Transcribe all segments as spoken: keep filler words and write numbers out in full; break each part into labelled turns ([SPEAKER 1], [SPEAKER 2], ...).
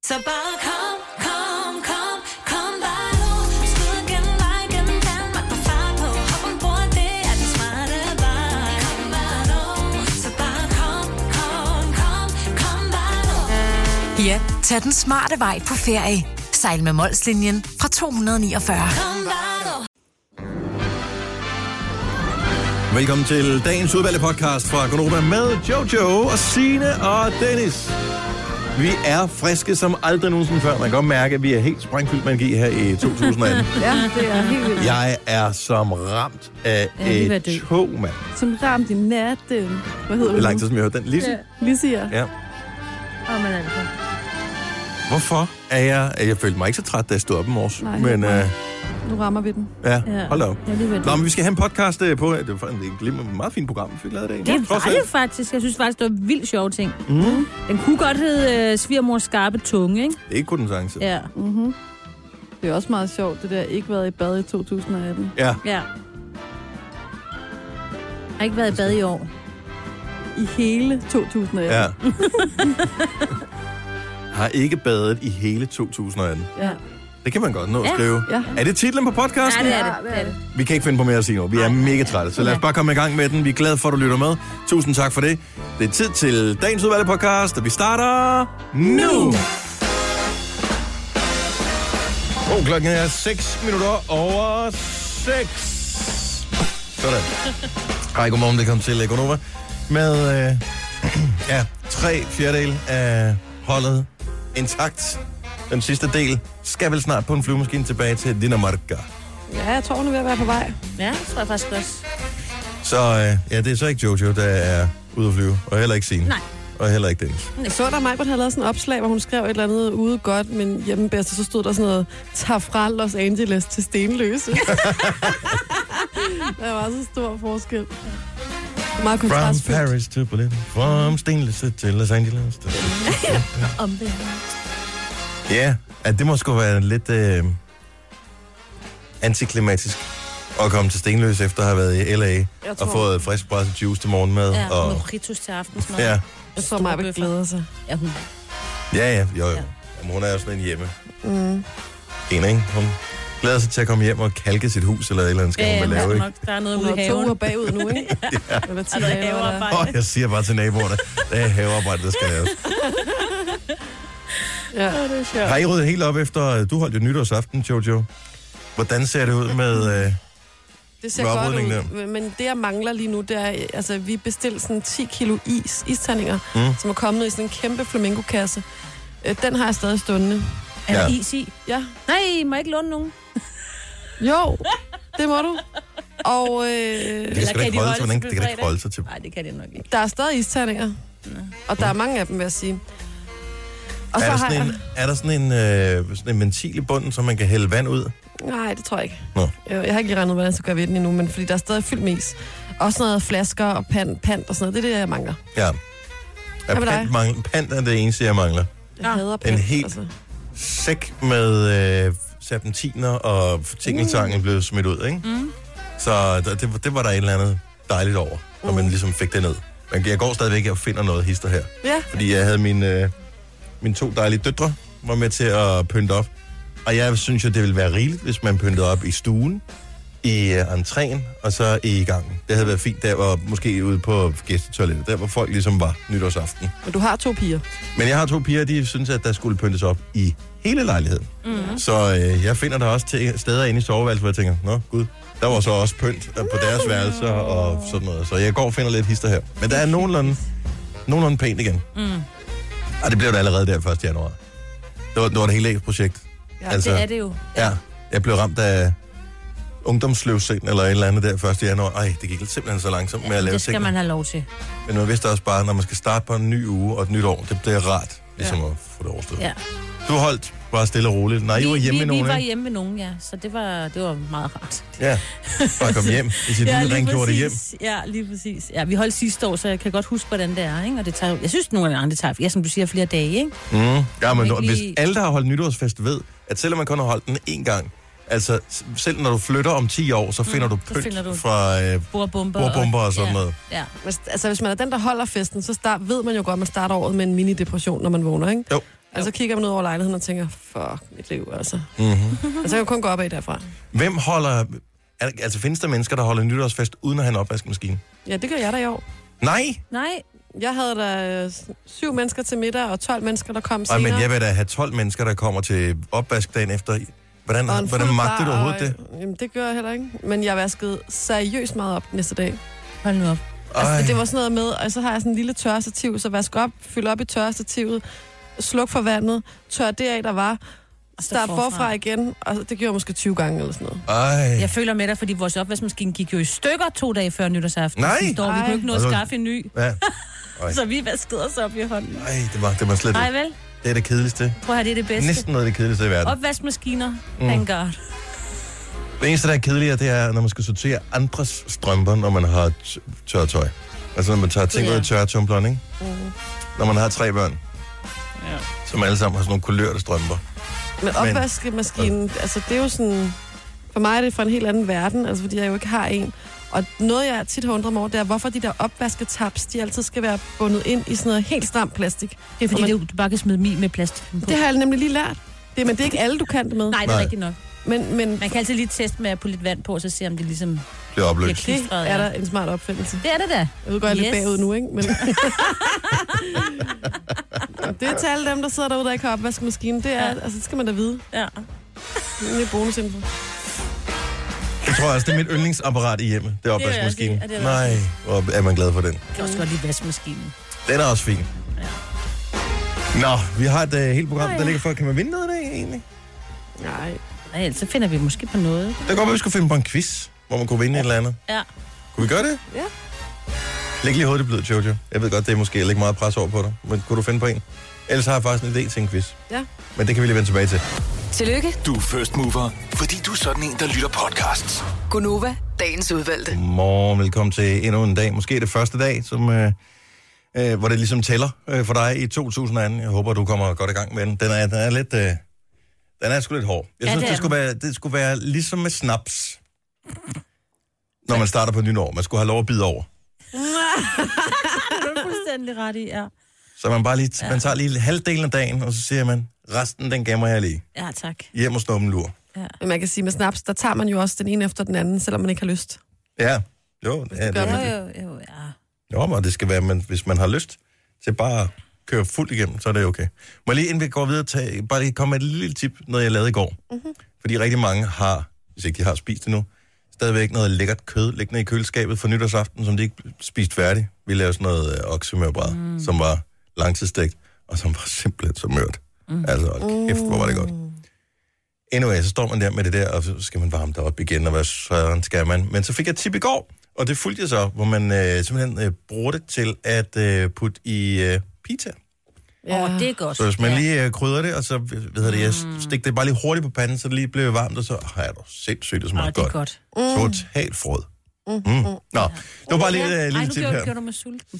[SPEAKER 1] Så bare kom, kom, kom, kom bare nu. Skud gennem vej, gennem Danmark og fart på. Hop ombord, det er den smarte vej. Kom bare nu. Så bare kom, kom, kom, kom bare nu.
[SPEAKER 2] Ja, tag den smarte vej på ferie. Sejl med Molslinjen fra to hundrede niogfyrre.
[SPEAKER 1] Kom bare nu.
[SPEAKER 3] Velkommen til dagens udvalgte podcast fra Gonova med Jojo og Signe og Dennis. Vi er friske som aldrig nogensinde før. Man kan godt mærke, at vi er helt sprængfyldt med energi her i to tusind atten.
[SPEAKER 4] Ja, det er helt vildt.
[SPEAKER 3] Jeg er som ramt af
[SPEAKER 5] Ja, det var
[SPEAKER 3] et
[SPEAKER 5] det.
[SPEAKER 3] tog, mand.
[SPEAKER 4] Som ramt i natten. Hvad hedder
[SPEAKER 3] Det er
[SPEAKER 4] det?
[SPEAKER 3] lang tid, som jeg har hørt den. Lise?
[SPEAKER 4] Ja. Lise, ja.
[SPEAKER 3] Ja.
[SPEAKER 5] Åh, men altså.
[SPEAKER 3] Hvorfor er jeg... Jeg følte mig ikke så træt, da jeg stod op i morges.
[SPEAKER 4] Nej,
[SPEAKER 3] men
[SPEAKER 4] nej.
[SPEAKER 3] øh,
[SPEAKER 4] Nu rammer vi den.
[SPEAKER 3] ja,
[SPEAKER 5] Ja.
[SPEAKER 3] hold da op.
[SPEAKER 5] Ja, det var det.
[SPEAKER 3] Nå, men vi skal have en podcast øh, på... Det var faktisk et glimrende, meget fint program, vi fik lavet i dag.
[SPEAKER 5] Det var
[SPEAKER 3] Trods alt.
[SPEAKER 5] det faktisk. Jeg synes faktisk, det var vildt sjove ting.
[SPEAKER 3] Mm.
[SPEAKER 5] Den kunne godt hedde uh, Svigermors skarpe tunge, ikke?
[SPEAKER 3] Det er ikke kun en sang.
[SPEAKER 5] Ja.
[SPEAKER 4] Mm-hmm. Det er også meget sjovt, det der ikke været i bad i to tusind atten.
[SPEAKER 3] Ja.
[SPEAKER 5] Ja. Har ikke været i bad i år.
[SPEAKER 4] I hele to tusind atten.
[SPEAKER 3] Ja. Har ikke badet i hele to tusind atten.
[SPEAKER 4] Ja.
[SPEAKER 3] Det kan man godt nå at
[SPEAKER 5] Ja.
[SPEAKER 3] skrive.
[SPEAKER 4] Ja.
[SPEAKER 3] Er det titlen på podcasten?
[SPEAKER 5] Ja, det er det.
[SPEAKER 4] Ja,
[SPEAKER 5] det, er det.
[SPEAKER 3] Vi kan ikke finde på mere at sige nu. Vi er mega trætte, så lad os bare komme i gang med den. Vi er glade for, at du lytter med. Tusind tak for det. Det er tid til dagens udvalgte podcast, og vi starter nu. Oh, klokken er seks minutter over seks. Sådan. Hej, godmorgen. Det kom til Gonova med øh, ja, tre fjerdedel af holdet intakt. Den sidste del skal vel snart på en flyvemaskine tilbage til Dinamarca.
[SPEAKER 4] Ja, jeg tror, hun er ved at være på vej.
[SPEAKER 5] Ja, det tror jeg faktisk også.
[SPEAKER 3] Så øh, ja, det er så ikke Jojo, der er ude at flyve, og heller ikke Signe.
[SPEAKER 5] Nej.
[SPEAKER 3] Og heller ikke Dennis.
[SPEAKER 4] Jeg så, der Majbert havde lavet sådan et opslag, hvor hun skrev et eller andet ude godt, men hjemme bedst, og så stod der sådan noget, tag fra Los Angeles til Stenløse. Der var så stor forskel. Meget
[SPEAKER 3] From
[SPEAKER 4] kontrastfyldt.
[SPEAKER 3] Paris to Berlin, from Stenløse til Los Angeles.
[SPEAKER 5] Om det.
[SPEAKER 3] Ja, at det må sgu være lidt øh, antiklimatisk at komme til Stenløse efter at have været i L A og
[SPEAKER 4] tror-
[SPEAKER 3] fået frisk presset juice til morgenmad.
[SPEAKER 5] Ja,
[SPEAKER 3] og,
[SPEAKER 5] mojitos til aftensmad.
[SPEAKER 3] ja,
[SPEAKER 4] Jeg tror, Majbert glæder sig.
[SPEAKER 5] Ja, hun.
[SPEAKER 3] ja, ja, jo, jo.
[SPEAKER 5] Ja.
[SPEAKER 3] Jamen, hun er jo sådan en hjemme.
[SPEAKER 4] Mm.
[SPEAKER 3] En, ikke? Hun glæder sig til at komme hjem og kalke sit hus, eller et eller andet skal
[SPEAKER 5] Ja,
[SPEAKER 3] hun vel
[SPEAKER 5] ja,
[SPEAKER 3] lave, ikke?
[SPEAKER 5] nok, der er noget
[SPEAKER 4] Hun
[SPEAKER 5] ude i
[SPEAKER 4] er to
[SPEAKER 5] haven.
[SPEAKER 4] uger bagud nu, ikke? ja. Eller ti
[SPEAKER 5] Er der
[SPEAKER 4] haver, der.
[SPEAKER 5] havearbejde?
[SPEAKER 3] Åh, oh, jeg siger bare til naboerne, det er havearbejde, der skal laves.
[SPEAKER 4] Ja.
[SPEAKER 5] Det er sjovt.
[SPEAKER 3] Har I ryddet helt op efter, du holdt jo nytårsaften, Jojo? Hvordan ser det ud med... Øh,
[SPEAKER 4] Det ser
[SPEAKER 3] Med
[SPEAKER 4] godt
[SPEAKER 3] oprydningen
[SPEAKER 4] ud, men det jeg mangler lige nu, det er, altså vi bestilte sådan ti kilo is, isterninger,
[SPEAKER 3] Mm.
[SPEAKER 4] som er kommet i sådan en kæmpe flamingokasse. Øh, Den har jeg stadig stående.
[SPEAKER 5] Er der
[SPEAKER 3] Ja.
[SPEAKER 5] is i?
[SPEAKER 4] Ja.
[SPEAKER 5] Nej, må jeg ikke låne nogen?
[SPEAKER 4] Jo, det må du. Og øh,
[SPEAKER 3] det kan sgu da
[SPEAKER 5] kan
[SPEAKER 3] ikke
[SPEAKER 5] de
[SPEAKER 3] holde
[SPEAKER 5] holde
[SPEAKER 3] sig, hvordan
[SPEAKER 5] til
[SPEAKER 3] det kan da ikke
[SPEAKER 5] fredag?
[SPEAKER 3] holde sig til...
[SPEAKER 5] Nej, det kan det nok ikke.
[SPEAKER 4] der er stadig isterninger. Og der er mange af dem, vil jeg sige. Og
[SPEAKER 3] Er der,
[SPEAKER 4] har
[SPEAKER 3] sådan en, er der sådan en, øh, sådan en ventil i bunden, så man kan hælde vand ud?
[SPEAKER 4] Nej, det tror jeg ikke.
[SPEAKER 3] Nå.
[SPEAKER 4] Jeg, jeg har ikke lige regnet ud, hvordan jeg skal gøre ved den endnu, men fordi der er stadig fyldt med is. Også noget flasker og pant, pant og sådan noget. Det er det, jeg mangler.
[SPEAKER 3] Ja.
[SPEAKER 4] Hvad
[SPEAKER 3] Er
[SPEAKER 4] med
[SPEAKER 3] pant,
[SPEAKER 4] dig?
[SPEAKER 3] mangler, pant er det eneste, jeg mangler.
[SPEAKER 4] Jeg
[SPEAKER 5] Ja.
[SPEAKER 4] hader pant.
[SPEAKER 3] En helt-
[SPEAKER 4] Altså.
[SPEAKER 3] Sæk med øh, serpentiner og tingeltangen blev smidt ud, ikke?
[SPEAKER 5] Mm.
[SPEAKER 3] Så der, det, det var der et eller andet dejligt over, når man ligesom fik det ned. Men jeg går stadigvæk og finder noget hister her.
[SPEAKER 4] Ja.
[SPEAKER 3] Fordi jeg havde mine, øh, mine to dejlige døtre, var med til at pynte op. Og jeg synes jo, det ville være rigeligt, hvis man pyntede op i stuen, i øh, entréen, og så i gangen. Det havde været fint, der var måske ude på gæstetoilettet, der hvor folk ligesom var nytårsaften.
[SPEAKER 4] Men du har to piger.
[SPEAKER 3] Men jeg har to piger, de synes, at der skulle pyntes op i hele lejligheden. Mm. Så øh, jeg finder der også til steder inde i soveværelset, hvor jeg tænker, nå gud, der var så også pynt øh, på deres værelser og sådan noget. Så jeg går og finder lidt hister her. Men der er nogenlunde, nogenlunde pænt igen.
[SPEAKER 5] Mm.
[SPEAKER 3] Og det blev det allerede der første januar. Det var det, var det hele projektet.
[SPEAKER 4] Ja,
[SPEAKER 3] Altså,
[SPEAKER 5] Det er det jo.
[SPEAKER 3] Ja, jeg blev ramt af ungdomsløvsind eller et eller andet der første januar. Ej, det gik simpelthen så langsomt med at lave
[SPEAKER 5] Det skal
[SPEAKER 3] ting.
[SPEAKER 5] man have lov til.
[SPEAKER 3] Men jeg vidste også bare, når man skal starte på en ny uge og et nyt år, det bliver rart, ligesom ja. at få det overstået.
[SPEAKER 5] Ja.
[SPEAKER 3] Du holdt bare stille og roligt. Nej, I var hjemme
[SPEAKER 5] vi,
[SPEAKER 3] med nogen,
[SPEAKER 5] Vi var
[SPEAKER 3] ikke?
[SPEAKER 5] hjemme med nogen, ja. Så det var, det var meget rart.
[SPEAKER 3] Ja, bare kom hjem i sit ja, lille ringkjorte hjem.
[SPEAKER 5] Ja, lige præcis. Ja, vi holdt sidste år, så jeg kan godt huske, hvordan det er, ikke? Og det tager, jeg synes, nogle af de andre, det tager, ja, som du siger, flere dage, ikke?
[SPEAKER 3] Mm. Ja, men
[SPEAKER 5] ikke
[SPEAKER 3] hvis
[SPEAKER 5] lige-
[SPEAKER 3] alle, der har holdt nytårsfest, ved, at selvom man kun har holdt den én gang, altså s- selv når du flytter om ti år, så finder du
[SPEAKER 5] så
[SPEAKER 3] pynt
[SPEAKER 5] finder du
[SPEAKER 3] fra øh,
[SPEAKER 5] Bordbomber.
[SPEAKER 3] bordbomber og sådan
[SPEAKER 5] ja,
[SPEAKER 3] noget.
[SPEAKER 5] Ja.
[SPEAKER 4] Hvis, altså, hvis man er den, der holder festen, så start, ved man jo godt, at man starter året med en mini-depression, når man vågner, ikke?
[SPEAKER 3] Jo.
[SPEAKER 4] Og så kigger man ud over lejligheden og tænker, fuck mit liv, altså.
[SPEAKER 3] Mm-hmm.
[SPEAKER 4] Og så kan jeg kun gå opad derfra.
[SPEAKER 3] Hvem holder... al- Altså, findes der mennesker, der holder nytårsfest uden at have en opvaskemaskine?
[SPEAKER 4] Ja, det gør jeg da i år.
[SPEAKER 3] Nej!
[SPEAKER 5] Nej,
[SPEAKER 4] Jeg havde da øh, syv mennesker til middag, og tolv mennesker, der kom
[SPEAKER 3] Ej,
[SPEAKER 4] senere.
[SPEAKER 3] men jeg vil da have tolv mennesker, der kommer til opvask dagen efter. Hvordan,
[SPEAKER 4] Og en
[SPEAKER 3] hvordan
[SPEAKER 4] fuld
[SPEAKER 3] magter du
[SPEAKER 4] bar,
[SPEAKER 3] overhovedet
[SPEAKER 4] og-
[SPEAKER 3] det?
[SPEAKER 4] Jamen, det gør jeg heller ikke. Men jeg vaskede seriøst meget op næste dag.
[SPEAKER 5] hold nu op.
[SPEAKER 3] Ej.
[SPEAKER 4] Altså, det var sådan noget med, og så har jeg sådan en lille tørrestativ, så vask op, fyld op i tørrestativet, sluk for vandet, tør det af, der var, start
[SPEAKER 5] forfra.
[SPEAKER 4] forfra igen, og det gjorde jeg måske tyve gange eller sådan noget.
[SPEAKER 3] Ej.
[SPEAKER 5] Jeg føler med dig, fordi vores opvaskemaskine gik jo i stykker to dage før nytårsaften.
[SPEAKER 3] Nej.
[SPEAKER 5] Sidste år. Vi
[SPEAKER 4] Ej.
[SPEAKER 5] kunne ikke nå at
[SPEAKER 3] Altså-
[SPEAKER 5] skaffe en ny,
[SPEAKER 3] Ja. Ej.
[SPEAKER 5] så vi vaskede os op i hånden.
[SPEAKER 3] Nej, det magter man slet
[SPEAKER 5] Nej
[SPEAKER 3] ikke.
[SPEAKER 5] vel?
[SPEAKER 3] Det er det kedeligste.
[SPEAKER 5] Prøv at have det er det bedste.
[SPEAKER 3] Næsten noget af det kedeligste i verden.
[SPEAKER 5] Opvaskemaskiner, mm. thank god.
[SPEAKER 3] Det eneste, der er kedeligere, det er, når man skal sortere andres strømper, når man har t- tørt tøj. Altså, når man tager ting
[SPEAKER 5] Ja.
[SPEAKER 3] ud af tørretumbleren, ikke?
[SPEAKER 4] Mm.
[SPEAKER 3] Når man har tre børn,
[SPEAKER 5] Ja.
[SPEAKER 3] som alle sammen har sådan nogle kulørte strømper.
[SPEAKER 4] Men opvaskemaskinen, altså det er jo sådan, for mig er det fra en helt anden verden, altså fordi jeg jo ikke har en. Og noget, jeg tit har undret mig over, det er, hvorfor de der opvasketaps, de altid skal være bundet ind i sådan noget helt stramt plastik.
[SPEAKER 5] Det er fordi,
[SPEAKER 4] Og man-
[SPEAKER 5] man... du bare kan smide mi med plastikken på.
[SPEAKER 4] Det har jeg nemlig lige lært. Det, men det er ikke alle, du kan det med.
[SPEAKER 5] Nej, det er
[SPEAKER 3] Nej.
[SPEAKER 5] rigtigt nok.
[SPEAKER 4] Men, men
[SPEAKER 5] Man kan altid lige teste med at putte lidt vand på, og så se, om det ligesom
[SPEAKER 3] Bliver
[SPEAKER 5] bliver
[SPEAKER 3] opløst.
[SPEAKER 4] det
[SPEAKER 5] klistret.
[SPEAKER 4] er
[SPEAKER 5] ja.
[SPEAKER 4] der en smart opfindelse.
[SPEAKER 5] Det er det da.
[SPEAKER 4] Jeg ved godt, jeg er lidt
[SPEAKER 5] Yes.
[SPEAKER 4] bagud nu, ikke? Men... det er til alle dem, der sidder derude, der ikke har opvaskemaskine. Det er,
[SPEAKER 5] Ja.
[SPEAKER 4] altså, det skal man da vide.
[SPEAKER 5] Ja.
[SPEAKER 4] Det er bonusinfo.
[SPEAKER 3] Jeg tror også, det er mit yndlingsapparat i hjemmet. Det er
[SPEAKER 5] vil jeg
[SPEAKER 3] opvaskemaskinen.
[SPEAKER 5] sige. Ja, det er det
[SPEAKER 3] Nej, hvor er man glad for den.
[SPEAKER 5] Jeg kan også godt lide vaskemaskinen.
[SPEAKER 3] Den er også fin.
[SPEAKER 5] Ja.
[SPEAKER 3] Nå, vi har et uh, helt program,
[SPEAKER 5] Nå,
[SPEAKER 3] der
[SPEAKER 5] ja.
[SPEAKER 3] ligger for. Kan man vinde noget af det egentlig?
[SPEAKER 4] Nej.
[SPEAKER 5] Nej, så finder vi måske på noget.
[SPEAKER 3] Det kan godt være, vi skulle finde på en quiz, hvor man kunne vinde et eller andet.
[SPEAKER 5] Ja.
[SPEAKER 3] Kunne vi gøre det?
[SPEAKER 4] Ja.
[SPEAKER 3] Læg lige hovedet i blød, Jojo. Jeg ved godt, det er måske ikke meget pres over på dig, men kunne du finde på en? Ellers har jeg faktisk en idé til en quiz.
[SPEAKER 4] Ja.
[SPEAKER 3] Men det kan vi lige vende tilbage til.
[SPEAKER 2] Tillykke,
[SPEAKER 6] Du er first mover, fordi du er sådan en, der lytter podcasts.
[SPEAKER 2] Gunova, dagens udvalgte.
[SPEAKER 3] Morgen, velkommen til endnu en dag. Måske det første dag, som, øh, øh, hvor det ligesom tæller øh, for dig i to tusind atten. Jeg håber, du kommer godt i gang med den. Den er, den er lidt... Øh, den er sgu lidt hård. Jeg
[SPEAKER 5] Ja,
[SPEAKER 3] synes,
[SPEAKER 5] det
[SPEAKER 3] det,
[SPEAKER 5] er
[SPEAKER 3] skulle være, det skulle være ligesom med snaps, når man starter på nytår. Man skulle have lov at bide over.
[SPEAKER 5] Det er du fuldstændig ret i, ja.
[SPEAKER 3] Så man bare lige, ja. man tager lige halvdelen af dagen, og så siger man, resten den gemmer jeg lige.
[SPEAKER 5] Ja, tak.
[SPEAKER 3] Hjem og snuppe en lur.
[SPEAKER 5] Ja.
[SPEAKER 4] Men man kan sige, med snaps, der tager man jo også den ene efter den anden, selvom man ikke har lyst.
[SPEAKER 3] Ja, jo, ja, det,
[SPEAKER 4] gør
[SPEAKER 3] det,
[SPEAKER 5] Jo,
[SPEAKER 4] man.
[SPEAKER 5] jo, jo, ja.
[SPEAKER 3] jo, men det skal være, men hvis man har lyst til bare at køre fuldt igennem, så er det okay. Må jeg lige, inden vi går videre, tage, bare lige komme med et lille tip, noget jeg lavede i går. Mm-hmm. Fordi rigtig mange har, hvis ikke de har spist det nu, stadigvæk noget lækkert kød liggende i køleskabet for nytårsaften, som de ikke spist færdigt. Vi lavede sådan noget øh, oksemørbræd, mm. som var langtidsstegt, og som var simpelthen så mørt. Mm. Altså, hold kæft, hvor var det godt. Anyway, så står man der med det der, og så skal man varme det op igen, og hvad sådan skal man. Men så fik jeg et tip i går, og det fulgte jeg så, hvor man øh, simpelthen øh, bruger det til at øh, putte i øh, pizza.
[SPEAKER 5] Ja. Oh, det er godt.
[SPEAKER 3] Så hvis man
[SPEAKER 5] ja.
[SPEAKER 3] lige øh, krydder det, og så ved det, jeg stik det bare lige hurtigt på panden, så det lige bliver varmt, og så har jeg da sindssygt, det smager
[SPEAKER 5] Oh, det er
[SPEAKER 3] godt.
[SPEAKER 5] godt.
[SPEAKER 3] Totalt frød. Mm. Mm. Nå, det var bare lige et øh,
[SPEAKER 5] Ej,
[SPEAKER 3] lille
[SPEAKER 5] nu
[SPEAKER 3] tip
[SPEAKER 5] gjorde,
[SPEAKER 3] her.
[SPEAKER 5] gjorde du mig sulten.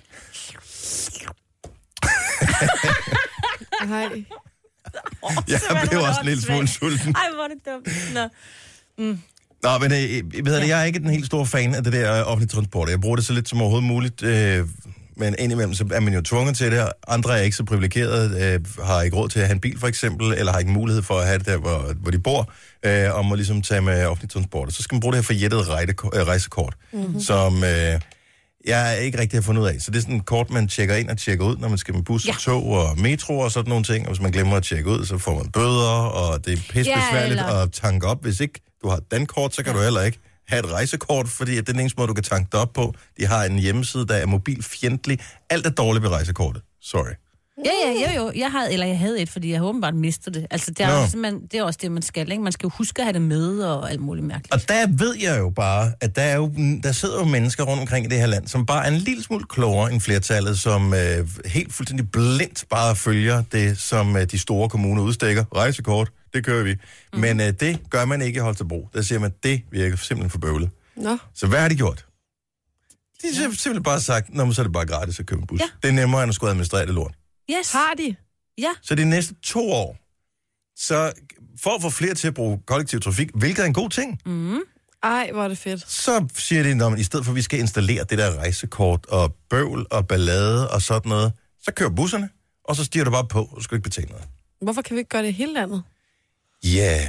[SPEAKER 4] Hej.
[SPEAKER 3] Jeg blev også en lille smule sulten.
[SPEAKER 5] Ej, hvor er det dumt. Nå.
[SPEAKER 3] Nå, men øh, ved det, jeg er ikke den helt store fan af det der øh, offentlige transport. Jeg bruger det så lidt som overhovedet muligt, øh, men indimellem så er man jo tvunget til det. Andre er ikke så privilegerede, øh, har ikke råd til at have en bil for eksempel, eller har ikke mulighed for at have det der, hvor, hvor de bor, øh, og må ligesom tage med offentlig transport. Og så skal man bruge det her forjættede rejsekort, mm-hmm. som øh, jeg ikke rigtig har fundet ud af. Så det er sådan et kort, man tjekker ind og tjekker ud, når man skal med bus, ja. tog og metro og sådan nogle ting. Og hvis man glemmer at tjekke ud, så får man bøder, og det er pissebesværligt
[SPEAKER 5] Ja, eller-
[SPEAKER 3] at tanke op. Hvis ikke du har den kort, så kan ja. du heller ikke have et rejsekort, fordi det er den eneste måde, du kan tanke det op på. De har en hjemmeside, der er mobilfjendtlig. Alt er dårligt ved rejsekortet. Sorry.
[SPEAKER 5] Ja, ja, jo, jo. Jeg havde, eller jeg havde et, fordi jeg åbenbart mistet det. Altså, det er,
[SPEAKER 3] Nå.
[SPEAKER 5] også, man, det er også det, man skal, ikke? Man skal jo huske at have det med og alt muligt mærkeligt.
[SPEAKER 3] Og der ved jeg jo bare, at der, er jo, der sidder jo mennesker rundt omkring i det her land, som bare er en lille smule klogere end flertallet, som øh, helt fuldstændig blindt bare følger det, som øh, de store kommuner udstikker. Rejsekort, det kører vi. Mm. Men øh, det gør man ikke i Holstebro. Der siger man, at det virker simpelthen for bøvlet.
[SPEAKER 4] Nå.
[SPEAKER 3] Så hvad har de gjort? De har simpelthen bare sagt, nå, men så er det bare gratis at købe en bus.
[SPEAKER 5] Ja.
[SPEAKER 3] Det er nemmere, end at skulle administrere det lort.
[SPEAKER 5] Yes.
[SPEAKER 4] Har de?
[SPEAKER 5] Ja.
[SPEAKER 3] Så de næste to år, så for at få flere til at bruge kollektiv trafik, hvilket er en god ting,
[SPEAKER 5] Mm.
[SPEAKER 4] Ej, hvor er det fedt.
[SPEAKER 3] så siger de, at i stedet for at vi skal installere det der rejsekort og bøvl og ballade og sådan noget, så kører busserne, og så stiger du bare på, og du skal ikke betale noget.
[SPEAKER 4] Hvorfor kan vi ikke gøre det i hele landet?
[SPEAKER 3] Ja, yeah.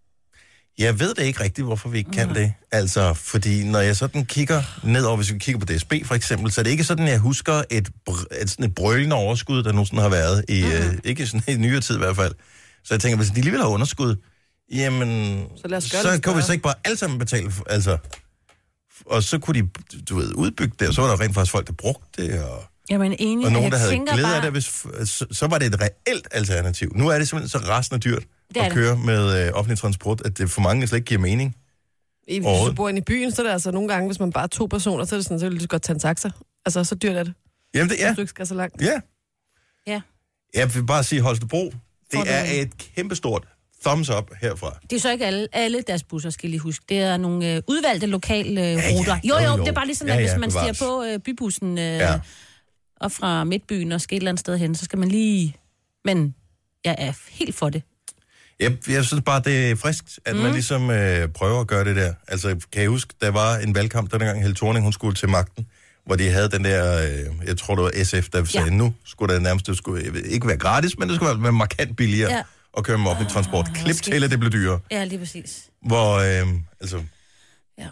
[SPEAKER 3] Jeg ved det ikke rigtigt, hvorfor vi ikke kan det. Altså, fordi når jeg sådan kigger nedover, hvis vi kigger på D S B for eksempel, så er det ikke sådan, at jeg husker et, br- et, sådan et brølende overskud, der nogensinde har været. I, uh-huh. øh, ikke sådan i nyere tid i hvert fald. Så jeg tænker, hvis de alligevel har underskud, jamen,
[SPEAKER 4] så, lad os gøre
[SPEAKER 3] så kan vi så ikke bare alle sammen betale, for, altså, og så kunne de, du ved, udbygge det, og så var der rent faktisk folk, der brugte det, og,
[SPEAKER 5] Jamen, enig,
[SPEAKER 3] og nogen, der havde
[SPEAKER 5] tænker
[SPEAKER 3] glæde
[SPEAKER 5] bare...
[SPEAKER 3] af det, hvis, så, så var det et reelt alternativ. Nu er det simpelthen så rasende dyrt
[SPEAKER 5] det
[SPEAKER 3] at køre med øh, offentlig transport, at det for mange slet ikke giver mening.
[SPEAKER 4] Hvis du bor inde i byen, så er det altså nogle gange, hvis man bare er to personer, så er det sådan, så vil du godt tage en taxa. Altså, så dyrt er det.
[SPEAKER 3] Jamen det er.
[SPEAKER 4] Hvis du ikke skal så langt.
[SPEAKER 3] Ja.
[SPEAKER 5] Ja.
[SPEAKER 3] Jeg vil bare sige Holstebro. Det
[SPEAKER 4] For
[SPEAKER 3] er
[SPEAKER 4] det.
[SPEAKER 3] et kæmpestort thumbs up herfra.
[SPEAKER 5] Det er så ikke alle, alle deres busser, skal I lige huske. Det er nogle øh, udvalgte lokale øh,
[SPEAKER 3] ja,
[SPEAKER 5] ruter. Jo, jo,
[SPEAKER 3] jo, jo.
[SPEAKER 5] det er bare lige sådan,
[SPEAKER 3] Ja,
[SPEAKER 5] at
[SPEAKER 3] ja,
[SPEAKER 5] hvis man
[SPEAKER 3] bevares.
[SPEAKER 5] stiger på øh, bybussen øh,
[SPEAKER 3] Ja.
[SPEAKER 5] op fra midtbyen og skal et eller andet sted hen, så skal man lige... Men jeg er helt for det.
[SPEAKER 3] Jeg, jeg synes bare, det er friskt, at mm. man ligesom øh, prøver at gøre det der. Altså, kan jeg huske, der var en valgkamp, der dengang Helle Thorning, hun skulle til magten, hvor de havde den der, øh, jeg tror det var S F, der sagde, ja. nu skulle det nærmest, det skulle jeg ved, ikke være gratis, men det skulle være markant billigere
[SPEAKER 5] Ja.
[SPEAKER 3] at køre med offentlig transport. Klip
[SPEAKER 5] skidt.
[SPEAKER 3] til, at det blev dyrere.
[SPEAKER 5] Ja, lige præcis.
[SPEAKER 3] Hvor, øh, altså,
[SPEAKER 5] Ja.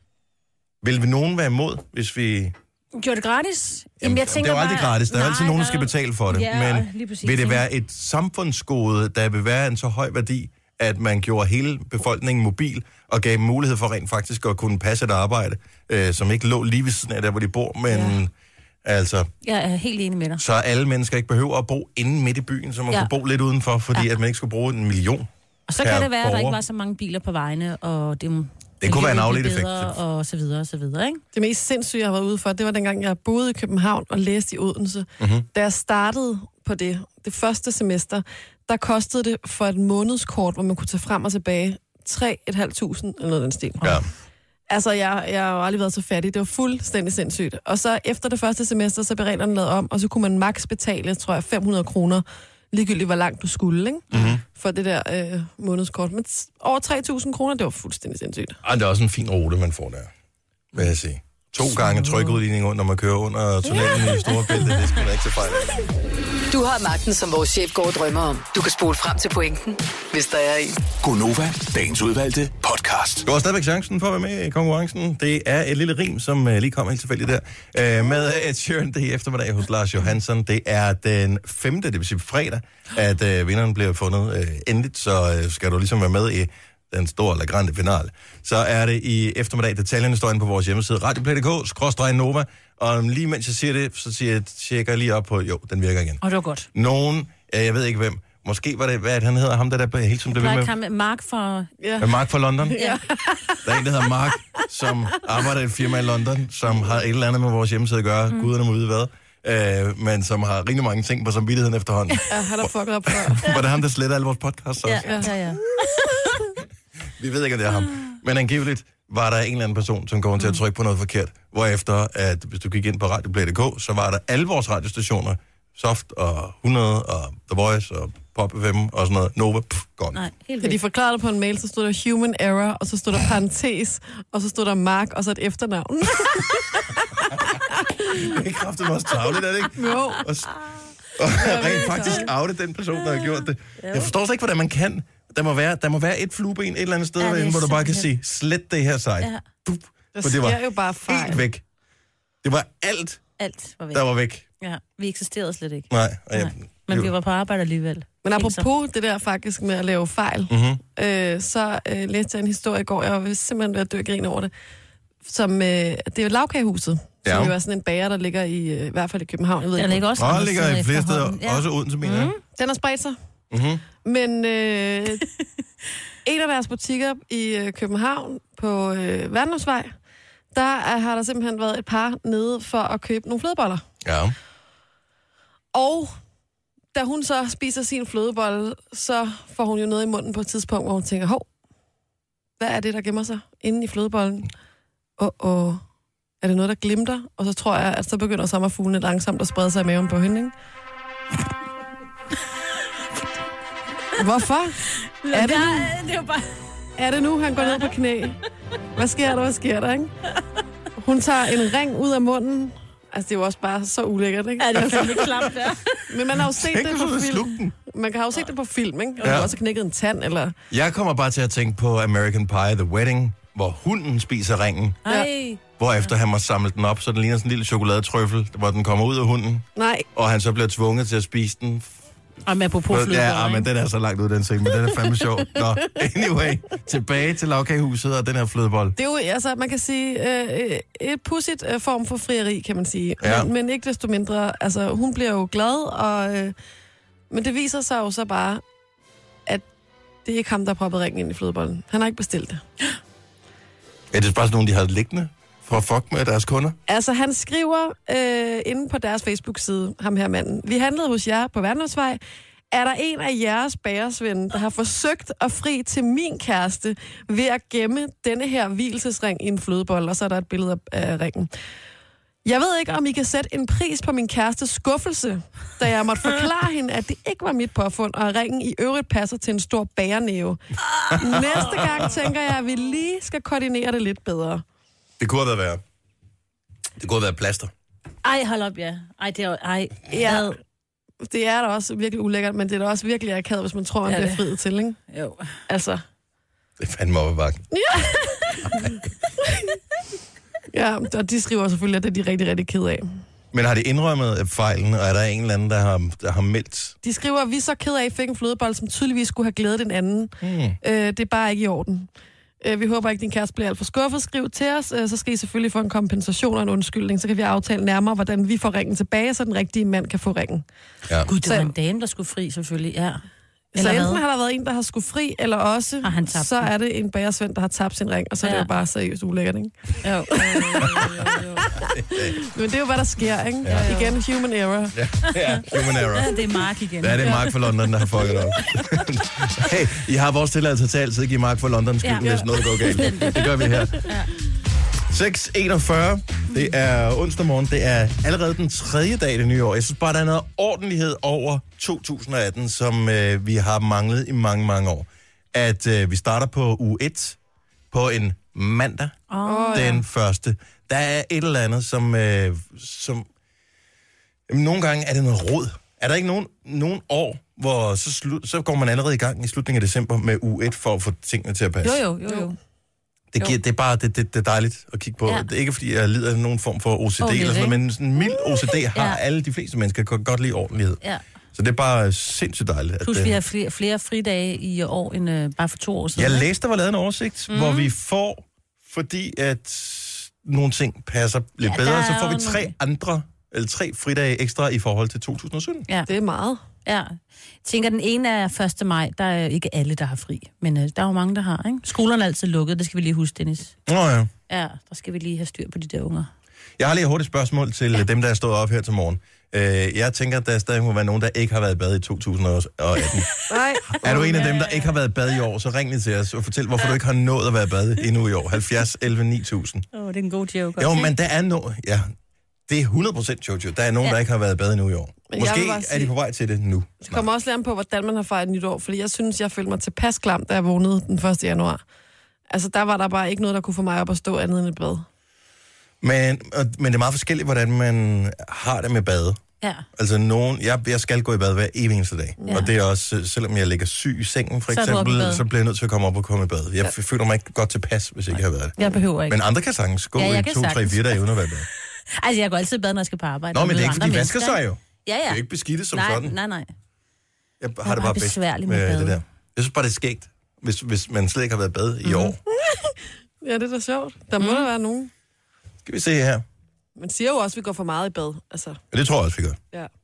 [SPEAKER 3] vil vi nogen være imod, hvis vi...
[SPEAKER 5] Gjorde det gratis?
[SPEAKER 3] Jamen,
[SPEAKER 5] jeg tænker
[SPEAKER 3] det er jo aldrig
[SPEAKER 5] bare...
[SPEAKER 3] gratis. Der er
[SPEAKER 5] Nej,
[SPEAKER 3] altid nogen, der skal
[SPEAKER 5] nej.
[SPEAKER 3] betale for det.
[SPEAKER 5] Ja,
[SPEAKER 3] men
[SPEAKER 5] lige præcis,
[SPEAKER 3] vil det
[SPEAKER 5] ikke?
[SPEAKER 3] være et samfundsgode, der vil være en så høj værdi, at man gjorde hele befolkningen mobil og gav dem mulighed for rent faktisk at kunne passe et arbejde, øh, som ikke lå lige ved siden af der, hvor de bor, men ja. altså,
[SPEAKER 5] Jeg er helt enig med dig.
[SPEAKER 3] så alle mennesker ikke behøver at bo inde midt i byen, så man
[SPEAKER 5] Ja.
[SPEAKER 3] ja. kunne bo lidt udenfor, fordi ja. at man ikke skulle bruge en million.
[SPEAKER 5] Og så
[SPEAKER 3] per
[SPEAKER 5] kan det være, at der
[SPEAKER 3] borger.
[SPEAKER 5] ikke var så mange biler på vejene, og det...
[SPEAKER 3] Det kunne være en
[SPEAKER 5] miljøet
[SPEAKER 3] afledt
[SPEAKER 5] blev
[SPEAKER 3] effekt.
[SPEAKER 5] bedre, og så videre, og så videre, ikke?
[SPEAKER 4] Det mest sindssyge, jeg har været ude for, det var dengang, jeg boede i København og læste i Odense. Mm-hmm. Da jeg startede på det, det første semester, der kostede det for et månedskort, hvor man kunne tage frem og tilbage tre tusind fem hundrede eller noget af den stil.
[SPEAKER 3] Ja.
[SPEAKER 4] Altså, jeg, jeg har jo aldrig været så fattig. Det var fuldstændig sindssygt. Og så efter det første semester, så blev reglerne lavet om, og så kunne man maks betale, tror jeg, fem hundrede kroner, ligegyldigt hvor langt du skulle, ikke? Mm-hmm. For det der øh, månedskort. Men over tre tusind kroner, det var fuldstændig sindssygt.
[SPEAKER 3] Ej, det er også en fin rute, man får der, vil jeg sige. To gange trykudligning, når man kører under tunnelen i Storebælt, det skal man ikke tage fejl af.
[SPEAKER 7] Du har magten, som vores chef går og drømmer om. Du kan spole frem til pointen, hvis der er en.
[SPEAKER 6] Gonova, dagens udvalgte podcast.
[SPEAKER 3] Du har stadigvæk chancen for at være med i konkurrencen. Det er et lille rim, som uh, lige kom helt tilfældigt der. Uh, med Ed Sheeran, det er i eftermiddag hos Lars Johansson. Det er den femte, det vil sige fredag, at uh, vinderen bliver fundet uh, endeligt. Så uh, skal du ligesom være med i den store La Grande finale. Så er det i eftermiddag. Detaljerne står inde på vores hjemmeside radioplay punktum d k skråstreg Nova. Og lige mens jeg siger det, så siger jeg, tjekker jeg lige op på, jo, den virker igen.
[SPEAKER 5] Og det var godt.
[SPEAKER 3] Nogen, jeg ved ikke hvem, måske var det, hvad er det, han hedder, ham der, der hele tiden blev ved med...
[SPEAKER 5] med Mark fra...
[SPEAKER 4] Ja.
[SPEAKER 3] Er Mark fra London?
[SPEAKER 5] Ja.
[SPEAKER 3] Der er en, der hedder Mark, som arbejder i et firma i London, som har et eller andet med vores hjemmeside at gøre, mm. guderne må vide hvad, øh, men som har rigtig mange ting på samvittigheden efterhånden.
[SPEAKER 4] Ja, han har fucket op før.
[SPEAKER 3] Var det ham, der sletter alle vores podcasts også?
[SPEAKER 5] Ja, ja, ja.
[SPEAKER 3] Vi ved ikke, om det er ham. Men angiveligt var der en eller anden person, som går til at trykke på noget forkert, hvorefter, at hvis du gik ind på radioplay punktum d k, så var der alle vores radiostationer, Soft og hundrede og The Voice og Pop F M og sådan noget. Nova, pff, gone.
[SPEAKER 5] Nej, helt
[SPEAKER 4] Da de
[SPEAKER 5] vildt.
[SPEAKER 4] forklarede det på en mail, så stod der human error, og så stod der parentes, og så stod der Mark, og så et efternavn.
[SPEAKER 3] Det er kraftigt også tavligt, er det ikke?
[SPEAKER 4] Jo.
[SPEAKER 3] Og, s- og rent faktisk oute den person, der har gjort det. Jeg forstår slet ikke, hvordan man kan. Der må være, der må være et flueben et eller andet sted,
[SPEAKER 5] Ja, det er
[SPEAKER 3] ja, hvor du bare kan sige,
[SPEAKER 5] simpelthen-
[SPEAKER 3] slet det her site.
[SPEAKER 5] Ja.
[SPEAKER 3] Pup.
[SPEAKER 4] Der
[SPEAKER 3] For det var
[SPEAKER 4] sker jo bare fejl.
[SPEAKER 3] helt væk. Det var alt,
[SPEAKER 5] Alt var væk.
[SPEAKER 3] der var væk.
[SPEAKER 5] Ja, vi eksisterede slet ikke.
[SPEAKER 3] Nej. Og jeg,
[SPEAKER 5] Nej. Men vi var på arbejde alligevel.
[SPEAKER 4] Men apropos det der faktisk med at lave fejl,
[SPEAKER 3] Mhm.
[SPEAKER 4] øh, så øh, læste jeg en historie i går, jeg var simpelthen ved at dø af grin over det, som, øh, det er jo Lagkagehuset,
[SPEAKER 3] Ja.
[SPEAKER 4] som jo er sådan en bager, der ligger i, øh, i hvert fald i København. Jeg ved
[SPEAKER 5] Den
[SPEAKER 4] ikke,
[SPEAKER 5] ligger også
[SPEAKER 3] og
[SPEAKER 5] andre
[SPEAKER 3] ligger
[SPEAKER 5] steder
[SPEAKER 3] i flere steder,
[SPEAKER 5] efterhånden. Ja.
[SPEAKER 3] også uden til mine. Mm.
[SPEAKER 4] den har spredt sig.
[SPEAKER 3] Mm-hmm.
[SPEAKER 4] Men øh, en af deres butikker i øh, København på øh, Værnhusvej, der er, har der simpelthen været et par nede for at købe nogle flødeboller.
[SPEAKER 3] Ja.
[SPEAKER 4] Og da hun så spiser sin flødebolle, så får hun jo noget i munden på et tidspunkt, hvor hun tænker, hov, hvad er det, der gemmer sig inde i flødebollen? Åh, oh, oh. Er det noget, der glimter? Og så tror jeg, at så begynder sommerfuglene langsomt at sprede sig i maven på hende, ikke? Hvorfor? Er det, nu?
[SPEAKER 5] det er jo bare...
[SPEAKER 4] er det nu, han går ned på knæ? Hvad sker der, hvad sker der, ikke? Hun tager en ring ud af munden. Altså, det er jo også bare så ulækkert, ikke?
[SPEAKER 5] Ja, det er fandme klamt, der.
[SPEAKER 4] Men man har jo set
[SPEAKER 3] Tænk,
[SPEAKER 4] det
[SPEAKER 3] hvis
[SPEAKER 4] på
[SPEAKER 3] du
[SPEAKER 4] film.
[SPEAKER 3] slugte den.
[SPEAKER 4] Man kan have jo set det på film, ikke? Og
[SPEAKER 3] Ja.
[SPEAKER 4] ja. også knækket en tand, eller...
[SPEAKER 3] Jeg kommer bare til at tænke på American Pie, The Wedding, hvor hunden spiser ringen,
[SPEAKER 5] Ej.
[SPEAKER 3] hvorefter han må samle den op, så den ligner sådan en lille chokoladetrøffel, hvor den kommer ud af hunden,
[SPEAKER 4] Nej,
[SPEAKER 3] og han så bliver tvunget til at spise den.
[SPEAKER 5] Og med apropos flødeboller,
[SPEAKER 3] Ja, men den er så langt ud, den scene, men den er fandme sjov. Nå, anyway, tilbage til lavkagehuset og den her flødebold.
[SPEAKER 4] det er jo, altså, man kan sige, øh, et pudsigt øh, form for frieri, kan man sige.
[SPEAKER 3] Ja.
[SPEAKER 4] Men, men ikke desto mindre, altså, hun bliver jo glad, og... Øh, men det viser sig jo så bare, at det er ikke ham, der har proppet ringen ind i flødebollen. Han har ikke bestilt det.
[SPEAKER 3] Er det bare sådan nogle, de har liggende for at fuck med deres kunder?
[SPEAKER 4] Altså, han skriver øh, inde på deres Facebook-side, ham her manden. Vi handlede hos jer på Værndomsvej. Er der en af jeres bagersvende, der har forsøgt at fri til min kæreste ved at gemme denne her hvilesesring i en flødebold? Og så er der et billede af, af ringen. Jeg ved ikke, om I kan sætte en pris på min kærestes skuffelse, da jeg måtte forklare hende, at det ikke var mit påfund, og at ringen i øvrigt passer til en stor bagernæve. Næste gang tænker jeg, at vi lige skal koordinere det lidt bedre.
[SPEAKER 3] Det kunne have været værre. Det kunne have været plaster.
[SPEAKER 5] Ej, hold op, ja. Ej, det er jo... Ej,
[SPEAKER 4] Ja.
[SPEAKER 5] had.
[SPEAKER 4] Det er da også virkelig ulækkert, men det er da også virkelig akavet, hvis man tror, man
[SPEAKER 5] Ja,
[SPEAKER 4] bliver
[SPEAKER 5] det.
[SPEAKER 4] friet til, ikke?
[SPEAKER 5] Jo.
[SPEAKER 4] Altså,
[SPEAKER 3] Det er fandme op ad bakken.
[SPEAKER 4] ja, og de skriver selvfølgelig, at det er de rigtig, rigtig ked af.
[SPEAKER 3] Men har de indrømmet fejlen, og er der en eller anden, der har, der har meldt?
[SPEAKER 4] De skriver, at vi er så ked af, at I fik en flødebold, som tydeligvis skulle have glædet den anden.
[SPEAKER 3] Hmm.
[SPEAKER 4] Øh, det er bare ikke i orden. Øh, vi håber ikke, din kæreste bliver alt for skuffet. Skriv til os, øh, så skal I selvfølgelig få en kompensation og en undskyldning. Så kan vi aftale nærmere, hvordan vi får ringen tilbage, så den rigtige mand kan få ringen.
[SPEAKER 3] Ja.
[SPEAKER 5] Gud, det
[SPEAKER 4] Så-
[SPEAKER 5] var en dame, der skulle fri, selvfølgelig, ja.
[SPEAKER 4] Så
[SPEAKER 5] Eller
[SPEAKER 4] enten
[SPEAKER 5] hvad?
[SPEAKER 4] har der været en, der har skulle fri, eller også
[SPEAKER 5] Har han tabt
[SPEAKER 4] så
[SPEAKER 5] den?
[SPEAKER 4] er det en bagersvend, der har tabt sin ring, og så er det
[SPEAKER 5] Ja.
[SPEAKER 4] jo bare seriøst ulækkert, ikke?
[SPEAKER 5] Jo, jo, jo, jo, jo.
[SPEAKER 4] Men det er jo, hvad der sker, ikke? Ja. Igen, human error.
[SPEAKER 3] Ja, ja. Human error.
[SPEAKER 5] Ja, det er Mark igen.
[SPEAKER 3] Ja, det er Mark for London, der har fucket op. Hey, I har vores tilladelse til altid at give Mark for London skyld,
[SPEAKER 5] Ja.
[SPEAKER 3] hvis noget går galt. Det gør vi her. seks enogfyrre. Det er onsdag morgen. Det er allerede den tredje dag i det nye år. Jeg synes bare, der er noget ordentlighed over to tusind atten, som øh, vi har manglet i mange, mange år. At øh, vi starter på uge et på en mandag,
[SPEAKER 5] Oh,
[SPEAKER 3] den første. Der er et eller andet, som... Øh, som jamen, nogle gange er det noget rod. Er der ikke nogen, nogen år, hvor så, slu, så går man allerede i gang i slutningen af december med uge et for at få tingene til at passe?
[SPEAKER 5] jo, jo, jo, jo.
[SPEAKER 3] Det, giver, det er bare det, det, det er dejligt at kigge på.
[SPEAKER 5] Ja.
[SPEAKER 3] Det er ikke, fordi jeg lider af nogen form for O C D
[SPEAKER 5] Åh, det er
[SPEAKER 3] eller sådan noget,
[SPEAKER 5] det.
[SPEAKER 3] men sådan en mild O C D har
[SPEAKER 5] Ja.
[SPEAKER 3] alle de fleste mennesker kan godt lide ordentlighed.
[SPEAKER 5] Ja.
[SPEAKER 3] Så det er bare sindssygt dejligt.
[SPEAKER 5] Plus,
[SPEAKER 3] at,
[SPEAKER 5] vi
[SPEAKER 3] øh,
[SPEAKER 5] har flere, flere fridage i år, end øh, bare for to år siden.
[SPEAKER 3] jeg læste, der var lavet en oversigt, mm. hvor vi får, fordi at nogle ting passer lidt
[SPEAKER 5] Ja,
[SPEAKER 3] bedre,
[SPEAKER 5] der
[SPEAKER 3] så
[SPEAKER 5] er
[SPEAKER 3] får vi
[SPEAKER 5] jo
[SPEAKER 3] tre
[SPEAKER 5] nogle-
[SPEAKER 3] andre, eller tre fridage ekstra i forhold til to tusind og sytten.
[SPEAKER 5] Ja.
[SPEAKER 4] Det er meget.
[SPEAKER 5] Ja. Jeg tænker, den ene er første maj. Der er ikke alle, der har fri. Men øh, der er jo mange, der har, ikke? Skolerne er altid lukket. Det skal vi lige huske, Dennis.
[SPEAKER 3] Nå ja.
[SPEAKER 5] Ja, der skal vi lige have styr på de der unger.
[SPEAKER 3] Jeg har lige et hurtigt spørgsmål til ja. dem, der er stået op her til morgen. Øh, jeg tænker, at der stadig må være nogen, der ikke har været i bad i to tusind og atten.
[SPEAKER 4] Nej.
[SPEAKER 3] Er du en af dem, der ikke har været i bad i år, så ring lige til os og fortæl, hvorfor du ikke har nået at være i bad endnu i år. halvfjerds elleve ni tusind.
[SPEAKER 5] Åh, oh, det er en god joke.
[SPEAKER 3] Jo,
[SPEAKER 5] også,
[SPEAKER 3] men der er noget... Ja, det er hundrede procent Jojo. Der er nogen, ja. der ikke har været i bad endnu i år.
[SPEAKER 4] Men jeg
[SPEAKER 3] Måske
[SPEAKER 4] vil bare
[SPEAKER 3] er de
[SPEAKER 4] sige-
[SPEAKER 3] på vej til det nu.
[SPEAKER 4] Det kommer også lidt an på, hvordan man har fejret nytår, fordi jeg synes, jeg følte mig tilpas klam, da jeg vågnede den første januar. Altså, der var der bare ikke noget, der kunne få mig op at stå andet end et bad.
[SPEAKER 3] Men, og- men det er meget forskelligt, hvordan man har det med bad.
[SPEAKER 5] Ja.
[SPEAKER 3] Altså nogen, jeg, jeg skal gå i bad hver evig eneste dag. Ja.
[SPEAKER 5] Ja.
[SPEAKER 3] Og det er også, øh, selvom jeg ligger syg i sengen for
[SPEAKER 5] Så er du oppe i
[SPEAKER 3] eksempel,
[SPEAKER 5] bad.
[SPEAKER 3] så bliver jeg nødt til at komme op og komme i bad. Jeg ja. føler mig ikke godt tilpas, hvis ikke jeg har været det.
[SPEAKER 5] Jeg behøver ikke.
[SPEAKER 3] Men andre kan sagtens gå
[SPEAKER 5] Ja, jeg
[SPEAKER 3] i
[SPEAKER 5] kan
[SPEAKER 3] to, tre,
[SPEAKER 5] sagtens.
[SPEAKER 3] fire dage uden at være i bad.
[SPEAKER 5] Altså, jeg går altid i bad, når jeg skal på arbejde.
[SPEAKER 3] Nå,
[SPEAKER 5] og
[SPEAKER 3] men det er
[SPEAKER 5] møde
[SPEAKER 3] ikke,
[SPEAKER 5] andre
[SPEAKER 3] fordi de vasker
[SPEAKER 5] mennesker.
[SPEAKER 3] sig jo.
[SPEAKER 5] Ja, ja.
[SPEAKER 3] Det er ikke beskidtet som
[SPEAKER 5] nej,
[SPEAKER 3] sådan.
[SPEAKER 5] Nej, nej.
[SPEAKER 3] Jeg har
[SPEAKER 5] bare
[SPEAKER 3] det bare bedst
[SPEAKER 5] besværligt
[SPEAKER 3] med,
[SPEAKER 5] med bad.
[SPEAKER 3] det der. Jeg synes bare, det er skægt, hvis, hvis man slet ikke har været i bad i
[SPEAKER 5] Mhm.
[SPEAKER 3] år.
[SPEAKER 4] Ja, det er da sjovt. Der må mm. der være nogen.
[SPEAKER 3] Skal vi se her.
[SPEAKER 4] Man siger jo også, at vi går for meget i bad. Altså,
[SPEAKER 3] Ja, det tror jeg også, vi gør.
[SPEAKER 4] ja.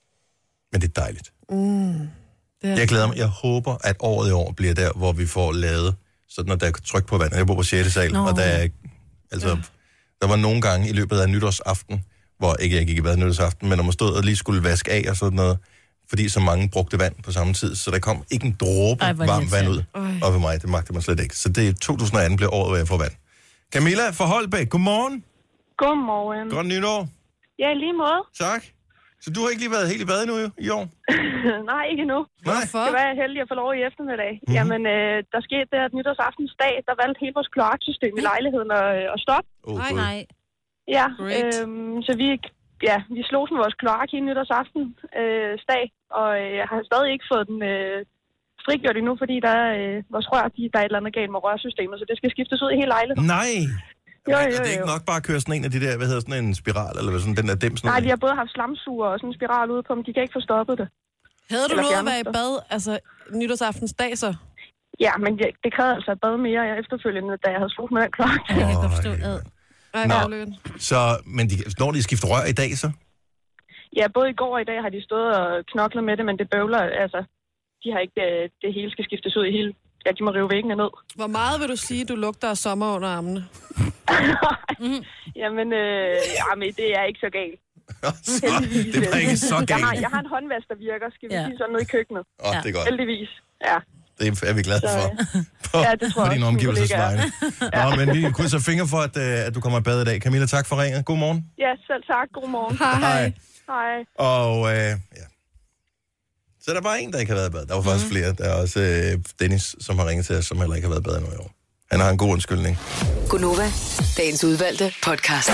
[SPEAKER 3] Men det er dejligt.
[SPEAKER 4] Mm. Det er...
[SPEAKER 3] Jeg glæder mig. Jeg håber, at året i år bliver der, hvor vi får lavet, sådan når der er tryk på vandet. Jeg bor på sjette sal,
[SPEAKER 5] Nå.
[SPEAKER 3] og der er, altså, ja. der var nogle gange i løbet af nytårsaften, hvor ikke jeg gik i bad nytårsaften, men når man stod og lige skulle vaske af og sådan noget, fordi så mange brugte vand på samme tid, så der kom ikke en dråbe
[SPEAKER 5] Ej, hvor
[SPEAKER 3] varmt vand ud.
[SPEAKER 5] irriterende.
[SPEAKER 3] Og ved mig, det magte man slet ikke. Så det er to tusind og atten bliver året, hvor jeg får vand. Camilla fra Holbæk, godmorgen.
[SPEAKER 8] Godmorgen.
[SPEAKER 3] Godt nytår.
[SPEAKER 8] Ja, i lige måde.
[SPEAKER 3] Tak. Så du har ikke lige været helt i bad endnu i år?
[SPEAKER 8] Nej, ikke endnu.
[SPEAKER 3] Nej.
[SPEAKER 4] Hvorfor?
[SPEAKER 8] Det var jeg heldig at få lov i eftermiddag. Mm-hmm. Jamen, øh, der skete det, at nytårsaftens dag, der valgte hele vores kloaksystem i lejligheden at, at stoppe.
[SPEAKER 3] Oh,
[SPEAKER 5] Nej,
[SPEAKER 3] Gud.
[SPEAKER 5] nej.
[SPEAKER 8] Ja,
[SPEAKER 4] Great.
[SPEAKER 8] øhm, så vi ja, vi slog sådan vores kloak i nytårsaften øh, dag, og øh, jeg har stadig ikke fået den øh, frigjort endnu, fordi der er øh, vores rør, de, der er et eller andet galt med rørsystemet, så det skal skiftes ud i hele lejligheden.
[SPEAKER 3] Nej!
[SPEAKER 8] Jo,
[SPEAKER 3] Men,
[SPEAKER 8] jo,
[SPEAKER 3] er det ikke
[SPEAKER 8] jo.
[SPEAKER 3] nok bare at køre sådan en af de der, hvad hedder sådan en spiral, eller sådan den der dims?
[SPEAKER 8] Nej, de har både haft slamsuger og sådan en spiral ude på, men de kan ikke få stoppet det.
[SPEAKER 4] Havde du
[SPEAKER 8] Eller
[SPEAKER 4] noget at være i
[SPEAKER 8] fjernet
[SPEAKER 4] bad, altså nytårsaftens dag så?
[SPEAKER 8] Ja, men det, det krævede altså et bad mere jeg efterfølgende, da jeg havde slugt med den kloak.
[SPEAKER 5] Ja, jeg kan godt forstå. Ad.
[SPEAKER 4] Ej,
[SPEAKER 3] Nå.
[SPEAKER 4] hvor lykken.
[SPEAKER 3] Så, men de, når de skifter rør i dag, så?
[SPEAKER 8] Ja, både i går og i dag har de stået og knoklet med det, men det bøvler, altså, de har ikke, det, det hele skal skiftes ud i hele, ja, de må rive væggene ned.
[SPEAKER 4] Hvor meget vil du sige, du lugter af sommer under armene?
[SPEAKER 8] mm. Jamen, øh, jamen, det er ikke så galt.
[SPEAKER 3] så, det var ikke så
[SPEAKER 8] Jeg har,
[SPEAKER 3] galt.
[SPEAKER 8] jeg har en håndvask, der virker, skal vi
[SPEAKER 5] Ja.
[SPEAKER 8] sige sådan noget i køkkenet.
[SPEAKER 3] Åh, oh, det er godt.
[SPEAKER 8] Heldigvis, ja.
[SPEAKER 3] Det er vi glade
[SPEAKER 8] Så,
[SPEAKER 3] for. For,
[SPEAKER 8] ja, det tror
[SPEAKER 3] for
[SPEAKER 8] jeg
[SPEAKER 3] dine
[SPEAKER 8] også, mine
[SPEAKER 3] omgivelsesvegne. Nå, men vi krydser fingre for, at, uh, at du kommer i bad i dag. Camilla, tak for ringet. God morgen.
[SPEAKER 8] Ja, selv tak. God morgen.
[SPEAKER 4] Hej, hej.
[SPEAKER 8] Hej.
[SPEAKER 3] Og uh, ja. Så er der bare en, der ikke har været i bad. Der var faktisk mm. flere. Der er også uh, Dennis, som har ringet til os, som heller ikke har været i bad endnu i år. Han har en god undskyldning.
[SPEAKER 7] Gunova, dagens udvalgte podcast.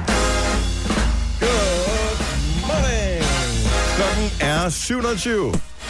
[SPEAKER 3] Good morning. Klokken er syv nul syv.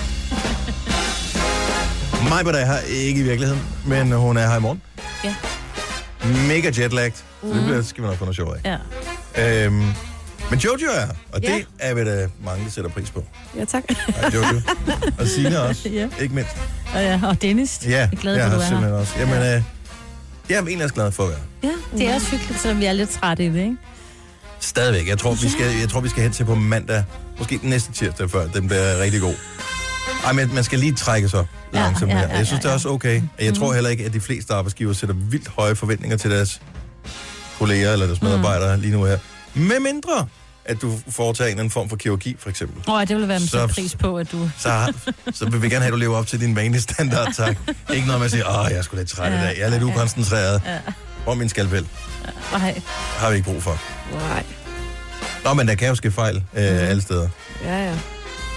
[SPEAKER 3] Majbert er her ikke i virkeligheden, men hun er her i morgen.
[SPEAKER 5] Ja.
[SPEAKER 3] Mega jetlagd, så det bliver, skal vi nok få noget sjov af.
[SPEAKER 5] Ja.
[SPEAKER 3] Øhm, men Jojo er her, og
[SPEAKER 4] Ja.
[SPEAKER 3] det er vi da mange, der sætter pris på.
[SPEAKER 4] Ja, tak.
[SPEAKER 3] Hej Jojo. Og Signe også,
[SPEAKER 5] Ja.
[SPEAKER 3] ikke mindst.
[SPEAKER 5] Og, ja, og Dennis,
[SPEAKER 3] Ja,
[SPEAKER 5] jeg er glad for,
[SPEAKER 3] jeg
[SPEAKER 5] du
[SPEAKER 3] har
[SPEAKER 5] er
[SPEAKER 3] simpelthen
[SPEAKER 5] her.
[SPEAKER 3] også. Jamen, øh, jeg er egentlig også glad for at være.
[SPEAKER 5] Ja, det er også hyggeligt, selvom vi er lidt trætte i det, ikke?
[SPEAKER 3] Stadigvæk. Jeg tror, vi skal, jeg tror, vi skal hen til på mandag. Måske den næste tirsdag før. Den bliver rigtig god. Ej, men man skal lige trække sig
[SPEAKER 5] Ja,
[SPEAKER 3] langsomt
[SPEAKER 5] ja,
[SPEAKER 3] her.
[SPEAKER 5] ja,
[SPEAKER 3] Jeg synes,
[SPEAKER 5] ja,
[SPEAKER 3] det er også okay. Jeg tror
[SPEAKER 5] Mhm.
[SPEAKER 3] heller ikke, at de fleste arbejdsgiver sætter vildt høje forventninger til deres kolleger eller deres medarbejdere lige nu her. Med mindre, at du foretager en eller anden form for kirurgi, for eksempel.
[SPEAKER 5] Åh, det vil være en
[SPEAKER 3] Så-
[SPEAKER 5] pris på, at du...
[SPEAKER 3] Så, så vil vi gerne have, at du lever op til din vanlige standard, tak. Ikke noget med at sige, åh, jeg er sgu lidt træt i dag. Jeg er lidt ukoncentreret.
[SPEAKER 5] Ja.
[SPEAKER 3] Hvor er min skalpel?
[SPEAKER 5] Nej.
[SPEAKER 3] Har vi ikke brug for.
[SPEAKER 4] Nej.
[SPEAKER 3] Nå, men der kan jo ske fejl øh, alle steder.
[SPEAKER 4] Ja, ja.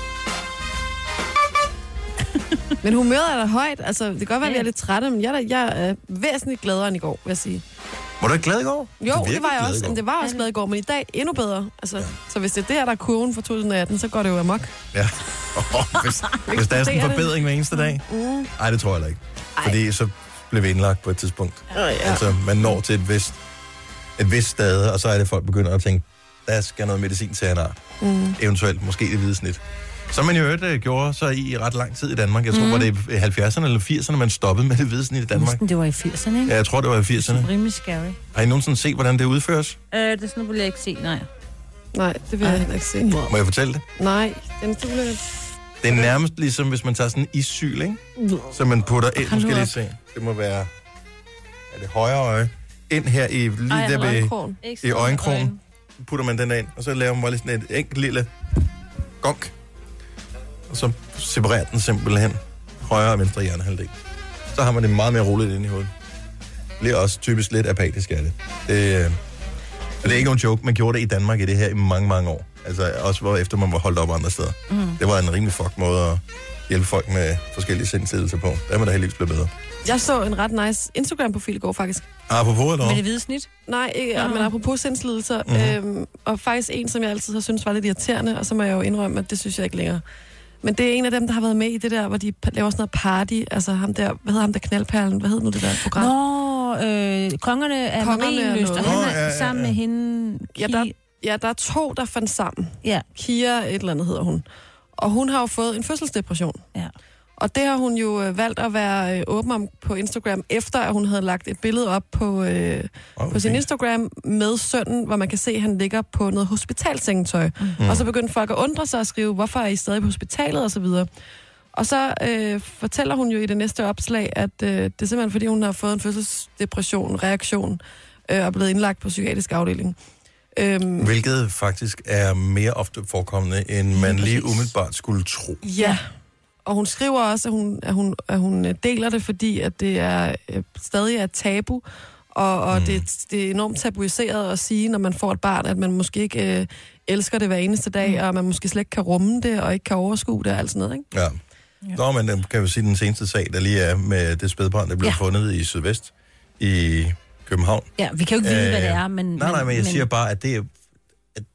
[SPEAKER 4] Men humøret er da højt. Altså, det kan godt være, at vi er lidt trætte, men jeg er, da, jeg er væsentligt gladere end i går, vil jeg sige.
[SPEAKER 3] Var du ikke glad i går?
[SPEAKER 4] Jo,
[SPEAKER 3] Du
[SPEAKER 4] det
[SPEAKER 3] virkede
[SPEAKER 4] var jeg
[SPEAKER 3] glad i
[SPEAKER 4] også.
[SPEAKER 3] går.
[SPEAKER 4] Men det var også glad i går, men i dag endnu bedre. Altså, ja. Så hvis det er der, der er kurven for to tusind atten, så går det jo amok.
[SPEAKER 3] Ja. Oh, hvis, hvis der er sådan en forbedring hver eneste dag.
[SPEAKER 4] Mm.
[SPEAKER 3] Nej, det tror jeg heller ikke. Fordi så bliver vi indlagt på et tidspunkt.
[SPEAKER 4] Ja.
[SPEAKER 3] Altså, man når til et vist, et vist sted, og så er det, folk begynder at tænke, der skal noget medicin til, han har.
[SPEAKER 4] Mm.
[SPEAKER 3] Eventuelt måske det hvide snit. Som man jo øvrigt uh, gjorde så i ret lang tid i Danmark. Jeg tror,
[SPEAKER 5] Mm.
[SPEAKER 3] var det i halvfjerdserne eller firserne, man stoppede med det hvide snit i Danmark.
[SPEAKER 5] Næsten, det var i firserne, ikke?
[SPEAKER 3] Ja, jeg tror, det var i firserne.
[SPEAKER 5] Det er rimelig scary.
[SPEAKER 3] Har I nogensinde set, hvordan det udføres?
[SPEAKER 5] Øh, det er sådan, noget, vil jeg ikke se, nej.
[SPEAKER 4] Nej, det vil jeg heller ikke se.
[SPEAKER 3] Må jeg fortælle det?
[SPEAKER 4] Nej, den er ulækkert.
[SPEAKER 3] Det er nærmest ligesom, hvis man tager sådan en issyl, ikke? Så man putter ind,
[SPEAKER 5] Hold
[SPEAKER 3] nu skal
[SPEAKER 5] nu
[SPEAKER 3] jeg lige
[SPEAKER 5] op.
[SPEAKER 3] se. Det må være, er det højre øje? Ind her i, lige
[SPEAKER 5] Ej,
[SPEAKER 3] der ved,
[SPEAKER 4] Øjenkrogen.
[SPEAKER 3] i øjenkrogen, putter man den ind, og så laver man bare lige sådan et enkelt lille gunk. Og så separerer den simpelthen højre og venstre hjernehalvdel. Så har man det meget mere roligt inde i hovedet. Bliver også typisk lidt apatisk af det. Det, øh, og det er ikke nogen joke, man gjorde det i Danmark i det her i mange, mange år. Altså også hvor efter man var holdt op andre steder.
[SPEAKER 5] Mm.
[SPEAKER 3] Det var en rimelig fuck måde at hjælpe folk med forskellige sindslidelser på. Der er man da heldigvis blevet bedre.
[SPEAKER 4] Jeg så en ret nice Instagram-profil i går, faktisk.
[SPEAKER 3] Apropos eller
[SPEAKER 5] Med det hvide snit?
[SPEAKER 4] Nej, ikke,
[SPEAKER 5] Nå.
[SPEAKER 4] men apropos sindslidelser.
[SPEAKER 3] Mhm.
[SPEAKER 4] Øhm, og faktisk en, som jeg altid har syntes var lidt irriterende, og så må jeg jo indrømme, at det synes jeg ikke længere. Men det er en af dem, der har været med i det der, hvor de pa- laver sådan noget party. Altså ham der, hvad hedder ham der knaldperlen? Hvad hedder nu det der program?
[SPEAKER 5] Nå, øh, kongerne af
[SPEAKER 4] Kongerne
[SPEAKER 5] Marienlyst,
[SPEAKER 4] af
[SPEAKER 5] og
[SPEAKER 4] noget.
[SPEAKER 5] han
[SPEAKER 3] Nå,
[SPEAKER 5] er
[SPEAKER 3] ja, ja,
[SPEAKER 5] sammen
[SPEAKER 3] ja.
[SPEAKER 5] med hende...
[SPEAKER 4] Ja,
[SPEAKER 5] Ki-
[SPEAKER 4] der, ja, der er to, der fandt sammen.
[SPEAKER 5] Ja,
[SPEAKER 4] Kia et eller andet hedder hun. Og hun har jo fået en fødselsdepression.
[SPEAKER 5] ja.
[SPEAKER 4] Og det har hun jo øh, valgt at være øh, åben om på Instagram, efter at hun havde lagt et billede op på, øh,
[SPEAKER 3] Oh,
[SPEAKER 4] på sin Instagram med sønnen, hvor man kan se, at han ligger på noget hospitalsengetøj. Mm. Og så begyndte folk at undre sig og skrive, hvorfor er I stadig på hospitalet og så videre. Og så øh, fortæller hun jo i det næste opslag, at øh, det er simpelthen fordi, hun har fået en fødselsdepression, reaktion, øh, og er blevet indlagt på psykiatrisk afdeling. Øhm,
[SPEAKER 3] Hvilket faktisk er mere ofte forekommende, end man lige umiddelbart skulle tro.
[SPEAKER 4] Ja, og hun skriver også, at hun, at hun, at hun øh, deler det, fordi at det er øh, stadig er tabu, og, og mm. det, det er enormt tabuiseret at sige, når man får et barn, at man måske ikke øh, elsker det hver eneste dag, mm. og man måske slet ikke kan rumme det, og ikke kan overskue det og alt sådan noget, ikke?
[SPEAKER 3] Ja. Ja. Nå, men øh, kan vi sige den seneste sag, der lige er med det spædbarn, der blev
[SPEAKER 5] Ja.
[SPEAKER 3] fundet i Sydvest i København.
[SPEAKER 5] Ja, vi kan jo ikke vide,
[SPEAKER 3] Øh,
[SPEAKER 5] hvad det er, men...
[SPEAKER 3] Nej, nej, men jeg
[SPEAKER 5] men,
[SPEAKER 3] siger bare, at det er, at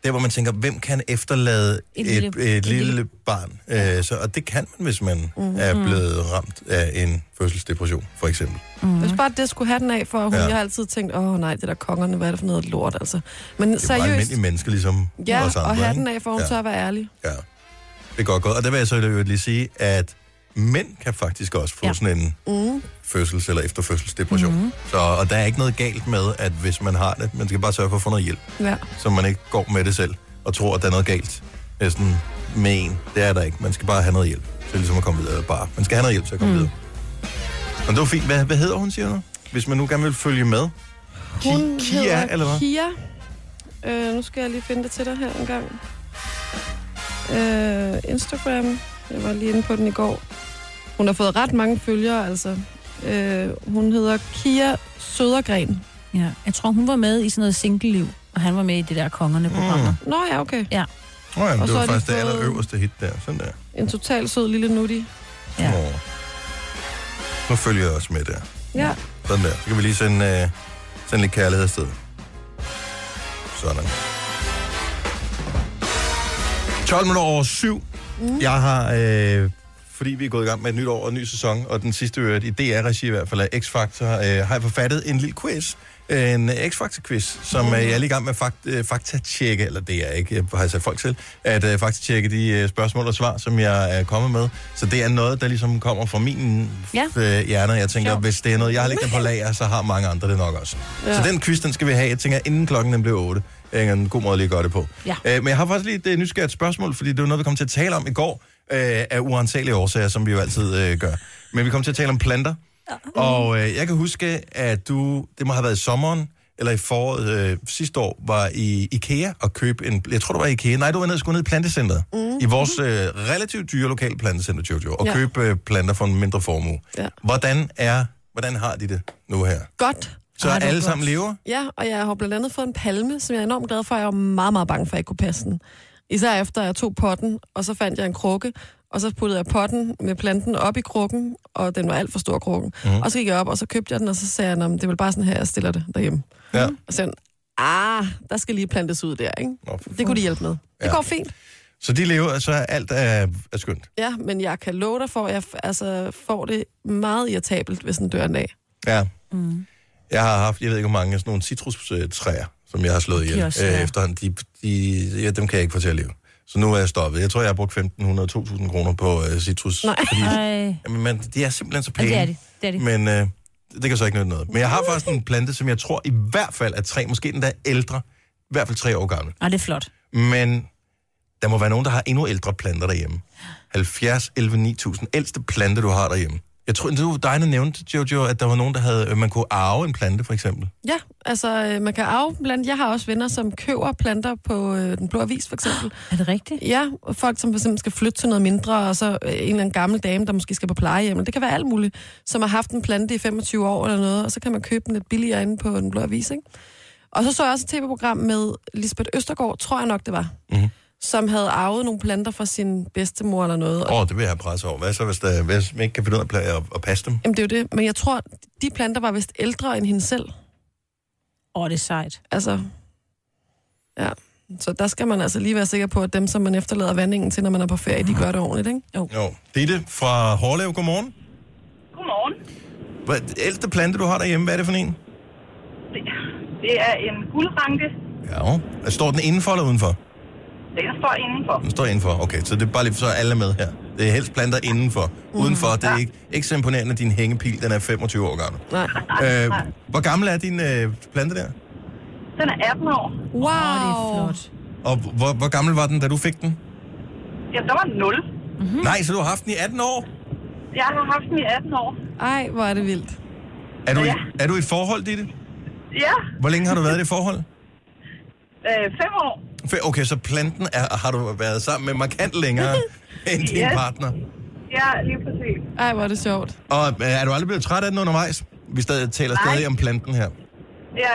[SPEAKER 3] der, hvor man tænker, hvem kan efterlade et, et, lille, et, et lille, lille barn? Øh, så, og det kan man, hvis man mm. er blevet ramt af en fødselsdepression, for eksempel.
[SPEAKER 4] Mm. Hvis bare det skulle have den af, for hun,
[SPEAKER 3] Ja.
[SPEAKER 4] jeg har altid tænkt, åh nej, det der kongerne, hvad er det for noget lort, altså. Men
[SPEAKER 3] Det er bare
[SPEAKER 4] seriøst,
[SPEAKER 3] almindelige mennesker, ligesom
[SPEAKER 4] ja,
[SPEAKER 3] os andre.
[SPEAKER 4] og have
[SPEAKER 3] ikke?
[SPEAKER 4] den af, for hun
[SPEAKER 3] Ja.
[SPEAKER 4] tør at være ærlig.
[SPEAKER 3] Ja, det er godt gået. Og der vil jeg så lige sige, at mænd kan faktisk også få
[SPEAKER 5] Ja.
[SPEAKER 3] sådan en
[SPEAKER 4] Mm.
[SPEAKER 3] fødsels- eller efterfødselsdepression. Mm-hmm. Så, og der er ikke noget galt med, at hvis man har det, man skal bare sørge for at få noget hjælp,
[SPEAKER 4] Ja.
[SPEAKER 3] så man ikke går med det selv og tror, at der er noget galt med, sådan, med en. Det er der ikke. Man skal bare have noget hjælp. Så er ligesom at komme videre. Bare. Man skal have noget hjælp til at komme mm. videre. Men det var fint. Hvad, hvad hedder hun, siger du? Hvis man nu gerne vil følge med. Ki-
[SPEAKER 4] Hun
[SPEAKER 3] Kia,
[SPEAKER 4] hedder
[SPEAKER 3] eller hvad?
[SPEAKER 4] Kia. Øh, nu skal jeg lige finde det til dig her en gang. Øh, Instagram. Jeg var lige inde på den i går. Hun har fået ret mange følgere, altså. Øh, hun hedder Kia Sødergren.
[SPEAKER 5] Ja. Jeg tror, hun var med i sådan noget single-liv, og han var med i det der kongerne-programmer.
[SPEAKER 4] Nå ja, okay.
[SPEAKER 5] Ja.
[SPEAKER 3] Nå ja,
[SPEAKER 4] Og
[SPEAKER 3] det
[SPEAKER 4] så
[SPEAKER 3] var
[SPEAKER 4] har de
[SPEAKER 3] faktisk det
[SPEAKER 4] fået-
[SPEAKER 3] allerøverste hit der. Sådan der.
[SPEAKER 4] En total sød lille nutti.
[SPEAKER 5] Ja.
[SPEAKER 3] Nå. Nu følger jeg også med der.
[SPEAKER 4] Ja.
[SPEAKER 3] Sådan der. Så kan vi lige sende, uh, sende lidt kærlighed afsted. Sådan. tolv minutter over syv. Mm. Jeg har, øh, fordi vi er gået i gang med et nyt år og en ny sæson, og den sidste øvrigt i D R-regi i hvert fald af X-Factor, øh, har jeg forfattet en lille quiz. En X-Factor-quiz, som mm. øh, jeg er lige i gang med at fakt, øh, faktatjekke, eller det er ikke, jeg har sat folk til, at øh, faktatjekke de øh, spørgsmål og svar, som jeg er kommet med. Så det er noget, der ligesom kommer fra min
[SPEAKER 5] Ja.
[SPEAKER 3] øh, hjerne. Jeg tænker,
[SPEAKER 5] Sjov.
[SPEAKER 3] hvis det er noget, jeg har liggende på lager, så har mange andre det nok også.
[SPEAKER 4] Ja.
[SPEAKER 3] Så den quiz, den skal vi have, jeg tænker, inden klokken den bliver otte. Det er en god måde lige at gøre det på.
[SPEAKER 5] Ja.
[SPEAKER 3] Øh, men jeg har faktisk lige et øh, nysgerrigt spørgsmål, fordi det var noget, vi kom til at tale om i går, øh, af uansagelige årsager, som vi jo altid øh, gør. Men vi kom til at tale om planter. Og øh, jeg kan huske, at du, det må have været i sommeren, eller i foråret øh, sidste år, var i IKEA og købe en, jeg tror, du var i IKEA, nej, du var nede og skulle ned i plantecenteret, mm. i vores øh, relativt dyre lokale plantecenter, Jojo, og
[SPEAKER 4] Ja.
[SPEAKER 3] købe øh, planter for en mindre formue.
[SPEAKER 4] Ja.
[SPEAKER 3] Hvordan er, hvordan har de det nu her?
[SPEAKER 4] Godt.
[SPEAKER 3] Så
[SPEAKER 5] Ej, det var
[SPEAKER 3] alle
[SPEAKER 5] godt.
[SPEAKER 3] sammen lever?
[SPEAKER 4] Ja, og jeg har blandt andet fået en palme, som jeg er enormt glad for. Jeg var meget, meget bange for, at jeg ikke kunne passe den. Især efter jeg tog potten, og så fandt jeg en krukke, og så puttede jeg potten med planten op i krukken, og den var alt for stor, krukken. Mm. Og så gik jeg op, og så købte jeg den, og så sagde jeg, "Nå, men det er vel bare sådan her, jeg stiller det derhjemme."
[SPEAKER 3] Ja.
[SPEAKER 4] Og så sagde han, ah, der skal lige plantes ud der, ikke?
[SPEAKER 3] Nå, for
[SPEAKER 4] Det kunne de hjælpe med. Det
[SPEAKER 3] Ja.
[SPEAKER 4] går fint.
[SPEAKER 3] Så de lever, altså alt er, er skønt.
[SPEAKER 4] Ja, men jeg kan love dig for, at jeg f- altså, får det meget irritabelt, hvis den dør en dag.
[SPEAKER 3] Ja. Mm. Jeg har haft, jeg ved ikke hvor mange, sådan nogle citrustræer, som jeg har slået ihjel
[SPEAKER 5] De er også
[SPEAKER 3] øh,
[SPEAKER 5] svære.
[SPEAKER 3] efterhånden. De, de, ja, dem kan jeg ikke få til at leve. Så nu er jeg stoppet. Jeg tror, jeg har brugt femten hundrede til to tusind kroner på øh, citrus.
[SPEAKER 4] Nej.
[SPEAKER 3] Fordi,
[SPEAKER 5] Ej.
[SPEAKER 3] jamen, man, de er simpelthen så
[SPEAKER 5] Ja,
[SPEAKER 3] pæne.
[SPEAKER 5] det er de. Det er de.
[SPEAKER 3] Men øh, det kan så ikke nytte noget. Men jeg har faktisk en plante, som jeg tror i hvert fald er tre, måske den der ældre, i hvert fald tre år gammel.
[SPEAKER 5] Ej, det er flot.
[SPEAKER 3] Men der må være nogen, der har endnu ældre planter derhjemme. halvfjerds elleve ni tusind. Ældste plante, du har derhjemme. Jeg tror, det var dig, der nævnte, Jojo, at der var nogen, der havde, man kunne arve en plante, for eksempel.
[SPEAKER 4] Ja, altså øh, man kan arve blandt. Jeg har også venner, som køber planter på øh, Den Blå Avis, for eksempel.
[SPEAKER 5] Er det rigtigt?
[SPEAKER 4] Ja, og folk, som for eksempel skal flytte til noget mindre, og så øh, en eller anden gammel dame, der måske skal på plejehjem. Det kan være alt muligt, som har haft en plante i femogtyve år eller noget, og så kan man købe den lidt billigere inde på Den Blå Avis, ikke? Og så så jeg også et tv-program med Lisbeth Østergaard, tror jeg nok det var,
[SPEAKER 3] Mhm.
[SPEAKER 4] som havde arvet nogle planter fra sin bedstemor eller noget.
[SPEAKER 3] Åh, oh, det vil jeg have pres over. Hvad så, hvis, der, hvis man ikke kan finde ud af at, at passe dem?
[SPEAKER 4] Jamen, det er jo det. Men jeg tror, de planter var vist ældre end hende selv.
[SPEAKER 5] Åh, oh, det er sejt.
[SPEAKER 4] Altså, ja. Så der skal man altså lige være sikker på, at dem, som man efterlader vandingen til, når man er på ferie, de gør det ordentligt, ikke? Jo.
[SPEAKER 3] Jo. Ditte fra Hårlev, godmorgen.
[SPEAKER 8] Godmorgen.
[SPEAKER 3] Hvad, ældste plante, du har derhjemme, hvad er det for en?
[SPEAKER 8] Det, det er en guldranke.
[SPEAKER 3] Ja. Står den indenfor eller udenfor?
[SPEAKER 8] Den står indenfor.
[SPEAKER 3] Den står indenfor, okay. Så det er bare lige så alle er med her. Det er helst planter indenfor. Udenfor, det er ikke, ikke så imponerende, at din hængepil, den er femogtyve år gammel.
[SPEAKER 4] Nej.
[SPEAKER 3] Øh, hvor gammel er din øh, plante der?
[SPEAKER 8] Den er atten år.
[SPEAKER 4] Wow.
[SPEAKER 5] Åh, det er flot.
[SPEAKER 3] Og hvor, hvor gammel var den, da du fik den?
[SPEAKER 8] Ja, der var nul.
[SPEAKER 3] Mm-hmm. Nej, så du har haft den i atten år?
[SPEAKER 8] Jeg har haft den i atten år.
[SPEAKER 4] Ej, hvor er det vildt.
[SPEAKER 3] Er du, i,
[SPEAKER 8] Ja.
[SPEAKER 3] er du i et forhold, Ditte?
[SPEAKER 8] Ja,
[SPEAKER 3] Hvor længe har du været i det forhold?
[SPEAKER 8] øh, fem år.
[SPEAKER 3] Fe- Okay, så planten er, har du været sammen med markant længere end din
[SPEAKER 8] Yes.
[SPEAKER 3] partner.
[SPEAKER 8] Ja, lige præcis.
[SPEAKER 4] Ej, hvor er det sjovt.
[SPEAKER 3] Og øh, er du aldrig blevet træt af den undervejs? Vi stadig, taler
[SPEAKER 8] Nej.
[SPEAKER 3] stadig om planten her.
[SPEAKER 8] Ja.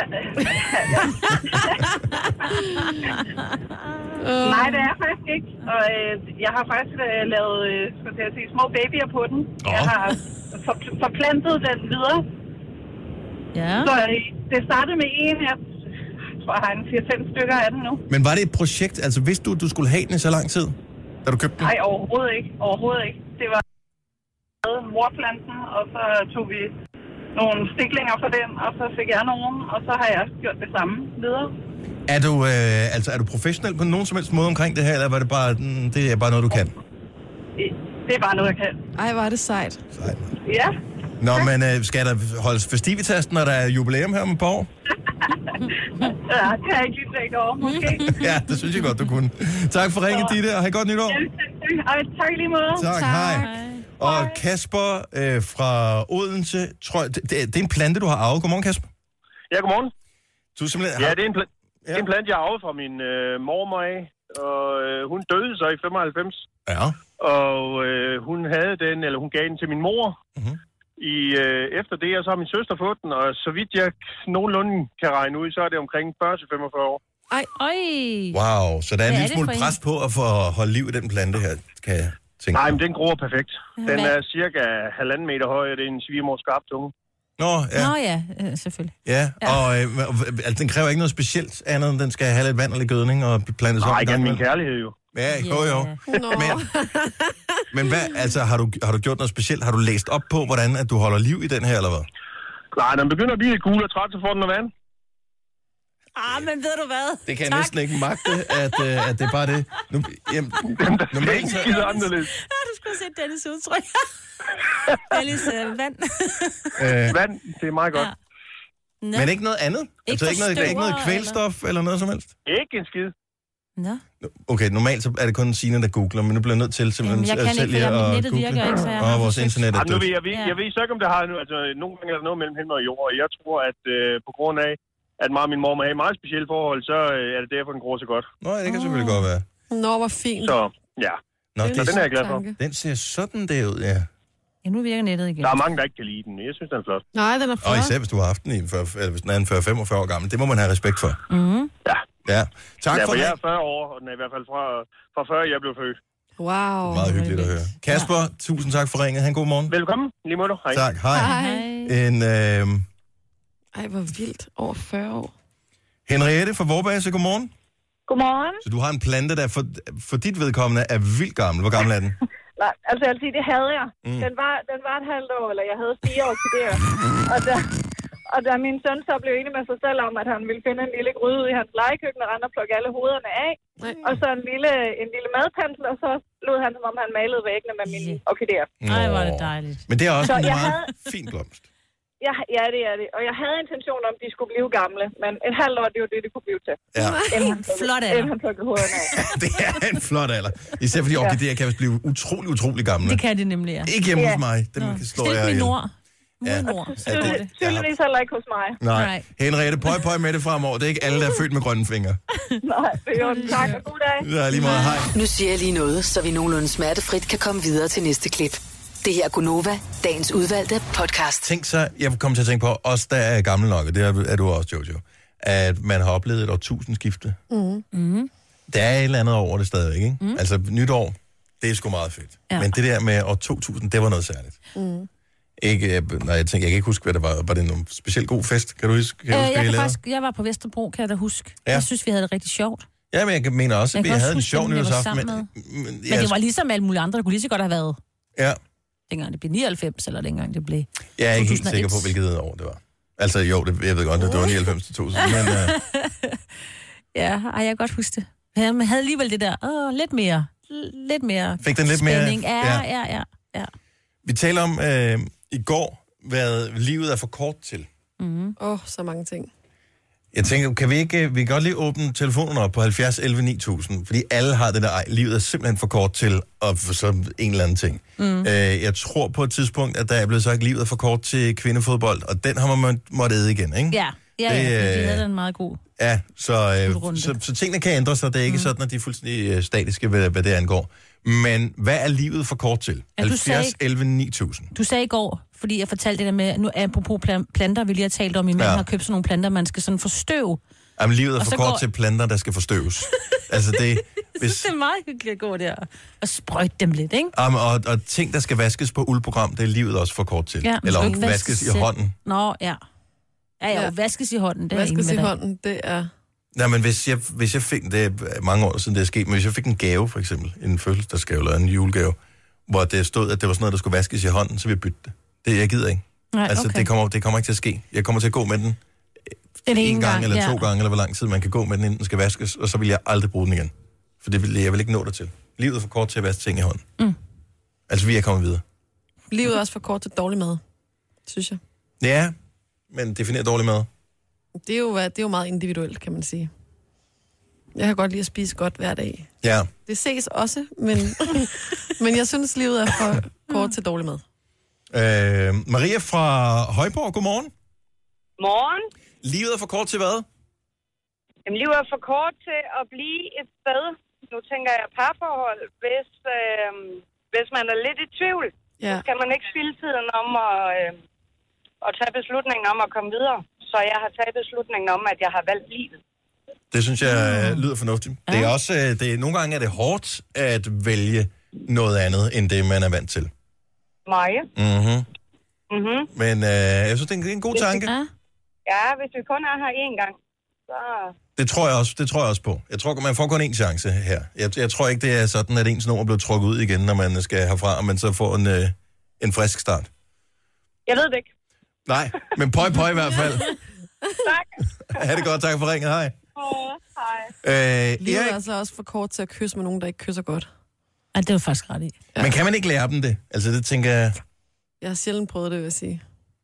[SPEAKER 8] Nej, det er faktisk ikke. Og øh, jeg har faktisk øh, lavet øh, skal jeg sige, små babyer på den.
[SPEAKER 3] Åh.
[SPEAKER 8] Jeg har for, forplantet den videre.
[SPEAKER 5] Ja.
[SPEAKER 8] Så øh, det startede med en, jeg tror, jeg har en fire fem stykker af den nu.
[SPEAKER 3] Men var det et projekt? Altså, vidste du, du skulle have den i så lang tid, da du købte den?
[SPEAKER 8] Nej, overhovedet ikke. Overhovedet ikke. Det var morplanten, og så tog vi nogle stiklinger for den, og så fik jeg nogen, og så har jeg gjort det samme videre.
[SPEAKER 3] Er du, øh, altså, er du professionel på nogen som helst måde omkring det her, eller var det bare, det er bare noget, du kan?
[SPEAKER 8] Det er bare noget, jeg kan.
[SPEAKER 4] Ej, hvor er det sejt.
[SPEAKER 3] Sejt.
[SPEAKER 8] Ja.
[SPEAKER 3] Nå, men øh, skal der holdes festivitas, når der er jubilæum her om et par år?
[SPEAKER 8] Ja, det har jeg ikke lige tænkt over, måske.
[SPEAKER 3] Ja, det synes jeg godt, du kunne. Tak for ringet, Ditte, og have godt nytår.
[SPEAKER 8] Ja, tak lige måde.
[SPEAKER 3] Tak, tak. Hej. Og Kasper øh, fra Odense, tror jeg, det, det er en plante, du har arvet. Godmorgen, Kasper.
[SPEAKER 9] Ja, godmorgen.
[SPEAKER 3] Du simpelthen...
[SPEAKER 9] Ja, det er en, pla- ja. en plante, jeg har arvet fra min øh, mormor af, og øh, hun døde så i femoghalvfems.
[SPEAKER 3] Ja.
[SPEAKER 9] Og øh, hun havde den, eller hun gav den til min mor.
[SPEAKER 3] Mm-hmm.
[SPEAKER 9] I, øh, efter det, og så har min søster fået den, og så vidt jeg nogenlunde kan regne ud, så er det omkring fyrre til femogfyrre år.
[SPEAKER 5] Ej, øj.
[SPEAKER 3] Wow, så der er en
[SPEAKER 5] Hvad er
[SPEAKER 3] lille
[SPEAKER 5] det
[SPEAKER 3] smule
[SPEAKER 5] for
[SPEAKER 3] pres på at få holde liv i den plante her, kan jeg tænke.
[SPEAKER 9] Nej, men den gror perfekt. Den
[SPEAKER 5] Hvad?
[SPEAKER 9] er cirka halvanden meter høj, og det er en svigermors skarp tunge.
[SPEAKER 3] Nå, ja.
[SPEAKER 5] Nå ja, øh, selvfølgelig.
[SPEAKER 3] Ja, og øh, altså, den kræver ikke noget specielt andet, end den skal have lidt vand og lidt gødning og plantes op.
[SPEAKER 9] Nej, igen min
[SPEAKER 3] imellem.
[SPEAKER 9] kærlighed jo.
[SPEAKER 3] Ja, jo jo.
[SPEAKER 4] Nå.
[SPEAKER 3] Men, men hvad, altså, har du, har du gjort noget specielt? Har du læst op på, hvordan at du holder liv i den her, eller hvad?
[SPEAKER 9] Nej, når den begynder at blive lidt gul og træt, så får den noget vand.
[SPEAKER 5] Ah, men ved du hvad?
[SPEAKER 3] Det kan jeg
[SPEAKER 5] Tak.
[SPEAKER 3] næsten ikke magte, at, øh, at det er bare det. Nu, jamen,
[SPEAKER 9] Det er ikke skide anderledes.
[SPEAKER 5] Ja, du skulle have set Dennis udtryk. Dennis, øh, vand.
[SPEAKER 3] øh,
[SPEAKER 9] Vand, det er meget godt.
[SPEAKER 5] Nå.
[SPEAKER 3] men ikke noget andet?
[SPEAKER 5] Ikke
[SPEAKER 3] altså ikke noget,
[SPEAKER 5] forstøver,
[SPEAKER 3] ikke noget kvælstof eller? eller noget som helst?
[SPEAKER 9] Ikke en skid.
[SPEAKER 5] Nå.
[SPEAKER 3] Okay, normalt så er det kun Signe, der googler, men nu bliver jeg nødt til simpelthen
[SPEAKER 5] Jamen, jeg kan
[SPEAKER 3] selv
[SPEAKER 5] ikke, for
[SPEAKER 3] lige
[SPEAKER 5] jeg-
[SPEAKER 3] at
[SPEAKER 5] nettet virker
[SPEAKER 3] google.
[SPEAKER 5] ikke, så jeg
[SPEAKER 3] Og
[SPEAKER 5] har
[SPEAKER 3] vores
[SPEAKER 5] forsøgt.
[SPEAKER 3] internet er
[SPEAKER 9] Ej, nu
[SPEAKER 3] dødt.
[SPEAKER 9] ved jeg, jeg, jeg ved så ikke, om det har altså, nogle gange er der noget mellem himmel og jord, og jeg tror, at øh, på grund af, at mig og min mor må have meget specielle forhold, så øh, er det derfor, den gror så godt.
[SPEAKER 3] Nå, det kan selvfølgelig godt være.
[SPEAKER 4] Nå, hvor fint.
[SPEAKER 9] Så ja,
[SPEAKER 3] Nå,
[SPEAKER 9] så
[SPEAKER 3] det,
[SPEAKER 9] den er jeg glad for.
[SPEAKER 4] Tanke.
[SPEAKER 3] den ser sådan der ud, ja.
[SPEAKER 5] Ja, nu virker nettet igen.
[SPEAKER 9] Der er mange, der ikke kan lide den, men jeg synes, den er flot.
[SPEAKER 4] Nej, den er
[SPEAKER 3] Og
[SPEAKER 4] flot.
[SPEAKER 3] især hvis du har haft den i, fyrre, eller hvis den er en fyrre til femogfyrre år gammel. Det må man have respekt for.
[SPEAKER 5] Mm-hmm.
[SPEAKER 9] Ja,
[SPEAKER 3] Ja. Tak
[SPEAKER 9] ja
[SPEAKER 3] for
[SPEAKER 9] for
[SPEAKER 3] det.
[SPEAKER 9] jeg er fyrre år, og den er i hvert fald fra, fra før jeg blev født.
[SPEAKER 4] Wow.
[SPEAKER 3] Meget hyggeligt at høre. Kasper, tusind tak for ringet. Han god morgen.
[SPEAKER 9] Velkommen, lige måde du. Hej.
[SPEAKER 3] Tak, hej.
[SPEAKER 4] Hej.
[SPEAKER 3] En, øh,
[SPEAKER 4] Ej, hvor vildt. Over fyrre år.
[SPEAKER 3] Henriette fra Vorbasse, godmorgen.
[SPEAKER 8] Godmorgen.
[SPEAKER 3] Så du har en plante, der for, for dit vedkommende er vildt gammel. Hvor gammel er den?
[SPEAKER 8] Nej, altså jeg vil sige, det havde jeg.
[SPEAKER 3] Mm.
[SPEAKER 8] Den, var, den var et halvt år, eller jeg havde fire år til det. Og da, og da min søn så blev enig med sig selv om, at han ville finde en lille gryde i hans legekøkken og rende og plukke alle hovederne af.
[SPEAKER 4] Nej.
[SPEAKER 8] Og så en lille, en lille madpensel, og så lod han, som om han malede væggene med mine orkideer.
[SPEAKER 5] Ej, hvor er det dejligt.
[SPEAKER 3] Men det er også
[SPEAKER 8] Så
[SPEAKER 3] en
[SPEAKER 8] jeg
[SPEAKER 3] meget
[SPEAKER 8] havde-
[SPEAKER 3] fin blomst.
[SPEAKER 8] Ja, ja, det er det. Og jeg havde intention om, at de skulle blive gamle, men et halvt år, det var det, de kunne blive til.
[SPEAKER 3] Ja.
[SPEAKER 8] Inden han plukkede-
[SPEAKER 5] Flot alder.
[SPEAKER 8] Inden han plukkede hovederne af.
[SPEAKER 3] Det er en flot alder. Især fordi orkideer kan blive utrolig, utrolig gamle.
[SPEAKER 5] Det kan det nemlig, ja.
[SPEAKER 3] Ikke hjemme
[SPEAKER 8] Ja.
[SPEAKER 3] hos mig. Dem
[SPEAKER 5] Nå.
[SPEAKER 3] slår
[SPEAKER 5] Stil
[SPEAKER 3] jeg
[SPEAKER 5] dem i
[SPEAKER 3] ihjel.
[SPEAKER 5] nord. Mod
[SPEAKER 3] Ja.
[SPEAKER 5] nord. Så
[SPEAKER 3] Ja,
[SPEAKER 5] går
[SPEAKER 3] det-
[SPEAKER 5] det.
[SPEAKER 8] Tydeligvis heller ikke hos mig.
[SPEAKER 3] Nej.
[SPEAKER 5] Nej.
[SPEAKER 3] Henriette, pøj, pøj med det fremover. Det er ikke alle, der er født med grønne fingre.
[SPEAKER 8] Nej, det er jo en tak og god dag.
[SPEAKER 3] Ja, lige meget. Hej.
[SPEAKER 7] Nu siger jeg lige noget, så vi nogenlunde smertefrit kan komme videre til næste klip. Det her er Gunova, dagens udvalgte podcast.
[SPEAKER 3] Tænk så, jeg kom til at tænke på, os der er gamle nok, og det er, er du også, Jojo, at man har oplevet et årtusindskifte.
[SPEAKER 4] Mm.
[SPEAKER 5] Mm.
[SPEAKER 3] Der er et eller andet over det stadigvæk, ikke? Mm. Altså, nytår, det er sgu meget fedt.
[SPEAKER 5] Ja.
[SPEAKER 3] Men det der med år to tusind, det var noget særligt.
[SPEAKER 4] Mm.
[SPEAKER 3] Ikke, øh, nej, jeg tænker, jeg kan ikke huske, hvad det var. Var det en specielt god fest? Kan du huske, kan du
[SPEAKER 5] Øh,
[SPEAKER 3] huske
[SPEAKER 5] jeg,
[SPEAKER 3] hvad I
[SPEAKER 5] kan
[SPEAKER 3] lavede?
[SPEAKER 5] faktisk, jeg var på Vesterbro, kan jeg da huske.
[SPEAKER 3] Ja.
[SPEAKER 5] Jeg synes, vi havde det rigtig sjovt.
[SPEAKER 3] Ja, men jeg mener også,
[SPEAKER 5] Jeg
[SPEAKER 3] at vi
[SPEAKER 5] kan også
[SPEAKER 3] havde en
[SPEAKER 5] huske
[SPEAKER 3] sjov
[SPEAKER 5] dem, vi var
[SPEAKER 3] nytårsaften. Men,
[SPEAKER 5] sammen
[SPEAKER 3] men,
[SPEAKER 5] Men
[SPEAKER 3] jeg,
[SPEAKER 5] det var ligesom alle mulige andre, der kunne lige så godt have været,
[SPEAKER 3] ja,
[SPEAKER 5] dengang det blev nioghalvfems, eller dengang det blev
[SPEAKER 3] jeg er ikke helt
[SPEAKER 5] to tusind og et.
[SPEAKER 3] sikker på, hvilket år det var. Altså jo, det, jeg ved godt, at det var nioghalvfems til to tusind, men uh,
[SPEAKER 5] Ja, ej, jeg kan godt huske det. Ja, men havde alligevel det der, åh, lidt mere, lidt mere
[SPEAKER 3] Fik den lidt mere-
[SPEAKER 5] spænding. Ja,
[SPEAKER 3] ja.
[SPEAKER 5] ja, ja, ja.
[SPEAKER 3] vi taler om øh, i går, hvad livet er for kort til.
[SPEAKER 5] Mm.
[SPEAKER 4] Åh, oh, så mange ting.
[SPEAKER 3] Jeg tænker, kan vi ikke, vi kan godt lige åbne telefonen op på halvfjerds elleve ni tusind, fordi alle har det der, ej, livet er simpelthen for kort til, og for så en eller anden ting. Mm. Øh, jeg tror på et tidspunkt, at der er blevet sagt, at livet er for kort til kvindefodbold, og den har man måttet æde igen, ikke?
[SPEAKER 5] Ja, ja,
[SPEAKER 3] Det,
[SPEAKER 5] ja, de
[SPEAKER 3] øh,
[SPEAKER 5] havde den meget god.
[SPEAKER 3] Ja, så, øh,
[SPEAKER 5] Slutrunde.
[SPEAKER 3] så, så tingene kan ændre sig. Det er ikke mm. sådan, at de er fuldstændig øh, statiske, hvad, hvad det angår. Men hvad er livet for kort til?
[SPEAKER 5] Ja, du
[SPEAKER 3] halvfjerds
[SPEAKER 5] sagde-
[SPEAKER 3] elleve ni tusind.
[SPEAKER 5] Du sagde i går, fordi jeg fortalte det der med, nu apropos plan- planter, vi lige har talt om, min mand
[SPEAKER 3] Ja.
[SPEAKER 5] har købt sådan nogle planter, man skal sådan forstøve.
[SPEAKER 3] Jamen, livet er
[SPEAKER 5] Og
[SPEAKER 3] for
[SPEAKER 5] så
[SPEAKER 3] kort
[SPEAKER 5] går-
[SPEAKER 3] til planter, der skal forstøves. altså, det,
[SPEAKER 5] Jeg
[SPEAKER 3] hvis,
[SPEAKER 5] synes, det er meget hyggeligt at gå der og sprøjte dem lidt, ikke?
[SPEAKER 3] um, og, og ting, der skal vaskes på uldprogram, det er livet også for kort til.
[SPEAKER 5] Ja, man
[SPEAKER 3] Eller
[SPEAKER 5] skal ikke vaske
[SPEAKER 3] vaskes i
[SPEAKER 5] selv.
[SPEAKER 3] hånden.
[SPEAKER 5] Nå, ja. Ja, ja,
[SPEAKER 4] Ja.
[SPEAKER 5] vaskes i hånden, det er jeg
[SPEAKER 4] Vaskes
[SPEAKER 5] enig
[SPEAKER 4] i
[SPEAKER 5] med dig.
[SPEAKER 4] hånden, det er...
[SPEAKER 3] Nej, men hvis jeg, hvis jeg fik, det er mange år siden det er sket, men hvis jeg fik en gave, for eksempel, en fødselsdagsgave eller en julegave, hvor det stod, at det var sådan noget, der skulle vaskes i hånden, så vil jeg bytte det. Det jeg gider ikke.
[SPEAKER 5] Nej,
[SPEAKER 3] altså,
[SPEAKER 5] okay.
[SPEAKER 3] det, kommer, det kommer ikke til at ske. Jeg kommer til at gå med den
[SPEAKER 5] Den
[SPEAKER 3] en
[SPEAKER 5] ene
[SPEAKER 3] gang,
[SPEAKER 5] gang,
[SPEAKER 3] eller
[SPEAKER 5] ja.
[SPEAKER 3] to gange, eller hvor lang tid man kan gå med den, inden den skal vaskes, og så vil jeg aldrig bruge den igen. For det vil jeg vil ikke nå dig til. Livet er for kort til at vaske ting i hånden.
[SPEAKER 5] Mm.
[SPEAKER 3] Altså, vi er kommet videre.
[SPEAKER 4] Livet er også for kort til dårlig mad, synes jeg.
[SPEAKER 3] Ja, men definér dårlig mad.
[SPEAKER 4] Det er, jo, det er jo meget individuelt, kan man sige. Jeg kan godt lide at spise godt hver dag.
[SPEAKER 3] Ja.
[SPEAKER 4] Det ses også, men, men jeg synes, livet er for kort til dårlig mad.
[SPEAKER 3] Øh, Maria fra Højborg, godmorgen.
[SPEAKER 10] Morgen.
[SPEAKER 3] Livet er for kort til hvad?
[SPEAKER 10] Jamen, livet er for kort til at blive et sted. Nu tænker jeg parforhold. Hvis, øh, hvis man er lidt i tvivl,
[SPEAKER 4] ja.
[SPEAKER 10] så skal man ikke spilde tiden om at, øh, at tage beslutningen om at komme videre. Så jeg har taget beslutningen om, at jeg har valgt livet.
[SPEAKER 3] Det synes jeg lyder fornuftigt. Ja. Det er også, det er, nogle gange er det hårdt at vælge noget andet, end det man er vant til.
[SPEAKER 10] Meget.
[SPEAKER 3] Mhm.
[SPEAKER 10] Mhm.
[SPEAKER 3] Men øh, jeg synes, det er en god tanke.
[SPEAKER 10] Ja, hvis vi kun er her én gang, så...
[SPEAKER 3] Det tror jeg også, det tror jeg også på. Jeg tror, man får kun én chance her. Jeg, jeg tror ikke, det er sådan, at ens nummer bliver trukket ud igen, når man skal herfra, og man så får en, øh, en frisk start.
[SPEAKER 10] Jeg ved det ikke.
[SPEAKER 3] Nej, men pøj pøj i hvert fald.
[SPEAKER 10] Tak.
[SPEAKER 3] Ha' det godt, tak for ringen. Hej.
[SPEAKER 10] Oh, hej.
[SPEAKER 3] Øh,
[SPEAKER 4] Livet er
[SPEAKER 3] Erik,
[SPEAKER 4] altså også for kort til at kysse med nogen, der ikke kysser godt.
[SPEAKER 5] Ja, det er jo faktisk ret i.
[SPEAKER 4] Ja.
[SPEAKER 3] men kan man ikke lære dem det? Altså, det tænker jeg...
[SPEAKER 4] Jeg har sjældent prøvet det, vil jeg sige.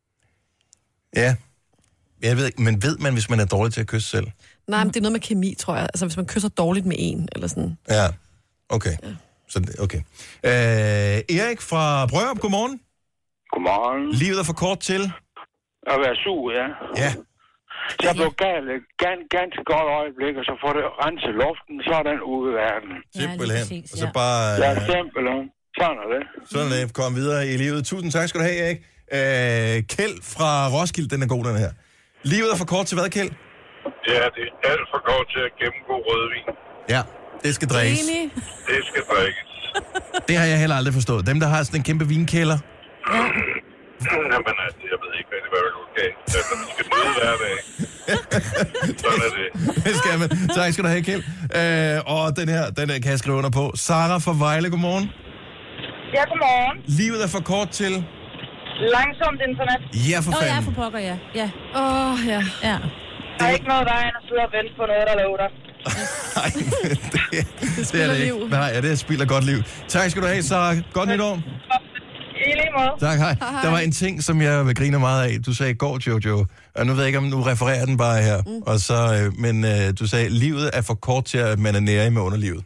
[SPEAKER 3] Ja. Jeg ved ikke, men ved man, hvis man er dårlig til at kysse selv?
[SPEAKER 4] Nej, men det er noget med kemi, tror jeg. Altså, hvis man kysser dårligt med en, eller sådan.
[SPEAKER 3] Ja, okay. Ja. Så, det- okay. Øh, Erik fra Brørup, godmorgen.
[SPEAKER 11] Godmorgen.
[SPEAKER 3] Livet er for kort til?
[SPEAKER 11] At være sur, ja.
[SPEAKER 3] Ja.
[SPEAKER 11] Så på galt et gan- ganske godt øjeblik, og så får det renset luften, så er den ude i verden.
[SPEAKER 3] Simpelthen. Og så bare...
[SPEAKER 11] Ja,
[SPEAKER 3] Øh,
[SPEAKER 11] simpelthen. Sådan er det.
[SPEAKER 3] sådan er det. Kom videre i livet. Tusind tak skal du have, Erik. Øh, Kjeld fra Roskilde, den er god, den her. Livet er for kort til hvad, Kjeld?
[SPEAKER 12] Ja, det er alt for kort til at gennemgå rødvin.
[SPEAKER 3] Ja, det skal drikkes.
[SPEAKER 4] Enig.
[SPEAKER 12] Det skal drikkes.
[SPEAKER 3] Det har jeg heller aldrig forstået. Dem, der har sådan en kæmpe vinkælder.
[SPEAKER 4] Ja.
[SPEAKER 12] Jamen, altså, jeg ved ikke, hvad det var, du gav. Altså, vi skal nyde hver dag. Sådan er det.
[SPEAKER 3] Det skal man. Tak skal du have, Kjeld. Øh, og den her, den her kan jeg skrive under på. Sara fra Vejle, godmorgen.
[SPEAKER 10] Ja, godmorgen.
[SPEAKER 3] Livet er for kort til...
[SPEAKER 10] Langsomt internet.
[SPEAKER 3] Ja, for
[SPEAKER 5] Åh,
[SPEAKER 3] fanden.
[SPEAKER 5] ja, for pokker, ja. Ja.
[SPEAKER 4] Åh, oh, ja.
[SPEAKER 5] Ja.
[SPEAKER 10] Der er ikke noget, der er end at sidde og vente på noget, der laver dig.
[SPEAKER 3] Nej, det, det, det er det ikke.
[SPEAKER 4] liv.
[SPEAKER 3] Nej, ja, det er spild af godt liv. Tak skal du have, Sara. Godt nytår.
[SPEAKER 10] I lige måde.
[SPEAKER 3] Tak, hej. Der var en ting, som jeg vil grine meget af. Du sagde i går, Jojo, og nu ved jeg ikke, om du refererer den bare her. Mm. Og så, øh, men øh, du sagde, livet er for kort til, at man er nære med underlivet.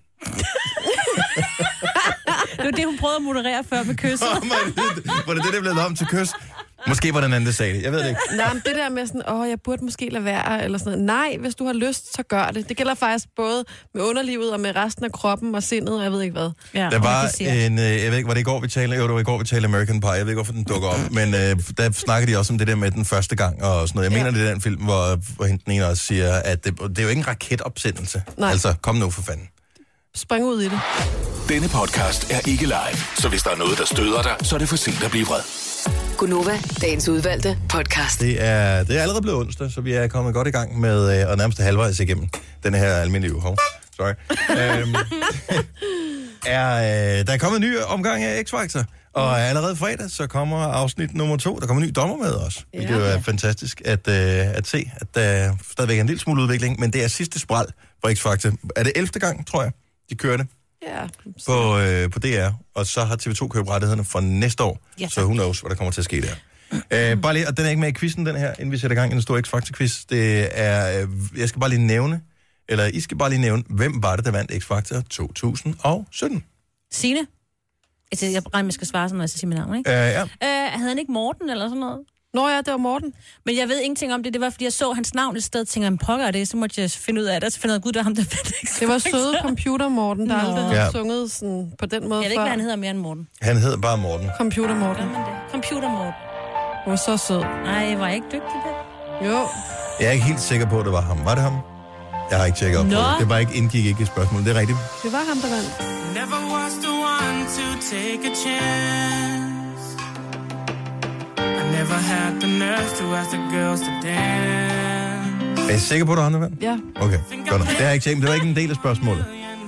[SPEAKER 5] Det var det, hun prøvede at moderere før med kysset.
[SPEAKER 3] Var det det, der blev lavet om til kys? Måske var den anden, der sagde det. Jeg ved det ikke.
[SPEAKER 4] Nej, men det der med sådan, åh, jeg burde måske lade være, eller sådan noget. Nej, hvis du har lyst, så gør det. Det gælder faktisk både med underlivet og med resten af kroppen og sindet, og jeg ved ikke hvad.
[SPEAKER 5] Ja,
[SPEAKER 3] Der var
[SPEAKER 5] det siger jeg.
[SPEAKER 3] en, øh, jeg ved ikke, var det i går, vi talte? Jo, det var i går, vi talte American Pie. Jeg ved ikke, hvorfor den dukker op. Men øh, der snakkede de også om det der med den første gang og sådan noget. Jeg mener, det er den film, hvor, hvor hende den ene også siger, at det, det er jo ikke en raketopsendelse.
[SPEAKER 4] Nej.
[SPEAKER 3] Altså, kom nu for fanden.
[SPEAKER 4] Spring ud i det.
[SPEAKER 6] Denne podcast er ikke live, så hvis der er noget, der støder dig, så er det for sent at blive vred.
[SPEAKER 7] Gunova, dagens udvalgte podcast.
[SPEAKER 3] Det er, det er allerede blevet onsdag, så vi er kommet godt i gang med øh, at nærmest halvvejs igennem den her almindelige uge. Sorry. øhm, er, øh, der er kommet en ny omgang af X-Factor, og allerede fredag, så kommer afsnit nummer to. Der kommer en ny dommer med os, ja. hvilket jo er fantastisk at, øh, at se, at der stadigvæk er en lille smule udvikling, men det er sidste spral for X-Factor. Er det ellevte gang, tror jeg, de kører det?
[SPEAKER 4] Ja.
[SPEAKER 3] På, øh, på D R, og så har T V to købt rettighederne for næste år,
[SPEAKER 5] Ja,
[SPEAKER 3] så who knows, hvad der kommer til at ske der. øh, bare lige, og den er ikke med i quizzen, den her, inden vi sætter i gang i den store X-Factor-quiz. Det er, øh, jeg skal bare lige nævne, eller I skal bare lige nævne, hvem var det, der vandt X-Factor to tusind sytten?
[SPEAKER 5] Signe? Altså, jeg regner med, jeg skal svare sådan, når jeg siger mit navn, ikke?
[SPEAKER 3] Øh, ja.
[SPEAKER 5] Øh, havde han ikke Morten eller sådan noget?
[SPEAKER 4] Nå ja, det var Morten.
[SPEAKER 5] Men jeg ved ingenting om det. Det var, fordi jeg så hans navn et sted, og tænkte, han pokker det, så måtte jeg finde ud af det, og så fandt jeg ud af, gud, det var ham, der fandt det.
[SPEAKER 4] Det var søde computer Morten, der
[SPEAKER 5] Nå.
[SPEAKER 4] aldrig havde
[SPEAKER 3] Ja.
[SPEAKER 4] sunget sådan, på den måde
[SPEAKER 5] Jeg ved ikke,
[SPEAKER 4] før.
[SPEAKER 5] hvad han hedder mere end Morten.
[SPEAKER 3] Han hedder bare Morten.
[SPEAKER 4] Computer Morten.
[SPEAKER 5] Gør man det? Computer Morten.
[SPEAKER 4] Du var så sød.
[SPEAKER 5] Nej, var jeg ikke dygtig der?
[SPEAKER 4] Jo.
[SPEAKER 3] Jeg er ikke helt sikker på, at det var ham. Var det ham? Jeg har ikke tjekket op på
[SPEAKER 5] Nå.
[SPEAKER 3] det. Det var ikke, indgik ikke i spørgsmålet. Det er rigtigt.
[SPEAKER 4] Det var ham, der vandt.
[SPEAKER 13] Never was the one to take a chance. I never had the nerve to ask the girls to dance.
[SPEAKER 3] Er I sikker på, at du har håndværk?
[SPEAKER 4] Ja.
[SPEAKER 3] Okay, godt. Det har jeg ikke tænkt. Det var ikke en del af spørgsmålet.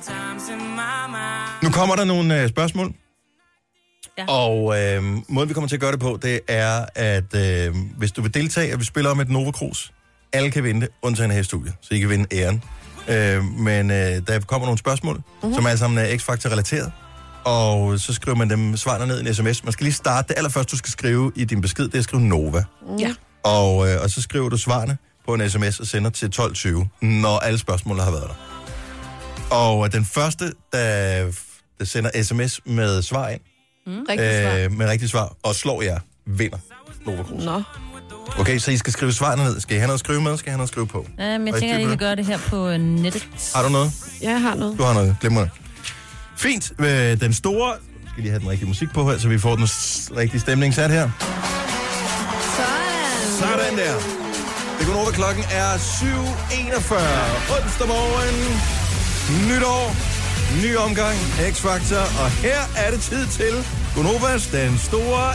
[SPEAKER 3] Nu kommer der nogle øh, spørgsmål. Ja. Og øh, måden, vi kommer til at gøre det på, det er, at øh, hvis du vil deltage, og vi spiller om et Nova Cruz, alle kan vinde det, undtagen her i studiet, så I kan vinde æren. Øh, men øh, der kommer nogle spørgsmål, uh-huh. som er alle sammen er X-Factor-relateret, og så skriver man dem svarene ned i en sms. Man skal lige starte det allerførste, du skal skrive i din besked, det er at skrive Nova.
[SPEAKER 4] Ja.
[SPEAKER 3] Og, øh, og så skriver du svarene på en sms og sender til tolv tyve, når alle spørgsmålene har været der. Og øh, den første, der, der sender sms med svar ind,
[SPEAKER 4] Mm. Rigtig
[SPEAKER 3] øh, med rigtig svar, og slår jer, vinder Nova Cruz.
[SPEAKER 4] Nå.
[SPEAKER 3] Okay, så I skal skrive svarene ned. Skal I have noget at skrive med? Skal I have noget at skrive på?
[SPEAKER 5] Ja, men jeg
[SPEAKER 3] Og
[SPEAKER 5] tænker, at I
[SPEAKER 3] styr på
[SPEAKER 5] kan gøre det her på øh, nettet.
[SPEAKER 3] Har du noget?
[SPEAKER 4] Ja, jeg har noget.
[SPEAKER 3] Du har noget. Glem det. Fint. Øh, Den store... Nu skal lige have den rigtige musik på her, så vi får den s- rigtige stemning sat her.
[SPEAKER 4] Sådan.
[SPEAKER 3] Sådan der. Det går over, klokken er syv enogfyrre. Onsdag morgen. Nytår. Ny omgang. X-Factor. Og her er det tid til Gonovas, den store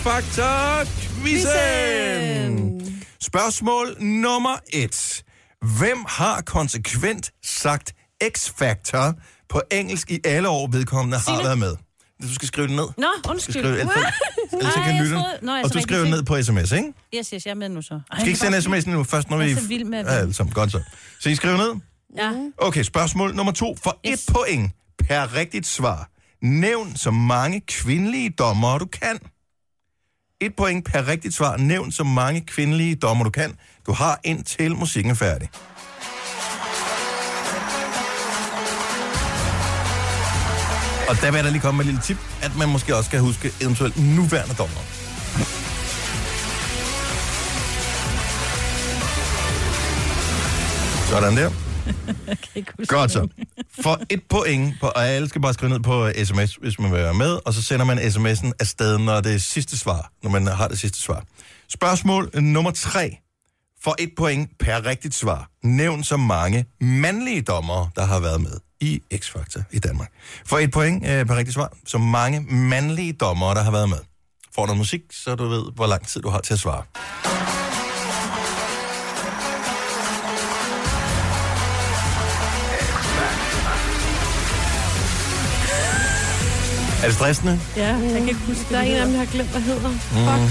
[SPEAKER 3] X-Factor-quizzen. Spørgsmål nummer et. Hvem har konsekvent sagt X-Factor på engelsk i alle år, vedkommende har
[SPEAKER 5] Signe.
[SPEAKER 3] været med? Du skal skrive det ned.
[SPEAKER 5] Nå,
[SPEAKER 3] Du
[SPEAKER 5] undskyld.
[SPEAKER 3] skal skrive, ellers, ellers
[SPEAKER 5] Ej,
[SPEAKER 3] kan
[SPEAKER 5] jeg
[SPEAKER 3] lytte.
[SPEAKER 5] troede- Nå, jeg
[SPEAKER 3] Og
[SPEAKER 5] så
[SPEAKER 3] du
[SPEAKER 5] rigtig
[SPEAKER 3] skriver
[SPEAKER 5] fint.
[SPEAKER 3] ned på sms, ikke?
[SPEAKER 5] Yes, yes, jeg er med nu så. Ej,
[SPEAKER 3] Du skal ikke sende sms'en nu, først når vi...
[SPEAKER 5] Jeg er så vild med at
[SPEAKER 3] Ja,
[SPEAKER 5] vinde.
[SPEAKER 3] alt sammen. Godt så. Så I skriver ned?
[SPEAKER 5] Ja.
[SPEAKER 3] Okay, spørgsmål nummer to. For yes. et point per rigtigt svar. Nævn så mange kvindelige dommere, du kan. Et point per rigtigt svar. Nævn så mange kvindelige dommere, du kan. Du har indtil musikken er færdig. Og der vil jeg da lige komme med et lille tip, at man måske også skal huske eventuelt nuværende dommere. Sådan der. Godt så. For et point, på, og alle skal bare skrive ned på sms, hvis man vil være med, og så sender man sms'en afsted, når det er sidste svar, når man har det sidste svar. Spørgsmål nummer tre. For et point per rigtigt svar. Nævn så mange mandlige dommere, der har været med i X-Factor i Danmark. For et point øh, per rigtigt svar. Så mange mandlige dommere, der har været med. Får noget musik, så du ved, hvor lang tid du har til at svare. Er det stressende?
[SPEAKER 4] Ja, jeg kan ikke huske, der er en af dem, der har glemt, hvad hedder.
[SPEAKER 3] Mm-hmm.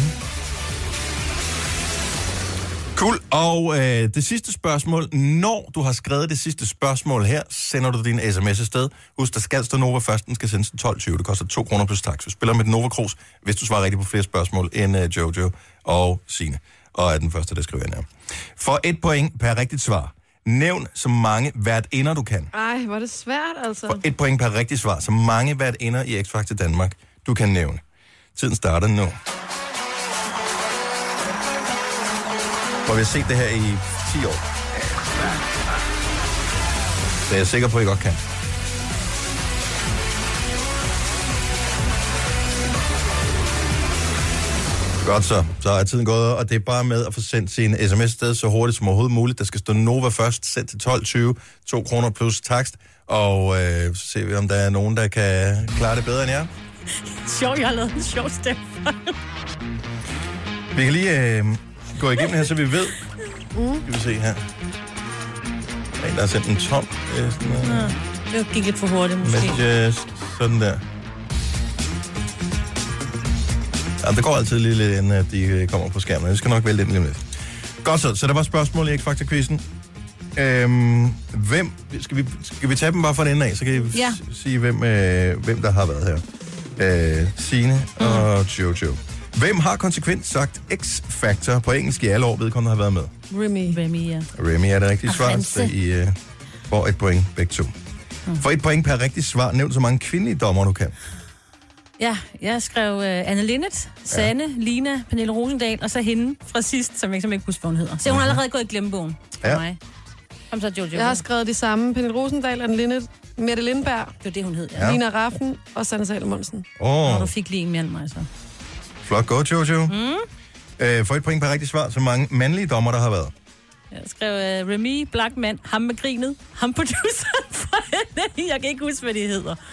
[SPEAKER 3] Cool. Og øh, det sidste spørgsmål. Når du har skrevet det sidste spørgsmål her, sender du din sms afsted. Husk, der skal stå Nova først. Den skal sendes til tolv tyve. Det koster to kroner plus tax. Vi spiller med Nova Cruz, hvis du svarer rigtigt på flere spørgsmål end uh, Jojo og Signe. Og er den første, der skriver ind her. For et point per rigtigt svar. Nævn så mange værtinder, du kan.
[SPEAKER 4] Ej, hvor er det svært, altså.
[SPEAKER 3] For et point per rigtigt svar. Så mange værtinder i X-Factor Danmark, du kan nævne. Tiden starter nu. For vi har set det her i ti år. Så jeg er sikker på, at I godt kan. Godt så. Så er tiden gået, og det er bare med at få sendt sin sms sted så hurtigt som overhovedet muligt. Der skal stå Nova først, sendt til tolv tyve, to kroner plus takst. Og øh, så ser vi, om der er nogen, der kan klare det bedre end jer.
[SPEAKER 5] Sjov, jeg har lavet en sjov stemme.
[SPEAKER 3] Vi kan lige øh, gå igennem her, så vi ved.
[SPEAKER 4] Mm.
[SPEAKER 3] Skal vi se her. Der er en, der har sendt en tom. Øh, sådan, øh,
[SPEAKER 5] Ja, det gik lidt for hurtigt, måske.
[SPEAKER 3] messages, sådan der. Ja, der går altid lige lidt, inden at de kommer på skærmen. Jeg skal nok vælge den lige lidt. Godt så, så der var spørgsmål i X-Factor-quizzen. Øhm, hvem, skal vi, skal vi tage dem bare fra den ende af, så kan I
[SPEAKER 5] Ja.
[SPEAKER 3] s- sige, hvem, øh, hvem der har været her. Øh, Signe mm. og Jojo. Hvem har konsekvent sagt X-Factor på engelsk i alle år, vedkommende har været med?
[SPEAKER 4] Remy.
[SPEAKER 5] Remy, ja.
[SPEAKER 3] Remy er det rigtige
[SPEAKER 5] Og
[SPEAKER 3] svar,
[SPEAKER 5] Hanse.
[SPEAKER 3] så I øh, får et point begge to. Mm. For et point per rigtigt svar, nævn så mange kvindelige dommer, du kan.
[SPEAKER 5] Ja, jeg skrev uh, Anne Linnet, Sanne, ja. Lina, Pernille Rosendal, og så hende fra sidst, som jeg ikke, som jeg ikke husker, hvad hun hedder. Så hun har allerede gået i glemmebogen for
[SPEAKER 3] Ja.
[SPEAKER 5] mig. Kom så, Jojo.
[SPEAKER 4] Jeg har skrevet de samme. Pernille Rosendal, Anne Linnet, Mette Lindberg,
[SPEAKER 5] Det var det, hun hed, ja.
[SPEAKER 3] Ja.
[SPEAKER 4] ja. Lina Raffen og Sanne Salomonsen.
[SPEAKER 3] Åh,
[SPEAKER 5] Og
[SPEAKER 3] oh,
[SPEAKER 5] du fik lige en mere end mig, så.
[SPEAKER 3] flot gået, Jojo.
[SPEAKER 5] Mm.
[SPEAKER 3] Øh, for et point per rigtigt svar, så mange mandlige dommer, der har været.
[SPEAKER 5] Jeg skrev uh, Remy, Blackman, ham med grinet, ham produceren fra hende. Jeg kan ikke huske, hvad de hedder.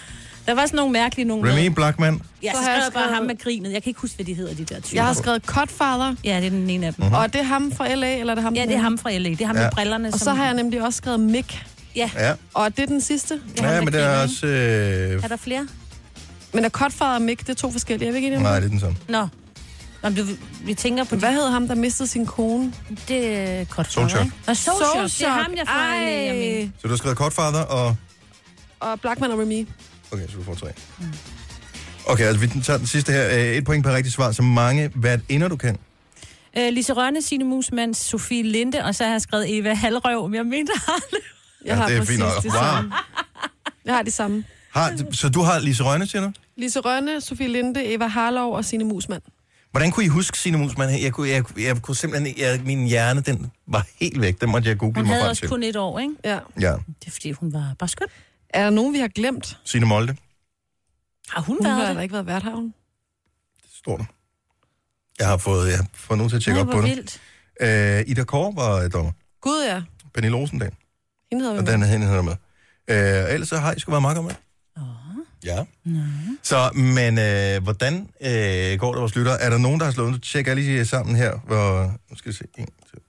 [SPEAKER 5] Der var sådan nogle mærkelige nogle...
[SPEAKER 3] Remy Blackman.
[SPEAKER 5] Ja, så,
[SPEAKER 4] Så
[SPEAKER 5] så
[SPEAKER 4] har jeg
[SPEAKER 5] skrev jeg bare
[SPEAKER 4] skrevet-
[SPEAKER 5] ham med grinet. Jeg kan ikke huske, hvad de hedder, de der typer.
[SPEAKER 4] Jeg har skrevet Cutfather.
[SPEAKER 5] Ja, det er den ene af dem.
[SPEAKER 3] Mhm.
[SPEAKER 4] Og det er ham fra L A, eller er det ham?
[SPEAKER 5] Ja, det er ham fra L A. Det er ham
[SPEAKER 3] Ja.
[SPEAKER 5] med brillerne.
[SPEAKER 4] Og så
[SPEAKER 5] som-
[SPEAKER 4] har jeg nemlig også skrevet Mick.
[SPEAKER 5] Ja.
[SPEAKER 3] Ja.
[SPEAKER 4] Og det er den sidste.
[SPEAKER 3] Ja, men det er også... Øh...
[SPEAKER 5] Er der flere?
[SPEAKER 4] Men er Cutfather og Mick, det er to forskellige. Jeg ved ikke,
[SPEAKER 3] Nej, det er den samme.
[SPEAKER 5] Nå. Nå, du, vi tænker på...
[SPEAKER 4] Hvad hed ham, der mistede sin kone?
[SPEAKER 5] Det er Cutfather,
[SPEAKER 3] Soulshock.
[SPEAKER 5] ikke? Og Soulshock. Det er ham, jeg får en af, jeg mener.
[SPEAKER 3] Så du har skrevet Cutfather og...
[SPEAKER 4] Og Blackman og Remy.
[SPEAKER 3] Okay, så du får tre. Okay, altså vi tager den sidste her. Øh, Et point per rigtigt svar. Så mange værtinder du kan.
[SPEAKER 5] Øh, Lise Rønne, Signe Musmann, Sofie Linde, og så har jeg skrevet Eva Halrøv, men jeg mente aldrig.
[SPEAKER 4] Jeg har
[SPEAKER 3] det er
[SPEAKER 4] præcis
[SPEAKER 3] fint nok.
[SPEAKER 4] det
[SPEAKER 3] Wow.
[SPEAKER 4] samme. Jeg har de samme.
[SPEAKER 3] Har, så du har Lise Rønne, siger du?
[SPEAKER 4] Lise Rønne, Sofie Linde, Eva Harlov og Signe Musmann.
[SPEAKER 3] Hvordan kunne I huske Signe Musmann? Jeg kunne, jeg, jeg kunne simpelthen... Jeg, min hjerne, den var helt væk. Den måtte jeg google
[SPEAKER 5] Hun
[SPEAKER 3] mig
[SPEAKER 5] havde
[SPEAKER 3] frem
[SPEAKER 5] også
[SPEAKER 3] til.
[SPEAKER 5] kun et år, ikke?
[SPEAKER 4] Ja.
[SPEAKER 3] Ja.
[SPEAKER 5] Det er fordi, hun var bare skøn.
[SPEAKER 4] Er der nogen, vi har glemt?
[SPEAKER 3] Signe Molde.
[SPEAKER 5] Har hun,
[SPEAKER 4] Hun
[SPEAKER 5] været
[SPEAKER 4] har
[SPEAKER 5] det?
[SPEAKER 4] da ikke været værthavn.
[SPEAKER 3] Står der. Jeg har fået, jeg har fået nogen til at tjekke
[SPEAKER 5] Nej,
[SPEAKER 3] op på
[SPEAKER 5] hvor
[SPEAKER 3] det.
[SPEAKER 5] vildt.
[SPEAKER 3] Øh, Ida Kåre var dommer.
[SPEAKER 4] Gud, ja.
[SPEAKER 3] Pernille Rosendal.
[SPEAKER 4] Hende havde vi
[SPEAKER 3] Og
[SPEAKER 4] med.
[SPEAKER 3] den hende havde med. Øh, ellers så har I sgu været makker med. Ja. Så, men øh, hvordan øh, går det vores lytter? Er der nogen, der har slået? Nu tjekker jeg lige sammen her. Hvor, nu skal vi se. En, to.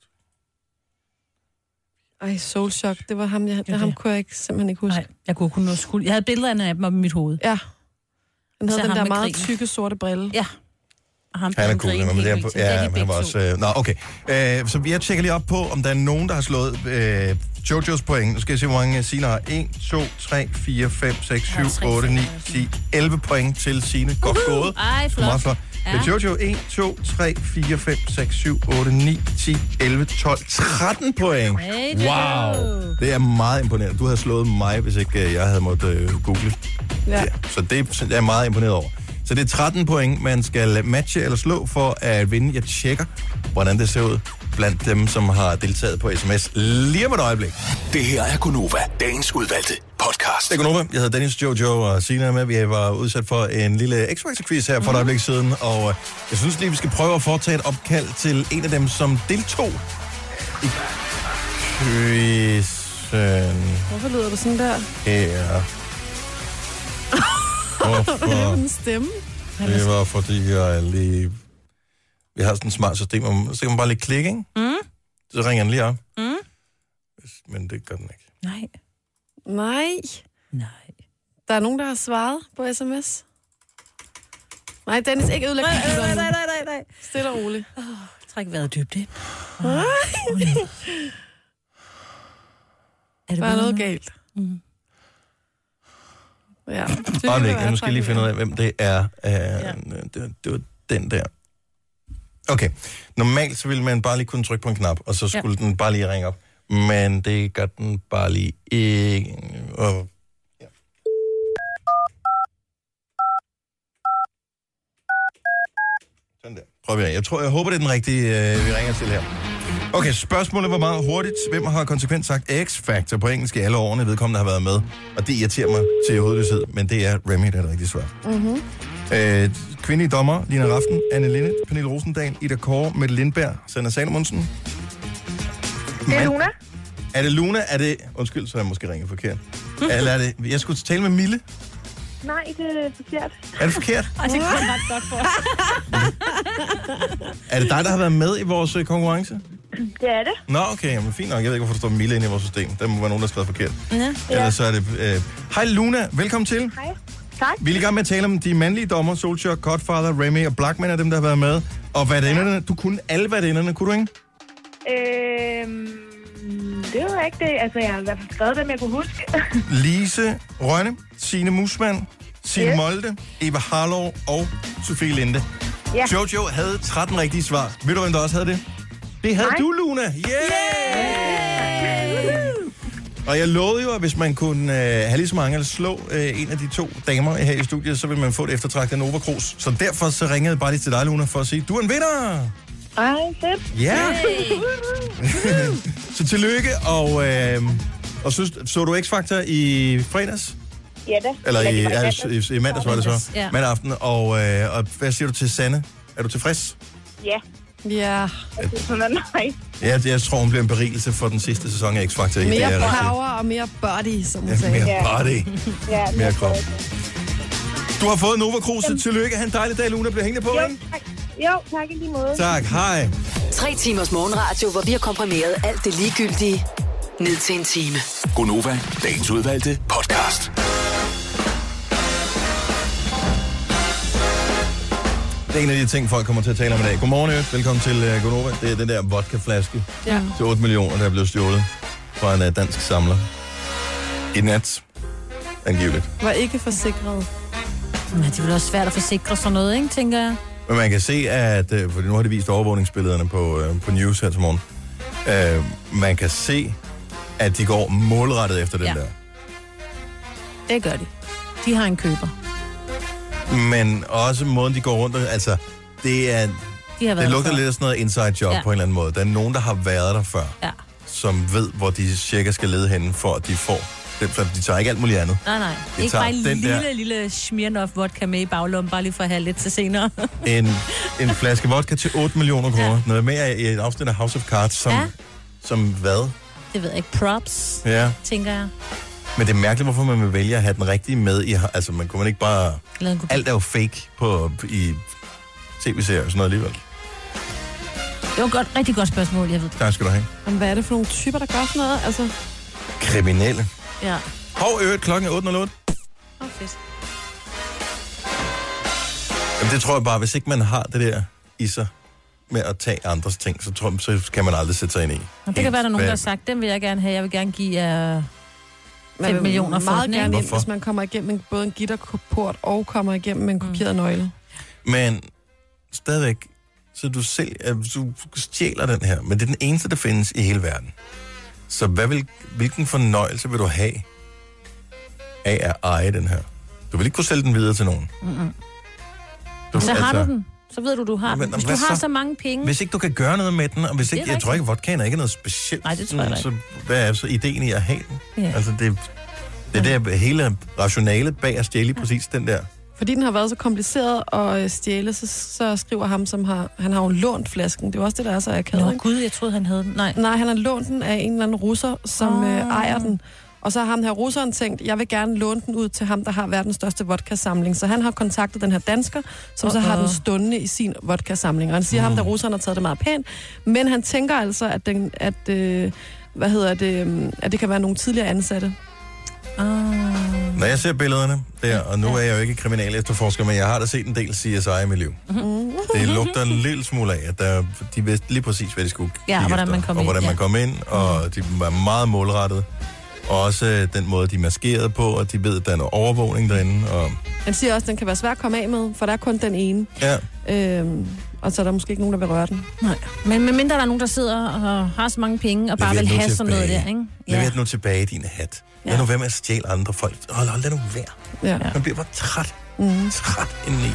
[SPEAKER 4] Ej, Soulshock. Det var ham, jeg, det,
[SPEAKER 5] det.
[SPEAKER 4] ham kunne jeg ikke, simpelthen ikke huske.
[SPEAKER 5] Nej, jeg kunne kun noget skuld. Jeg havde billeder af dem op i mit hoved.
[SPEAKER 4] Ja. Han
[SPEAKER 5] Så
[SPEAKER 4] havde den
[SPEAKER 5] ham
[SPEAKER 4] der
[SPEAKER 5] med
[SPEAKER 4] meget
[SPEAKER 5] grin.
[SPEAKER 4] tykke sorte brille.
[SPEAKER 5] Ja. Og ham,
[SPEAKER 3] Han er
[SPEAKER 5] der
[SPEAKER 3] cool,
[SPEAKER 5] griner
[SPEAKER 3] men
[SPEAKER 5] helt
[SPEAKER 3] det er,
[SPEAKER 5] vildt
[SPEAKER 3] på,
[SPEAKER 5] til. Det er
[SPEAKER 3] ja,
[SPEAKER 5] de
[SPEAKER 3] han
[SPEAKER 5] begge
[SPEAKER 3] var
[SPEAKER 5] to.
[SPEAKER 3] også... Øh, nå, okay. Øh, så jeg tjekker lige op på, om der er nogen, der har slået øh, Jojos point. Nu skal jeg se, hvor mange Signe har. en, to, tre, fire, fem, seks, syv, otte, ni, ti, elleve point til Signe. Godt gået.
[SPEAKER 5] Ej, flot.
[SPEAKER 3] Meget flot.
[SPEAKER 5] Ja.
[SPEAKER 3] Ja. Jojo, en, to, tre, fire, fem, seks, syv, otte, ni, ti, elleve, tolv, tretten point.
[SPEAKER 5] Hey, Jojo.
[SPEAKER 3] Wow. Det er meget imponerende. Du havde slået mig, hvis ikke øh, jeg havde måttet øh, google.
[SPEAKER 4] Ja.
[SPEAKER 3] Ja, så det er jeg meget imponeret over. Så det er tretten point, man skal matche eller slå for at vinde. Jeg tjekker, hvordan det ser ud blandt dem, som har deltaget på sms. Lige om et øjeblik.
[SPEAKER 6] Det her er Gunova, dagens udvalgte podcast.
[SPEAKER 3] Det er Gunova. Jeg hedder Dennis, Jojo og Signe med. Vi var udsat for en lille X-Factor-quiz her for et øjeblik siden. Og øh, jeg synes lige, vi skal prøve at foretage et opkald til en af dem, som deltog i quizzen.
[SPEAKER 4] Hvorfor lyder du sådan der?
[SPEAKER 3] her. Hvorfor?
[SPEAKER 4] Det er en stemme.
[SPEAKER 3] Det var fordi, jeg lige... Vi har sådan et smart system, og så kan man bare lige klikke, ikke?
[SPEAKER 5] Mm.
[SPEAKER 3] Så ringer den lige op.
[SPEAKER 5] Mm.
[SPEAKER 3] Men det gør den ikke.
[SPEAKER 5] Nej.
[SPEAKER 4] Nej.
[SPEAKER 5] Nej.
[SPEAKER 4] Der er nogen, der har svaret på sms. Nej, Dennis, ikke ødelægge
[SPEAKER 5] Nej, nej,
[SPEAKER 4] computeren.
[SPEAKER 5] nej, nej, nej, nej.
[SPEAKER 4] Stille og roligt.
[SPEAKER 5] Oh, træk vejret dybt ind.
[SPEAKER 4] Nej.
[SPEAKER 5] Er det
[SPEAKER 4] Der er noget galt.
[SPEAKER 5] Mm.
[SPEAKER 4] Ja.
[SPEAKER 3] Bare ikke. Nu skal jeg lige finde ud af, hvem det er. Uh,
[SPEAKER 5] Ja.
[SPEAKER 3] det, var, det var den der. Okay. Normalt så ville man bare lige kunne trykke på en knap, og så skulle ja. den bare lige ringe op. Men det gør den bare lige ikke. Og ja. Sådan der. Prøv at Jeg tror, jeg håber, det er den rigtige, øh, vi ringer til her. Okay, spørgsmålet var meget hurtigt. Hvem har konsekvent sagt X-Factor på engelsk i alle årene, vedkommende har været med? Og det irriterer mig til hovedløshed, men det er Remy, der er det rigtige svar.
[SPEAKER 4] Mm-hmm.
[SPEAKER 3] Øh, kvindelige dommer, Lina Raften, Anne Linnet, Pernille Rosendal, Ida Kåre, Mette Lindberg, Sanna Salomonsen.
[SPEAKER 8] Det er Luna.
[SPEAKER 3] Er det Luna? Er det... Undskyld, så har jeg måske ringet forkert. Eller er det... Jeg skulle tale med Mille.
[SPEAKER 8] Nej, det er forkert.
[SPEAKER 3] Er det forkert?
[SPEAKER 5] Ej, det kunne jeg ret godt for.
[SPEAKER 3] Er det dig, der har været med i vores øh, konkurrence?
[SPEAKER 8] Det er det.
[SPEAKER 3] Nå, okay. Jamen, fint nok. Jeg ved ikke, hvorfor der står Mille inde i vores system. Der må være nogen, der har skrevet forkert.
[SPEAKER 5] Ja.
[SPEAKER 3] Ellers så er det... Øh... Hej Luna, velkommen til.
[SPEAKER 8] Hej. Tak.
[SPEAKER 3] Vi er i gang med at tale om de mandlige dommer, Soulshock, Cutfather, Remy og Blackman er dem, der har været med. Og værtinderne, du kunne alle værtinderne, kunne du ikke?
[SPEAKER 8] Øhm, det var ikke det. Altså, jeg har i hvert fald skrevet dem, jeg kunne huske.
[SPEAKER 3] Lise Rønne, Signe Musmann, Signe
[SPEAKER 8] Yes.
[SPEAKER 3] Molde, Eva Harlov og Sofie Linde.
[SPEAKER 8] Ja.
[SPEAKER 3] Jojo havde tretten rigtige svar. Ved du, hvem der også havde det? Det havde
[SPEAKER 8] Nej.
[SPEAKER 3] du, Luna. Yeah!
[SPEAKER 8] Yay!
[SPEAKER 3] Og jeg lovede jo, at hvis man kunne øh, have lige så mange, eller slå øh, en af de to damer her i studiet, så ville man få et eftertragtet Nova Cruz. Så derfor så ringede jeg bare lige til dig, Luna, for at sige, du er en vinder!
[SPEAKER 8] Ej, fedt.
[SPEAKER 3] Ja! Så tillykke, og, øh, og synes, så du X-Factor i fredags?
[SPEAKER 8] Ja da.
[SPEAKER 3] Eller i,
[SPEAKER 8] det var
[SPEAKER 3] ja,
[SPEAKER 8] mandag.
[SPEAKER 3] i, i mandags var det så.
[SPEAKER 5] Ja.
[SPEAKER 3] Mandag aften. Og, øh, og hvad siger du til Sanne? Er du tilfreds?
[SPEAKER 8] Ja.
[SPEAKER 4] Ja.
[SPEAKER 8] Nej.
[SPEAKER 3] Ja, jeg tror, hun bliver en berigelse for den sidste sæson af X-Factor. Det
[SPEAKER 4] Mere
[SPEAKER 3] er rigtigt.
[SPEAKER 4] power og mere body, som hun
[SPEAKER 3] Ja,
[SPEAKER 4] sagde.
[SPEAKER 3] mere body.
[SPEAKER 8] Ja,
[SPEAKER 3] Mere krop. Du har fået Nova Cruise. Tillykke. Ha' en dejlig dag, Luna. Bliver hængende på,
[SPEAKER 8] Jo,
[SPEAKER 3] ikke?
[SPEAKER 8] tak. Jo, tak i lige måde.
[SPEAKER 3] Tak. Hej.
[SPEAKER 7] Tre timers morgenradio, hvor vi har komprimeret alt det ligegyldige ned til en time.
[SPEAKER 6] Gonova, dagens udvalgte podcast.
[SPEAKER 3] Det er en af de ting, folk kommer til at tale om i dag. Godmorgen, Øvrigt. Velkommen til uh, Gonova. Det er den der vodkaflaske
[SPEAKER 4] Ja.
[SPEAKER 3] til otte millioner, der er blevet stjålet fra en uh, dansk samler. I nat. Angiveligt.
[SPEAKER 4] Var ikke forsikret.
[SPEAKER 5] Men det er vel også svært at forsikre sådan noget, ikke, tænker jeg.
[SPEAKER 3] Men man kan se, at... Uh, for nu har de vist overvågningsbillederne på, uh, på News her til morgen. Uh, man kan se, at de går målrettet efter den
[SPEAKER 5] Ja.
[SPEAKER 3] der.
[SPEAKER 5] Det gør de. De har en køber.
[SPEAKER 3] Men også måden, de går rundt. Altså, det er...
[SPEAKER 5] De har været
[SPEAKER 3] Det lugter
[SPEAKER 5] der før.
[SPEAKER 3] lidt af sådan noget inside job
[SPEAKER 5] Ja.
[SPEAKER 3] på en eller anden måde. Der er nogen, der har været der før,
[SPEAKER 5] Ja.
[SPEAKER 3] som ved, hvor de cirka skal lede henne, for at de får... Det, for de tager ikke alt muligt andet.
[SPEAKER 5] Nej, nej.
[SPEAKER 3] De
[SPEAKER 5] Ikke
[SPEAKER 3] tager
[SPEAKER 5] bare en
[SPEAKER 3] den
[SPEAKER 5] lille,
[SPEAKER 3] der-
[SPEAKER 5] lille Smirnoff vodka med i baglommen, bare lige for at have lidt til senere.
[SPEAKER 3] En, en flaske vodka til otte millioner kroner. Ja. Noget mere i et afsnit af House of Cards, som,
[SPEAKER 5] Ja.
[SPEAKER 3] ja. som hvad?
[SPEAKER 5] Det ved jeg ikke. Props,
[SPEAKER 3] Ja.
[SPEAKER 5] tænker jeg.
[SPEAKER 3] Men det er mærkeligt, hvorfor man vil vælge at have den rigtige med i... Altså, man kunne man ikke bare...
[SPEAKER 5] Lad en kopi.
[SPEAKER 3] Alt er jo fake på, i tv-serier og sådan noget alligevel.
[SPEAKER 5] Det var et godt, rigtig godt spørgsmål, jeg ved.
[SPEAKER 3] Tak skal du have.
[SPEAKER 4] Jamen, hvad er det for nogle typer, der gør sådan noget? Altså,
[SPEAKER 3] Kriminelle.
[SPEAKER 5] Ja.
[SPEAKER 3] Hov, øvrigt, klokken er otte nul otte.
[SPEAKER 5] Åh, oh, fedt.
[SPEAKER 3] Jamen, det tror jeg bare, hvis ikke man har det der i sig med at tage andres ting, så, tror jeg, så kan man aldrig sætte sig ind i.
[SPEAKER 5] Og det kan være, der er nogen, der har
[SPEAKER 3] Hvad-
[SPEAKER 5] sagt, den vil jeg gerne have. Jeg vil gerne give jer
[SPEAKER 4] man
[SPEAKER 5] fem
[SPEAKER 4] vil
[SPEAKER 5] millioner for
[SPEAKER 4] meget
[SPEAKER 5] den,
[SPEAKER 4] gerne
[SPEAKER 5] ikke?
[SPEAKER 4] ind,
[SPEAKER 3] Hvorfor?
[SPEAKER 4] hvis man kommer igennem en, både en gitterport og kommer igennem en kopieret nøgle.
[SPEAKER 3] Men stadigvæk, så du selv, øh, du stjæler den her, men det er den eneste, der findes i hele verden. Så hvad vil, hvilken fornøjelse vil du have af at eje den her? Du vil ikke kunne sælge den videre til nogen.
[SPEAKER 5] Mm-mm.
[SPEAKER 3] Du,
[SPEAKER 5] Så har du den. Så ved du, du har
[SPEAKER 3] Men
[SPEAKER 5] den. Hvis du
[SPEAKER 3] hvad
[SPEAKER 5] har
[SPEAKER 3] så?
[SPEAKER 5] så mange penge...
[SPEAKER 3] Hvis ikke du kan gøre noget med den, og hvis
[SPEAKER 5] Det er
[SPEAKER 3] ikke, jeg tror ikke, at vodkaen er ikke noget specielt.
[SPEAKER 5] Nej, det tror jeg da
[SPEAKER 3] så hvad er så ideen i at have den?
[SPEAKER 5] Ja.
[SPEAKER 3] Altså, det, det er der hele rationalet bag at stjæle lige præcis den der.
[SPEAKER 4] Fordi den har været så kompliceret at øh, stjæle, så, så skriver ham, som har... Han har jo lånt flasken. Det er jo også det, der er så akavet,
[SPEAKER 5] Nå,
[SPEAKER 4] ikke?
[SPEAKER 5] gud, jeg troede, han havde den. Nej.
[SPEAKER 4] Nej, han har lånt den af en eller anden russer, som
[SPEAKER 5] Ah.
[SPEAKER 4] øh, ejer den. Og så har ham her russeren tænkt, jeg vil gerne låne den ud til ham, der har verdens største vodka-samling. Så han har kontaktet den her dansker, som uh-oh. så har den stående i sin vodka-samling. Og han siger mm. ham, der russeren har taget det meget pænt. Men han tænker altså, at, den, at, øh, hvad hedder det, øh, at det kan være nogle tidligere ansatte.
[SPEAKER 5] Ah.
[SPEAKER 3] Når jeg ser billederne der, og nu er jeg jo ikke kriminal efterforsker, men jeg har da set en del C S I i mit liv.
[SPEAKER 5] Mm.
[SPEAKER 3] Det lugter en lille smule af, at der, de vidste lige præcis, hvad de skulle
[SPEAKER 5] Ja,
[SPEAKER 3] kigge
[SPEAKER 5] hvordan
[SPEAKER 3] efter,
[SPEAKER 5] man kom
[SPEAKER 3] og
[SPEAKER 5] ind,
[SPEAKER 3] hvordan
[SPEAKER 5] ja.
[SPEAKER 3] man kom ind, og de var meget målrettet. Og også øh, den måde, de maskerede på, og de ved, at der er noget overvågning derinde. Og,
[SPEAKER 4] Han siger også, at den kan være svær at komme af med, for der er kun den ene.
[SPEAKER 3] ja,
[SPEAKER 4] Øhm, og så er der måske ikke nogen, der vil røre den.
[SPEAKER 5] Nej. Men medmindre der er nogen, der sidder og har så mange penge, og bare
[SPEAKER 3] Lever
[SPEAKER 5] vil
[SPEAKER 3] den nu
[SPEAKER 5] have sådan noget
[SPEAKER 3] tilbage.
[SPEAKER 5] der, ikke?
[SPEAKER 3] lever den nu tilbage i din hat. Lad
[SPEAKER 5] Ja.
[SPEAKER 3] nu være med at stjæle andre folk. Hold, hold, lad nu være.
[SPEAKER 4] Ja.
[SPEAKER 3] Man bliver bare træt.
[SPEAKER 4] Mm.
[SPEAKER 3] Træt indeni.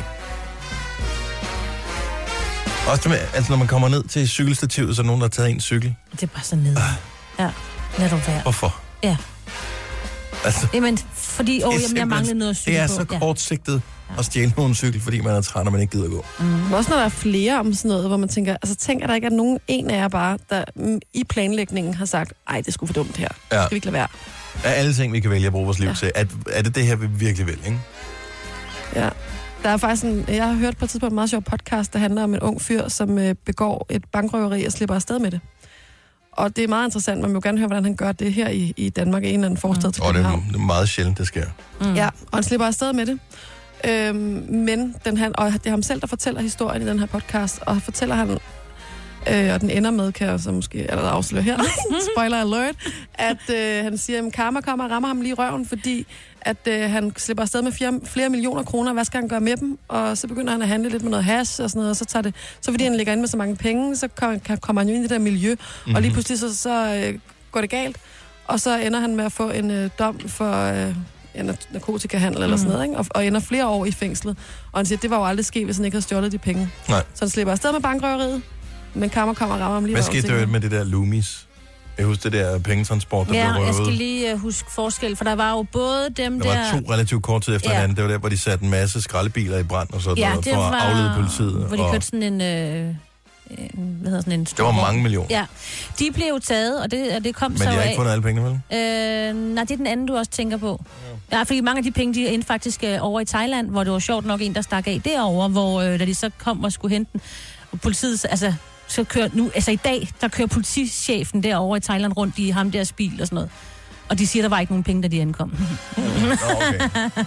[SPEAKER 3] Også det med, altså når man kommer ned til cykelstativet, så er der nogen, der har taget en cykel.
[SPEAKER 5] Det er bare så nede. Ja, lad du være.
[SPEAKER 3] Hvorfor?
[SPEAKER 5] Ja.
[SPEAKER 3] Altså,
[SPEAKER 5] Jamen, fordi, åh,
[SPEAKER 3] det er
[SPEAKER 5] jamen, jeg manglede
[SPEAKER 3] simpelthen-
[SPEAKER 5] noget at cykle
[SPEAKER 3] Det er
[SPEAKER 5] på.
[SPEAKER 3] så
[SPEAKER 5] Ja.
[SPEAKER 3] kortsigtet at stjæle nogen cykel, fordi man er træt, og man ikke gider gå.
[SPEAKER 4] Mm. Også når der er flere om sådan noget, hvor man tænker, altså tænker der ikke, at nogen en af jer bare, der mm, i planlægningen har sagt, ej, det skulle for dumt her.
[SPEAKER 3] Ja.
[SPEAKER 4] Skal vi ikke lade være?
[SPEAKER 3] Af alle ting, vi kan vælge at bruge vores liv ja. til, er, er det det her, vi virkelig vil, ikke?
[SPEAKER 4] Ja. Der er faktisk en, jeg har hørt på et tidspunkt en meget sjov podcast, der handler om en ung fyr, som øh, begår et bankrøveri og slipper afsted med det. Og det er meget interessant, man vil jo gerne høre, hvordan han gør det her i, i Danmark, i en eller anden forstad mm. til
[SPEAKER 3] Og det er,
[SPEAKER 4] København.
[SPEAKER 3] det er meget sjældent, det sker.
[SPEAKER 4] Mm. Ja, og han slipper afsted med det. Øhm, men den han, og det er ham selv, der fortæller historien i den her podcast, og fortæller han, øh, og den ender med, kan jeg så måske allerede afsløre her, spoiler alert, at øh, han siger, at karma kommer og rammer ham lige i røven, fordi at øh, han slipper afsted med flere, flere millioner kroner, hvad skal han gøre med dem? Og så begynder han at handle lidt med noget hash og sådan noget, og så tager det, så fordi han ligger inde med så mange penge, så kommer, kommer han jo ind i det der miljø, mm-hmm. og lige pludselig så, så øh, går det galt, og så ender han med at få en øh, dom for... Øh, ja, narkotikahandel mm. eller sådan noget, ikke? Og, og ender flere år i fængslet. Og han siger, at det var jo aldrig sket, hvis han ikke havde stjålet de penge.
[SPEAKER 3] Nej.
[SPEAKER 4] Så han slipper afsted med bankrøveriet, men kammer kommer og rammer ham lige
[SPEAKER 3] Hvad
[SPEAKER 4] over
[SPEAKER 3] skete
[SPEAKER 4] senere.
[SPEAKER 3] der med det der Loomis? Jeg husker det der pengetransport, der
[SPEAKER 5] Ja,
[SPEAKER 3] blev røvet.
[SPEAKER 5] jeg skal lige uh, huske forskel, for der var jo både dem
[SPEAKER 3] Der
[SPEAKER 5] der...
[SPEAKER 3] var to relativt kort tid efter
[SPEAKER 5] Ja.
[SPEAKER 3] hinanden. Det var der, hvor de satte en masse skraldebiler i brand og sådan
[SPEAKER 5] Ja,
[SPEAKER 3] noget,
[SPEAKER 5] det
[SPEAKER 3] for
[SPEAKER 5] var,
[SPEAKER 3] at aflede politiet.
[SPEAKER 5] hvor de
[SPEAKER 3] og...
[SPEAKER 5] kørte sådan en... Øh, hvad hedder sådan en stor
[SPEAKER 3] Det var
[SPEAKER 5] vogn.
[SPEAKER 3] mange millioner.
[SPEAKER 5] Ja, de blev jo taget, og det, og det kom
[SPEAKER 3] Men
[SPEAKER 5] så
[SPEAKER 3] de har
[SPEAKER 5] af.
[SPEAKER 3] ikke fundet alle pengene, vel?
[SPEAKER 5] Øh, nej, det er den anden, du også tænker på. Ja, ja fordi mange af de penge, de er inde faktisk øh, over i Thailand, hvor det var sjovt nok en, der stak af derovre, hvor øh, da de så kom og skulle hente den, og politiet, altså, så kører nu, altså i dag, der kører politichefen derovre i Thailand rundt i ham deres bil og sådan noget. Og de siger, der var ikke nogen penge, da de ankom.
[SPEAKER 3] Okay.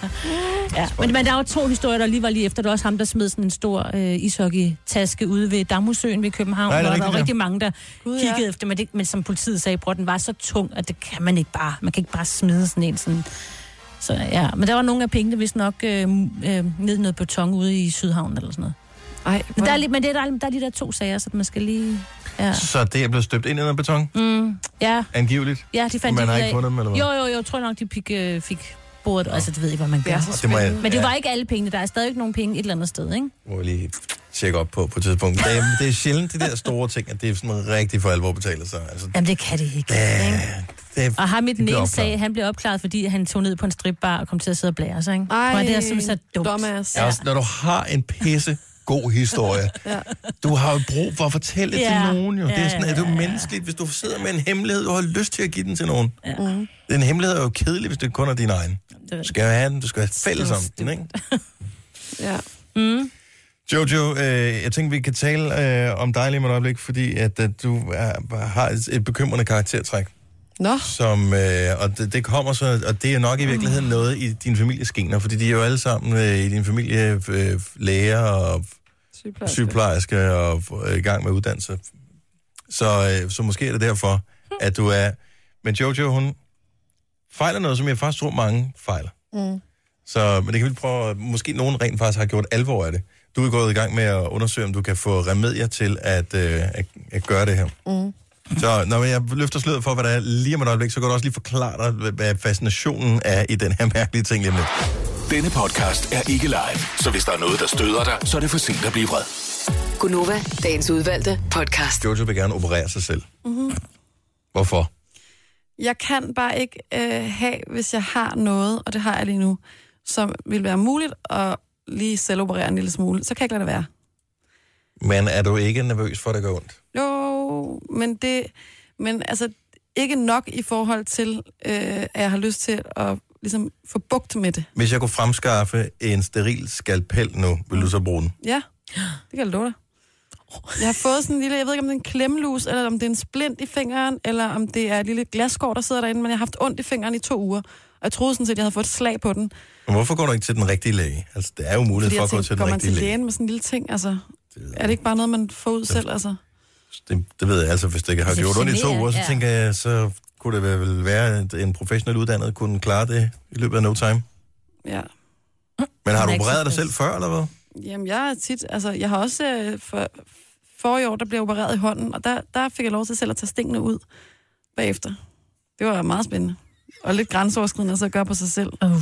[SPEAKER 5] Ja, men, men der var to historier, der lige var lige efter. Det var også ham, der smed sådan en stor øh, ishockey-taske ude ved Damhusøen ved København.
[SPEAKER 3] Nej,
[SPEAKER 5] hvor der
[SPEAKER 3] rigtigt,
[SPEAKER 5] var
[SPEAKER 3] ja.
[SPEAKER 5] rigtig mange, der
[SPEAKER 4] Gud,
[SPEAKER 5] kiggede
[SPEAKER 4] ja.
[SPEAKER 5] efter. Men, det, men som politiet sagde, bror, den var så tung, at det kan man ikke bare. Man kan ikke bare smide sådan en sådan. Så ja, men der var nogle af pengene, hvis nok øh, øh, ned i noget beton ude i Sydhavn eller sådan noget.
[SPEAKER 4] Ej,
[SPEAKER 5] Men, der er, lige- men det er, der, er- der er de der to sager, så man skal lige... Ja,
[SPEAKER 3] Så det er blevet støbt ind i noget beton?
[SPEAKER 5] mm, ja,
[SPEAKER 3] Angiveligt?
[SPEAKER 5] ja de fandt
[SPEAKER 3] Man
[SPEAKER 5] de
[SPEAKER 3] har
[SPEAKER 5] ud
[SPEAKER 3] ikke
[SPEAKER 5] af-
[SPEAKER 3] fundet dem, eller hvad?
[SPEAKER 5] Jo, jo, jo, jeg tror nok, de fik, øh, fik bordet. Altså, det ved jeg ikke, hvad man
[SPEAKER 4] Det
[SPEAKER 5] gør.
[SPEAKER 4] er så
[SPEAKER 3] Det må jeg-
[SPEAKER 4] spændende.
[SPEAKER 5] Men det
[SPEAKER 3] Ja.
[SPEAKER 5] var ikke alle pengene. Der er stadig nogle penge et eller andet sted, ikke?
[SPEAKER 3] Må jeg lige tjekke op på på et tidspunkt. Det er, det er sjældent, de der store ting, at det er sådan rigtig for alvor betaler sig. Altså,
[SPEAKER 5] Jamen, det kan det ikke.
[SPEAKER 3] det,
[SPEAKER 5] ikke?
[SPEAKER 3] det er,
[SPEAKER 5] Og ham i den
[SPEAKER 3] det bliver
[SPEAKER 5] ene
[SPEAKER 3] opklaret.
[SPEAKER 5] sag, han blev opklaret, fordi han tog ned på en stripbar og kom til at sidde og blære sig, ikke?
[SPEAKER 4] Ej,
[SPEAKER 5] Hvor det er simpelthen så dumt.
[SPEAKER 4] dumbass.
[SPEAKER 3] Ja. Også, når du har en pisse god historie,
[SPEAKER 4] Ja.
[SPEAKER 3] du har jo brug for at fortælle det
[SPEAKER 5] Ja.
[SPEAKER 3] til nogen. Jo. Det er
[SPEAKER 5] Ja,
[SPEAKER 3] sådan,
[SPEAKER 5] ja,
[SPEAKER 3] at det er
[SPEAKER 5] ja,
[SPEAKER 3] jo
[SPEAKER 5] ja.
[SPEAKER 3] menneskeligt, hvis du sidder med en hemmelighed, du har lyst til at give den til nogen.
[SPEAKER 5] Ja.
[SPEAKER 4] Mm.
[SPEAKER 3] Den hemmelighed er jo kedelig, hvis det kun er din egen. Du skal jo have den, du skal have fælles om den, ikke?
[SPEAKER 4] Ja.
[SPEAKER 5] Mm.
[SPEAKER 3] Jojo, øh, jeg tænkte, vi kan tale øh, om dig lige om et øjeblik, fordi at, at du er, har et, et bekymrende karaktertræk.
[SPEAKER 4] Nå.
[SPEAKER 3] Som, øh, og det, det kommer så, og det er nok i virkeligheden noget i din families gener, fordi de er jo alle sammen øh, i din familie øh, læger og
[SPEAKER 4] Sygeplejerske.
[SPEAKER 3] sygeplejerske og øh, i gang med uddannelse. Så, øh, så måske er det derfor, at du er... Men Jojo, hun fejler noget, som jeg faktisk tror, mange fejler.
[SPEAKER 4] Mm.
[SPEAKER 3] Så men det kan vi prøve, at- måske nogen rent faktisk har gjort alvor af det. Du er gået i gang med at undersøge, om du kan få remedier til at, øh, at, at gøre det her.
[SPEAKER 4] Mm.
[SPEAKER 3] Så når jeg løfter sløret for, hvad der er lige om et øjeblik, så kan du også lige forklare dig, hvad fascinationen er i den her mærkelige ting lige om lidt.
[SPEAKER 6] Denne podcast er ikke live, så hvis der er noget, der støder dig, så er det for sent at blive vred.
[SPEAKER 7] Gunova, dagens udvalgte podcast.
[SPEAKER 3] Jojo vil gerne operere sig selv.
[SPEAKER 4] Mm-hmm.
[SPEAKER 3] Hvorfor?
[SPEAKER 4] Jeg kan bare ikke øh, have, hvis jeg har noget, og det har jeg lige nu, som vil være muligt at lige selvoperere en lille smule, så kan jeg ikke lade det være.
[SPEAKER 3] Men er du ikke nervøs for, at det gør ondt?
[SPEAKER 4] Jo, men det... Men altså, ikke nok i forhold til, øh, at jeg har lyst til at ligesom få bugt med det.
[SPEAKER 3] Hvis jeg kunne fremskaffe en steril skalpel nu, vil du så bruge den?
[SPEAKER 4] Ja, det kan jeg love dig. Jeg har fået sådan en lille, jeg ved ikke om det er en klemmelus, eller om det er en splint i fingeren, eller om det er et lille glasskår, der sidder derinde, men jeg har haft ondt i fingeren i to uger. Og jeg troede sådan set, at jeg havde fået et slag på den.
[SPEAKER 3] Men hvorfor går du ikke til den rigtige læge? Altså, det er jo mulighed
[SPEAKER 4] Fordi
[SPEAKER 3] for
[SPEAKER 4] jeg
[SPEAKER 3] at gå
[SPEAKER 4] tænkte,
[SPEAKER 3] til
[SPEAKER 4] går
[SPEAKER 3] den
[SPEAKER 4] man
[SPEAKER 3] rigtige
[SPEAKER 4] til
[SPEAKER 3] læge.
[SPEAKER 4] lægen med sådan en lille ting? Altså, er det ikke bare noget, man får ud selv? Altså?
[SPEAKER 3] Det, det ved jeg altså, hvis det ikke har
[SPEAKER 4] Hvis det
[SPEAKER 3] gjort ondt i to
[SPEAKER 4] generer,
[SPEAKER 3] uger, så
[SPEAKER 4] ja.
[SPEAKER 3] tænker jeg, så kunne det vel være, at en professionel uddannet kunne klare det i løbet af no time.
[SPEAKER 4] Ja.
[SPEAKER 3] Men har
[SPEAKER 4] Han
[SPEAKER 3] du
[SPEAKER 4] er ikke
[SPEAKER 3] opereret
[SPEAKER 4] så
[SPEAKER 3] dig selv før, eller hvad?
[SPEAKER 4] Jamen, jeg er tit... Altså, jeg har også... Øh, for, forrige år, der blev jeg opereret i hånden, og der, der fik jeg lov til selv at tage stingene ud bagefter. Det var meget spændende. Og lidt grænseoverskridende at så gøre på sig selv.
[SPEAKER 5] Uh.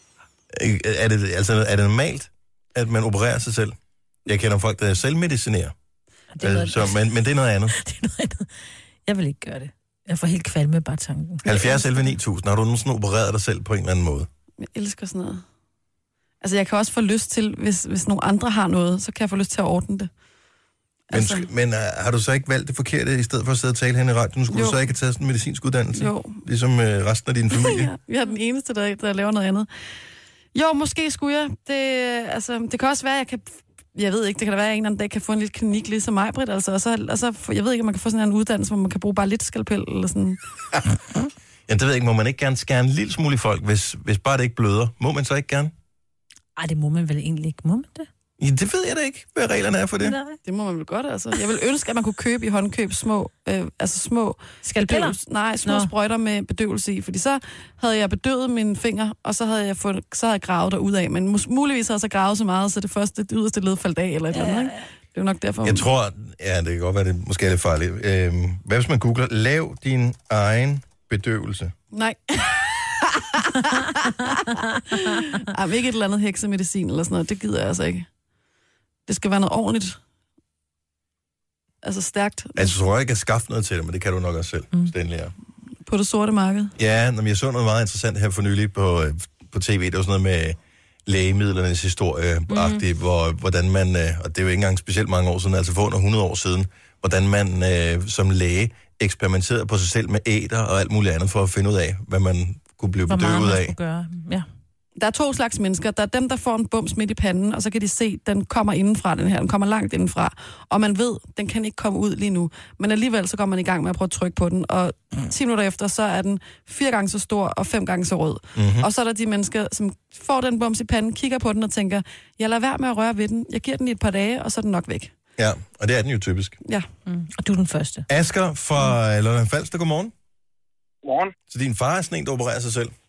[SPEAKER 3] Er det, altså, er det normalt, at man opererer sig selv? Jeg kender folk, der selvmedicinerer.
[SPEAKER 5] Det er noget-
[SPEAKER 3] Altså, men, men det er noget andet.
[SPEAKER 5] Jeg vil ikke gøre det. Jeg får helt kvalme bare tanken.
[SPEAKER 3] halvfjerds elleve ni tusind. Har du nogensinde opereret dig selv på en eller anden måde?
[SPEAKER 4] Jeg elsker sådan noget. Altså, jeg kan også få lyst til, hvis, hvis nogle andre har noget, så kan jeg få lyst til at ordne det.
[SPEAKER 3] Men, altså, men uh, har du så ikke valgt det forkerte, i stedet for at sidde og tale hen i radioen? Skulle
[SPEAKER 4] Jo.
[SPEAKER 3] du så ikke have taget sådan en medicinsk uddannelse?
[SPEAKER 4] Jo.
[SPEAKER 3] Ligesom uh, resten af din familie?
[SPEAKER 4] Ja, vi er den eneste, der, der laver noget andet. Jo, måske skulle jeg. Det, altså, det kan også være, at jeg kan... Jeg ved ikke, det kan da være, at en eller anden dag kan få en lille klinik ligesom mig, Britt. Altså, og så, og så, jeg ved ikke, om man kan få sådan en uddannelse, hvor man kan bruge bare lidt skalpel eller sådan.
[SPEAKER 3] Ja, det ved jeg ikke. Må man ikke gerne skære en lille smule i folk, hvis, hvis bare det ikke bløder? Må man så ikke gerne?
[SPEAKER 5] Ej, det må man vel egentlig ikke. Må man det?
[SPEAKER 3] Ja, det ved jeg da ikke, hvad reglerne er for det.
[SPEAKER 4] Det må man vel godt, altså. Jeg vil ønske, at man kunne købe i håndkøb små, øh, altså små...
[SPEAKER 5] Skalpeller?
[SPEAKER 4] bedøvelse- Nej, små
[SPEAKER 5] Nå.
[SPEAKER 4] sprøjter med bedøvelse i, fordi så havde jeg bedøvet mine fingre, og så havde jeg, fået, så havde jeg gravet derud af, men mus- muligvis havde jeg så gravet så meget, så det første, det yderste led faldt af, eller et eller andet, ikke? Det er jo nok derfor...
[SPEAKER 3] Jeg tror, ja, det kan godt være, det måske er lidt farligt. Øhm, hvad hvis man googler, lav din egen bedøvelse?
[SPEAKER 4] Nej. Ej, ikke et eller andet heksemedicin eller sådan noget, det gider jeg altså ikke. Det skal være noget ordentligt. Altså stærkt.
[SPEAKER 3] Altså, jeg tror jeg ikke, jeg kan skaffe noget til det, men det kan du nok også selv, mm. Stanley.
[SPEAKER 4] På det sorte marked.
[SPEAKER 3] Ja, når jeg så noget meget interessant her for nylig på, øh, på tv, det var sådan noget med lægemidlernes historie, mm. hvor, hvordan man, øh, og det er jo ikke engang specielt mange år siden, altså for under hundrede år siden, hvordan man øh, som læge eksperimenterede på sig selv med æter og alt muligt andet for at finde ud af, hvad man kunne blive bedøvet af.
[SPEAKER 5] Gøre. Ja.
[SPEAKER 4] Der er to slags mennesker. Der er dem, der får en bums midt i panden, og så kan de se, at den kommer indenfra, den her. Den kommer langt indenfra. Og man ved, den kan ikke komme ud lige nu. Men alligevel så går man i gang med at prøve at trykke på den. Og ti minutter efter, så er den fire gange så stor og fem gange så rød. Mm-hmm. Og så er der de mennesker, som får den bums i panden, kigger på den og tænker, jeg lader være med at røre ved den. Jeg giver den i et par dage, og så er den nok væk.
[SPEAKER 3] Ja, og det er den jo typisk.
[SPEAKER 4] Ja.
[SPEAKER 5] Mm. Og du er den første.
[SPEAKER 3] Asger fra mm. Lolland Falster, godmorgen.
[SPEAKER 14] Godmorgen.
[SPEAKER 3] Så din far er sådan en, der opererer sig selv?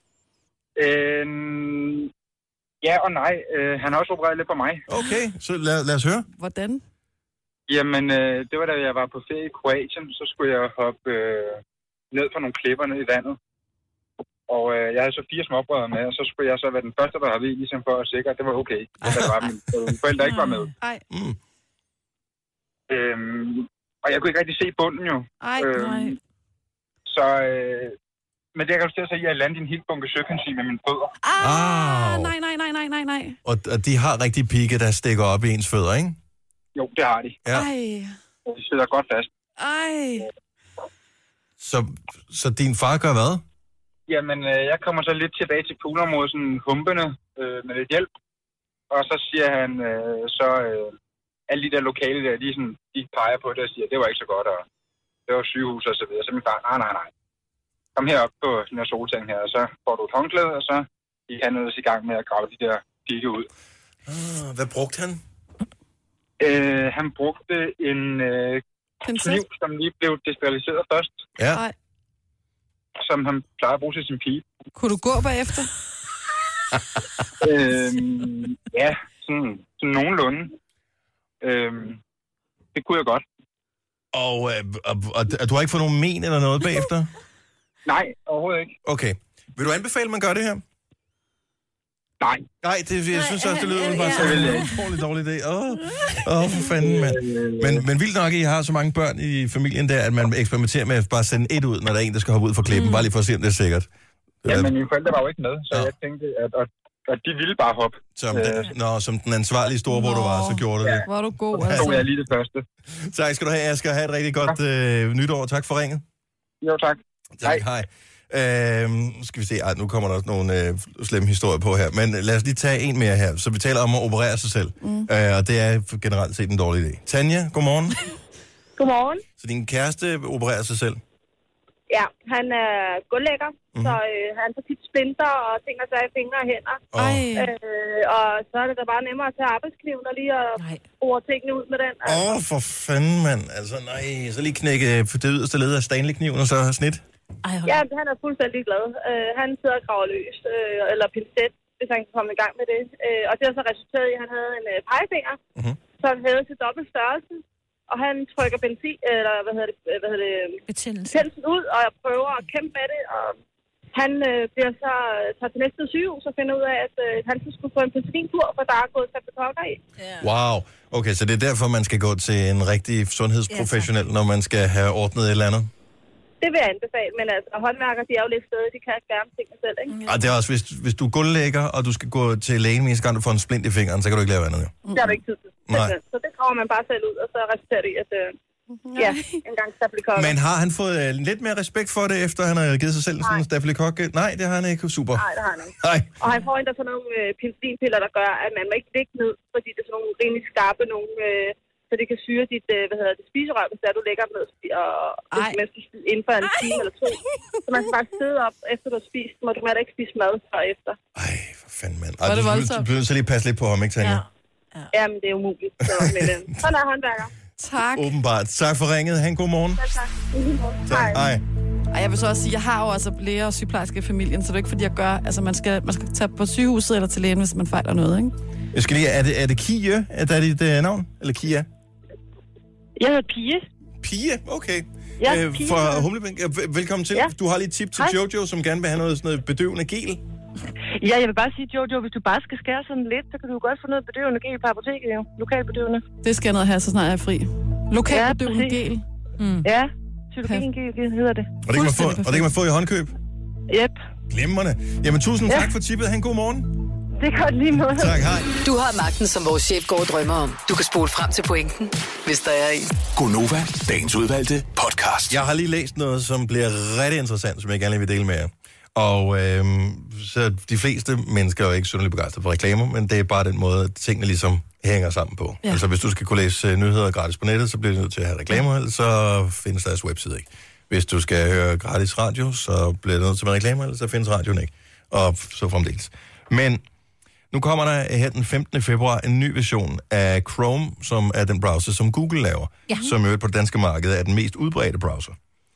[SPEAKER 14] Øhm, ja og nej. Øh, han har også opereret lidt på mig.
[SPEAKER 3] Okay, så lad, lad os høre.
[SPEAKER 4] Hvordan?
[SPEAKER 14] Jamen, øh, det var da jeg var på ferie i Kroatien, så skulle jeg hoppe øh, ned fra nogle klipper ned i vandet. Og øh, jeg havde så fire småbrødre med, og så skulle jeg så være den første, der havde ved, ligesom for at sikre, at det var okay. At det var mine, mine forældre ikke var med.
[SPEAKER 4] Ej.
[SPEAKER 3] Mm.
[SPEAKER 14] Øhm, og jeg kunne ikke rigtig se bunden jo.
[SPEAKER 4] Ej,
[SPEAKER 14] øhm,
[SPEAKER 4] nej.
[SPEAKER 14] Så... Øh, Men det resulterer så i, at jeg landede en helt bunke søkonsig med mine fødder.
[SPEAKER 4] Ah, nej, nej, nej, nej, nej, nej.
[SPEAKER 3] Og, og de har rigtig pigge, der stikker op i ens fødder, ikke?
[SPEAKER 14] Jo, det har de.
[SPEAKER 3] Ja.
[SPEAKER 4] Ej.
[SPEAKER 14] De sidder godt fast.
[SPEAKER 4] Ej.
[SPEAKER 3] Så, så din far gør hvad?
[SPEAKER 14] Jamen, øh, jeg kommer så lidt tilbage til poolområdet, sådan humpende øh, med lidt hjælp. Og så siger han, øh, så øh, alle de der lokale der, de, sådan, de peger på det og siger, det var ikke så godt, og det var sygehus og så videre. Så min far, nej, nej, nej. Kom herop på den her soltang her, og så får du et håndklæde, og så gik han ellers i gang med at grave de der pigge ud.
[SPEAKER 3] Ah, hvad brugte han?
[SPEAKER 14] Øh, han brugte en øh, kniv, som lige blev desteriliseret først.
[SPEAKER 3] Ja.
[SPEAKER 14] Som han plejer at bruge til sin pige.
[SPEAKER 4] Kunne du gå bagefter?
[SPEAKER 14] øhm, ja, sådan, sådan nogenlunde. Øhm, det kunne jeg godt.
[SPEAKER 3] Og, øh, og, og, og du har ikke fået nogen men eller noget bagefter?
[SPEAKER 14] Nej, overhovedet ikke.
[SPEAKER 3] Okay. Vil du anbefale, at man gør det her?
[SPEAKER 14] Nej.
[SPEAKER 3] Nej, det, jeg synes også, det lyder bare så en utrolig dårlig idé. Åh, oh, oh, for fanden, mand. Men, men vildt nok, at I har så mange børn i familien der, at man eksperimenterer med at bare sende et ud, når der er en, der skal hoppe ud fra klippen, mm. bare lige for at se, om det er sikkert.
[SPEAKER 14] Ja, men mine forældre var jo ikke med, så ja. Jeg tænkte, at, at, at de ville bare hoppe.
[SPEAKER 3] Som, øh. den, nå, som den ansvarlige storebror, du var, så gjorde du
[SPEAKER 14] ja.
[SPEAKER 3] det.
[SPEAKER 4] Var du god,
[SPEAKER 14] altså. Så tog jeg lige det første.
[SPEAKER 3] Tak skal du have, Asger. Ha' et rigtig godt øh, nytår. Tak for ringet.
[SPEAKER 14] Jo, tak.
[SPEAKER 3] Tak, hej. Øhm, skal vi se, ej, nu kommer der også nogle øh, slemme historier på her, men lad os lige tage en mere her. Så vi taler om at operere sig selv, mm. øh, og det er generelt set en dårlig idé. Tanja, godmorgen.
[SPEAKER 15] Godmorgen.
[SPEAKER 3] Så din kæreste opererer sig selv?
[SPEAKER 15] Ja, han er gulvlægger, mm-hmm. så øh, han får tit splinter og ting og sager i fingre og hænder.
[SPEAKER 3] Oh.
[SPEAKER 15] Øh, og så er det da bare nemmere at tage arbejdskniven og lige at bore tingene ud med den.
[SPEAKER 3] Åh, altså. oh, for fanden, mand. Altså, nej. Så lige knække det yderste led af Stanley-kniven og så snit.
[SPEAKER 15] Ej, ja, han er fuldstændig glad. Uh, han sidder og graver løs, uh, eller pincet, hvis han kan komme i gang med det. Uh, og det har så resulteret i, at han havde en uh, pegefinger, mm-hmm. som havde til dobbelt størrelse. Og han trykker benzin, eller hvad hedder det, hvad hedder det betændelsen ud, og prøver at kæmpe med det. Og han uh, bliver så taget til næste sygehus og finder ud af, at uh, han så skulle få en penicillinkur, for der er gået stafylokokker i.
[SPEAKER 3] Yeah. Wow. Okay, så det er derfor, man skal gå til en rigtig sundhedsprofessionel, yeah, når man skal have ordnet et eller andet?
[SPEAKER 15] Det vil jeg anbefale, men altså, håndværkere, de er jo lidt steder, de kan gerne tingene selv, ikke?
[SPEAKER 3] Og det er også, hvis, hvis du er gulvlægger, og du skal gå til lægen, hvis gang du får en splint i fingeren, så kan du ikke lave andet, jo.
[SPEAKER 15] Det har du ikke tid til.
[SPEAKER 3] Nej.
[SPEAKER 15] Så det graver man bare selv ud, og så resulterer det i, at øh, ja, en gang stafylokokker.
[SPEAKER 3] Men har han fået uh, lidt mere respekt for det, efter han har givet sig selv sådan en stafylokokke? Nej, det har han ikke. Super.
[SPEAKER 15] Nej, det har han ikke.
[SPEAKER 3] Nej.
[SPEAKER 15] Og han får endda sådan nogle øh, penicillinpiller, der gør, at man må ikke ligge ned, fordi det er sådan nogle rimelig skarpe nogle... Øh, så det kan syre dit, hvad hedder det, spiserør, hvis der du lægger dem ned og, og mens du spiser inden for en time eller to. Så man skal bare sidde op, efter du har spist. Må du da ikke spise mad før efter.
[SPEAKER 3] Ej, for fanden, mand. Ej, du, du bliver så lige passe lidt på ham, ikke, Tanja?
[SPEAKER 15] Ja. Ja. Jamen, det er umuligt. Så, men, øh, sådan er håndværker.
[SPEAKER 4] Tak.
[SPEAKER 3] Åbenbart. Tak for ringet. Han, god morgen.
[SPEAKER 15] Ja, tak.
[SPEAKER 3] Tak. Hej.
[SPEAKER 4] Ej, jeg vil så også sige, jeg har jo altså læger og sygeplejersker i familien, så det er ikke fordi, jeg gør... Altså, man skal, man skal tage på sygehuset eller til lægen, hvis man fejler noget, ikke?
[SPEAKER 3] Jeg skal lige... Er det, er det Kie? Er det dit uh, navn? Eller Kia?
[SPEAKER 15] Jeg hedder Pia.
[SPEAKER 3] Pia? Okay.
[SPEAKER 15] Ja,
[SPEAKER 3] øh,
[SPEAKER 15] Pia.
[SPEAKER 3] Fra Humlebæk. Velkommen til. Ja. Du har lige et tip til
[SPEAKER 15] Hej.
[SPEAKER 3] Jojo, som gerne vil have noget, sådan noget bedøvende gel.
[SPEAKER 15] Ja, jeg vil bare sige, Jojo, hvis du bare skal skære sådan lidt, så kan du jo godt få noget bedøvende gel på apoteket, jo. Lokalbedøvende.
[SPEAKER 4] Det skal jeg noget have, så snart jeg er fri. Lokalbedøvende
[SPEAKER 15] ja,
[SPEAKER 4] gel.
[SPEAKER 15] Mm. Ja, psykologien hedder det.
[SPEAKER 3] Og det, kan man få, og det kan man få i håndkøb?
[SPEAKER 15] Yep.
[SPEAKER 3] Glimrende. Jamen, tusind ja. tak for tippet. Han god morgen.
[SPEAKER 15] Det er godt lige måde.
[SPEAKER 3] Tak, hej.
[SPEAKER 7] Du har magten, som vores chef går og drømmer om. Du kan spole frem til pointen, hvis der er en.
[SPEAKER 6] Gonova, dagens udvalgte podcast.
[SPEAKER 3] Jeg har lige læst noget, som bliver rigtig interessant, som jeg gerne vil dele med jer. Og øhm, så de fleste mennesker er jo ikke synderligt begejstrede for reklamer, men det er bare den måde, tingene ligesom hænger sammen på. Ja. Altså hvis du skal kunne læse nyheder gratis på nettet, så bliver du nødt til at have reklamer, ellers så findes deres webside ikke. Hvis du skal høre gratis radio, så bliver du nødt til at have reklamer, ellers så findes radioen ikke. Og så fremdeles. Men nu kommer der her den femtende februar en ny version af Chrome, som er den browser, som Google laver, ja. Som jo på det danske marked er den mest udbredte browser.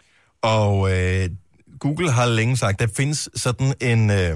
[SPEAKER 3] Og øh, Google har længe sagt, at der findes sådan en, øh,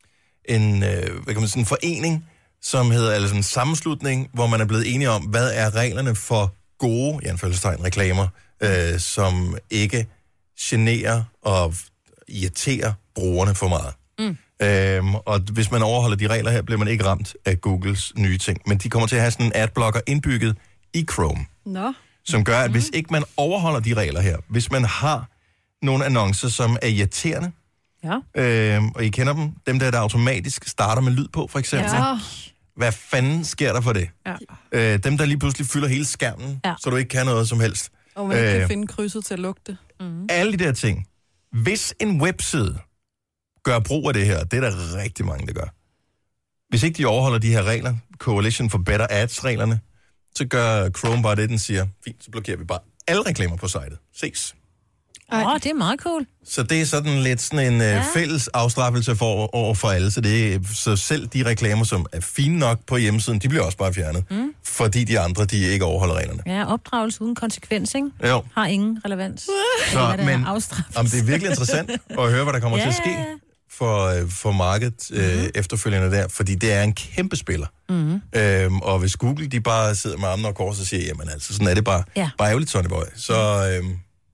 [SPEAKER 3] en, øh, hvad kan man sige, en forening, som hedder, eller sådan en sammenslutning, hvor man er blevet enige om, hvad er reglerne for gode, i anførselstegn, reklamer, øh, som ikke generer og irriterer brugerne for meget. Mm. Øhm, og hvis man overholder de regler her, bliver man ikke ramt af Googles nye ting. Men de kommer til at have sådan en adblocker indbygget i Chrome,
[SPEAKER 4] Nå.
[SPEAKER 3] som gør, at hvis ikke man overholder de regler her, hvis man har nogle annoncer, som er irriterende,
[SPEAKER 5] ja.
[SPEAKER 3] øhm, og I kender dem, dem der, der automatisk starter med lyd på, for eksempel.
[SPEAKER 4] Ja.
[SPEAKER 3] Hvad fanden sker der for det?
[SPEAKER 4] Ja.
[SPEAKER 3] Øh, dem, der lige pludselig fylder hele skærmen,
[SPEAKER 4] Ja.
[SPEAKER 3] så du ikke kan noget som helst.
[SPEAKER 4] Og man ikke
[SPEAKER 3] Øh,
[SPEAKER 4] kan finde krydset til at lugte. Mm.
[SPEAKER 3] Alle de der ting. Hvis en webside gør brug af det her, det er der rigtig mange, der gør. Hvis ikke de overholder de her regler, Coalition for Better Ads-reglerne, så gør Chrome bare det, den siger, fint, så blokerer vi bare alle reklamer på sitet. Ses.
[SPEAKER 5] Åh, oh, det er meget cool.
[SPEAKER 3] Så det er sådan lidt sådan en ja. øh, fælles afstraffelse for, over for alle, så, det er, så selv de reklamer, som er fine nok på hjemmesiden, de bliver også bare fjernet, mm. fordi de andre, de ikke overholder reglerne.
[SPEAKER 5] Ja, opdragelse uden konsekvens, ikke?
[SPEAKER 3] Jo.
[SPEAKER 5] Har ingen relevans.
[SPEAKER 3] Så,
[SPEAKER 5] det
[SPEAKER 3] men
[SPEAKER 5] afstraffelse.
[SPEAKER 3] om det er virkelig interessant at høre, hvad der kommer
[SPEAKER 5] ja,
[SPEAKER 3] til at ske
[SPEAKER 5] ja, ja.
[SPEAKER 3] for, øh, for markedet øh,
[SPEAKER 5] mm-hmm.
[SPEAKER 3] efterfølgende der, fordi det er en kæmpe spiller.
[SPEAKER 5] Mm-hmm.
[SPEAKER 3] Øhm, og hvis Google, de bare sidder med armene og kors og siger, jamen altså, sådan er det bare,
[SPEAKER 5] ja.
[SPEAKER 3] bare ærgerligt, Sonny Boy, så, øhm,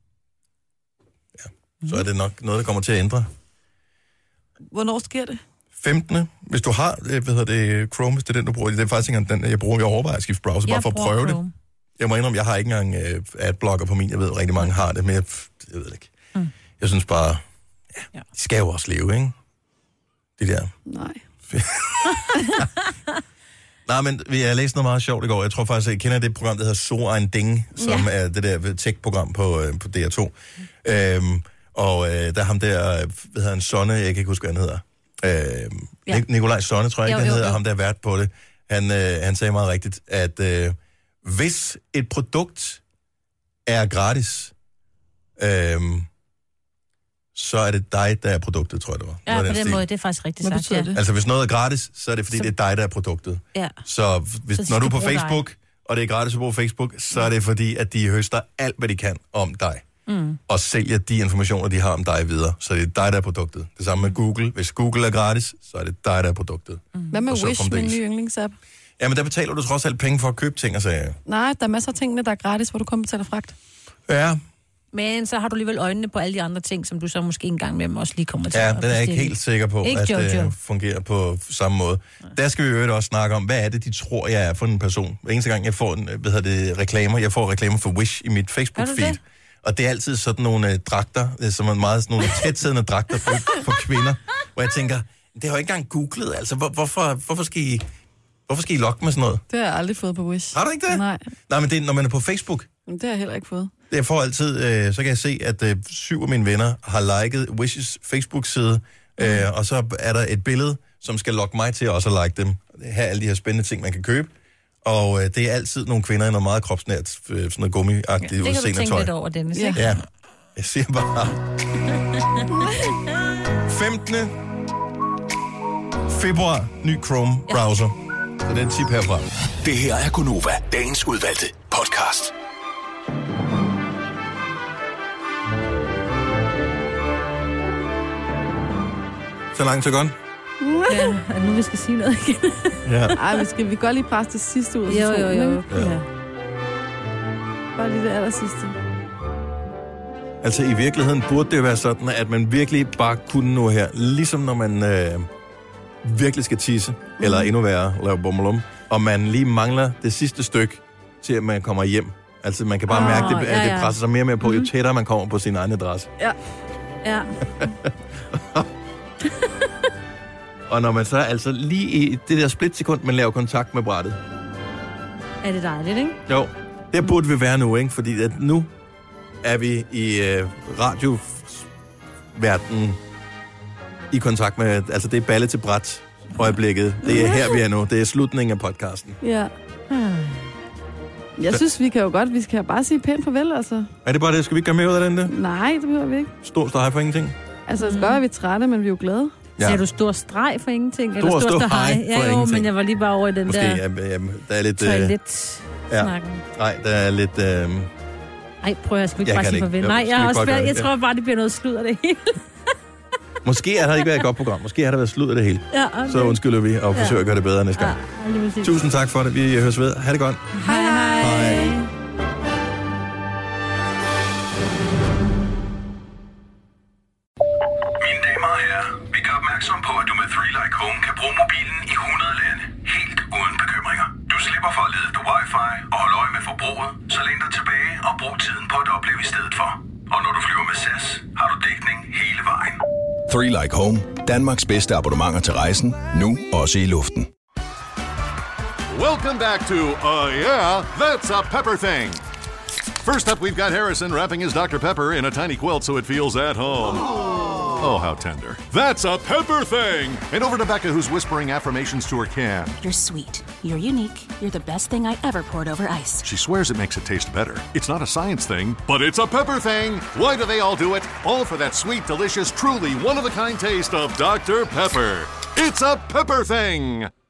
[SPEAKER 3] ja, så er det nok noget, der kommer til at ændre.
[SPEAKER 4] Hvornår sker det?
[SPEAKER 3] femtende Hvis du har, øh, hvad hedder det, Chrome, hvis det er den, du bruger, det er faktisk ikke den, jeg bruger, jeg overvejer at skifte browser, bare for at prøve Chrome. det. Jeg må indrømme, jeg har ikke engang øh, adblocker på min, jeg ved, rigtig mange har det, men jeg, jeg ved det ikke. Mm. Jeg synes bare, ja, de skal jo også leve, ikke? Det der.
[SPEAKER 4] Nej.
[SPEAKER 3] Nej, men vi har læst noget meget sjovt i går. Jeg tror faktisk, jeg kender det program, der hedder So ein Ding, som ja. er det der tech-program på, øh, på D R to. Mm. Øhm, og øh, der er ham der, hvad hedder han, Sonne, jeg kan ikke huske, hvad han hedder. Øhm, ja. Nikolaj Sonne, tror jeg ikke, jo, han hedder, jo. ham der er vært på det. Han, øh, han sagde meget rigtigt, at øh, hvis et produkt er gratis, øh, så er det dig, der er produktet, tror jeg, det var.
[SPEAKER 5] Ja, på den stil. måde, det er faktisk rigtigt sagt, ja.
[SPEAKER 3] Altså, hvis noget er gratis, så er det, fordi så... det er dig, der er produktet.
[SPEAKER 5] Ja.
[SPEAKER 3] Så, hvis, så når du er på Facebook, dig. og det er gratis at bruge Facebook, så er det fordi, at de høster alt, hvad de kan om dig. Mm. Og sælger de informationer, de har om dig videre. Så det er dig, der er produktet. Det samme med Google. Hvis Google er gratis, så er det dig, der er produktet.
[SPEAKER 4] Mm. Hvad med Wish, min nye yndlingsapp?
[SPEAKER 3] Jamen, der betaler du trods alt penge for at købe ting og sager.
[SPEAKER 4] Nej, der er masser af tingene, der er gratis, hvor du kommer betaler fragt.
[SPEAKER 3] Ja.
[SPEAKER 5] Men så har du alligevel øjnene på alle de andre ting, som du så måske engang med dem også lige kommer til
[SPEAKER 3] ja,
[SPEAKER 5] at
[SPEAKER 3] den er jeg ikke helt sikker på, ikke, at det uh, fungerer på samme måde. Ja. Der skal vi jo også snakke om, hvad er det, de tror, jeg er for en person. Hver eneste gang, jeg får en, hvad hedder det, reklamer, jeg får reklamer for Wish i mit Facebook-feed. Og det er altid sådan nogle uh, dragter, som er meget sådan nogle tætsiddende dragter for, for kvinder, hvor jeg tænker, det har jeg ikke engang googlet, altså hvor, hvorfor, hvorfor skal I... Hvorfor skal I lokke med sådan noget?
[SPEAKER 4] Det har jeg aldrig fået på Wish.
[SPEAKER 3] Har du ikke det?
[SPEAKER 4] Nej.
[SPEAKER 3] Nej, men det er, når man er på Facebook.
[SPEAKER 4] Men det har jeg heller ikke fået.
[SPEAKER 3] Jeg får altid, øh, så kan jeg se, at øh, syv af mine venner har liket Wishes Facebook-side, øh, mm. og så er der et billede, som skal lokke mig til også at like dem. Her er alle de her spændende ting, man kan købe. Og øh, det er altid nogle kvinder i noget meget kropsnært, øh, sådan noget gummiagtigt
[SPEAKER 5] ja,
[SPEAKER 3] udseende tøj.
[SPEAKER 5] Det kan du tænke lidt over, Dennis.
[SPEAKER 3] Ja. ja. Jeg siger bare... femtende februar, ny Chrome-browser. Ja. Så det er en tip herfra.
[SPEAKER 6] Det her er Gonova, dagens udvalgte podcast.
[SPEAKER 3] Så langt, så godt.
[SPEAKER 5] Ja, er nu vi skal sige noget igen.
[SPEAKER 3] Ja.
[SPEAKER 4] Ej, vi skal vi går lige presse det sidste ud af
[SPEAKER 5] jo, jo, jo.
[SPEAKER 3] Ja.
[SPEAKER 5] Ja.
[SPEAKER 4] Bare lige det aller sidste.
[SPEAKER 3] Altså i virkeligheden burde det være sådan, at man virkelig bare kunne nu her, ligesom når man øh, virkelig skal tisse, mm. eller endnu værre, lave bummelum, og man lige mangler det sidste stykke til, at man kommer hjem. Altså man kan bare oh, mærke, det, at ja, ja. det presser sig mere og mere på, jo mm. tættere man kommer på sin egen adresse.
[SPEAKER 5] Ja. Ja.
[SPEAKER 3] Og når man så altså lige i det der splitsekund, man laver kontakt med brættet.
[SPEAKER 5] Er det dejligt, ikke?
[SPEAKER 3] Jo, der burde vi være nu, ikke? Fordi at nu er vi i øh, radioverdenen i kontakt med, altså det er balle til bræt øjeblikket. Det er her, vi er nu. Det er slutningen af podcasten.
[SPEAKER 4] Ja. Jeg synes, vi kan jo godt, vi skal bare sige pænt farvel, altså.
[SPEAKER 3] Er det bare det? Skal vi ikke gøre mere ud af den der?
[SPEAKER 4] Nej, det behøver vi ikke.
[SPEAKER 3] Stor streg for ingenting?
[SPEAKER 4] Altså, det skal godt være, vi er trætte, men vi er jo glade.
[SPEAKER 5] Ja. Ser du stor streg for ingenting?
[SPEAKER 3] Stor,
[SPEAKER 5] eller
[SPEAKER 3] stor, stor
[SPEAKER 5] hej?
[SPEAKER 3] for
[SPEAKER 5] Ja, jo,
[SPEAKER 3] ingenting.
[SPEAKER 5] men jeg var lige bare over i den
[SPEAKER 3] Måske,
[SPEAKER 5] der
[SPEAKER 3] ja, ja, der er lidt...
[SPEAKER 5] toilet-snakken.
[SPEAKER 3] Ja. Nej, der er lidt... Øh...
[SPEAKER 5] Ej, prøv at, skal vi ikke
[SPEAKER 3] Jeg
[SPEAKER 5] bare
[SPEAKER 3] kan
[SPEAKER 5] sige
[SPEAKER 3] ikke.
[SPEAKER 5] farvel?
[SPEAKER 3] Jo,
[SPEAKER 5] Nej,
[SPEAKER 3] skal
[SPEAKER 5] jeg,
[SPEAKER 3] vi
[SPEAKER 5] er også
[SPEAKER 3] bare gøre
[SPEAKER 5] svært.
[SPEAKER 3] det?
[SPEAKER 5] Jeg tror bare, det bliver noget slud af det hele.
[SPEAKER 3] Måske har der ikke været et godt program. Måske har der været slud af det hele.
[SPEAKER 5] Ja, okay.
[SPEAKER 3] Så undskylder vi og forsøger at gøre det bedre næste gang.
[SPEAKER 5] Ja,
[SPEAKER 3] Tusind tak for det. Vi høres ved. Ha' det godt.
[SPEAKER 5] Hej, hej.
[SPEAKER 3] Hej.
[SPEAKER 6] Mine damer og herrer, vi gør opmærksom på, at du med three like Home kan bruge mobilen i hundrede lande, helt uden bekymringer. Du slipper for at lede efter wifi og holde øje med forbruget, så læn dig tilbage og brug tiden på at opleve i stedet for. Og når du flyver med S A S, har du dækning hele vejen.
[SPEAKER 16] three like Home. Danmarks bedste abonnementer til rejsen. Nu også i luften.
[SPEAKER 17] Welcome back to Uh Yeah, That's a Pepper Thing. First up, we've got Harrison wrapping his Doctor Pepper in a tiny quilt so it feels at home. Oh, how tender. That's a Pepper Thing! And over to Becca, who's whispering affirmations to her can.
[SPEAKER 18] You're sweet. You're unique. You're the best thing I ever poured over ice.
[SPEAKER 17] She swears it makes it taste better. It's not a science thing, but it's a Pepper Thing! Why do they all do it? All for that sweet, delicious, truly one-of-a-kind taste of Doctor Pepper. It's a Pepper Thing!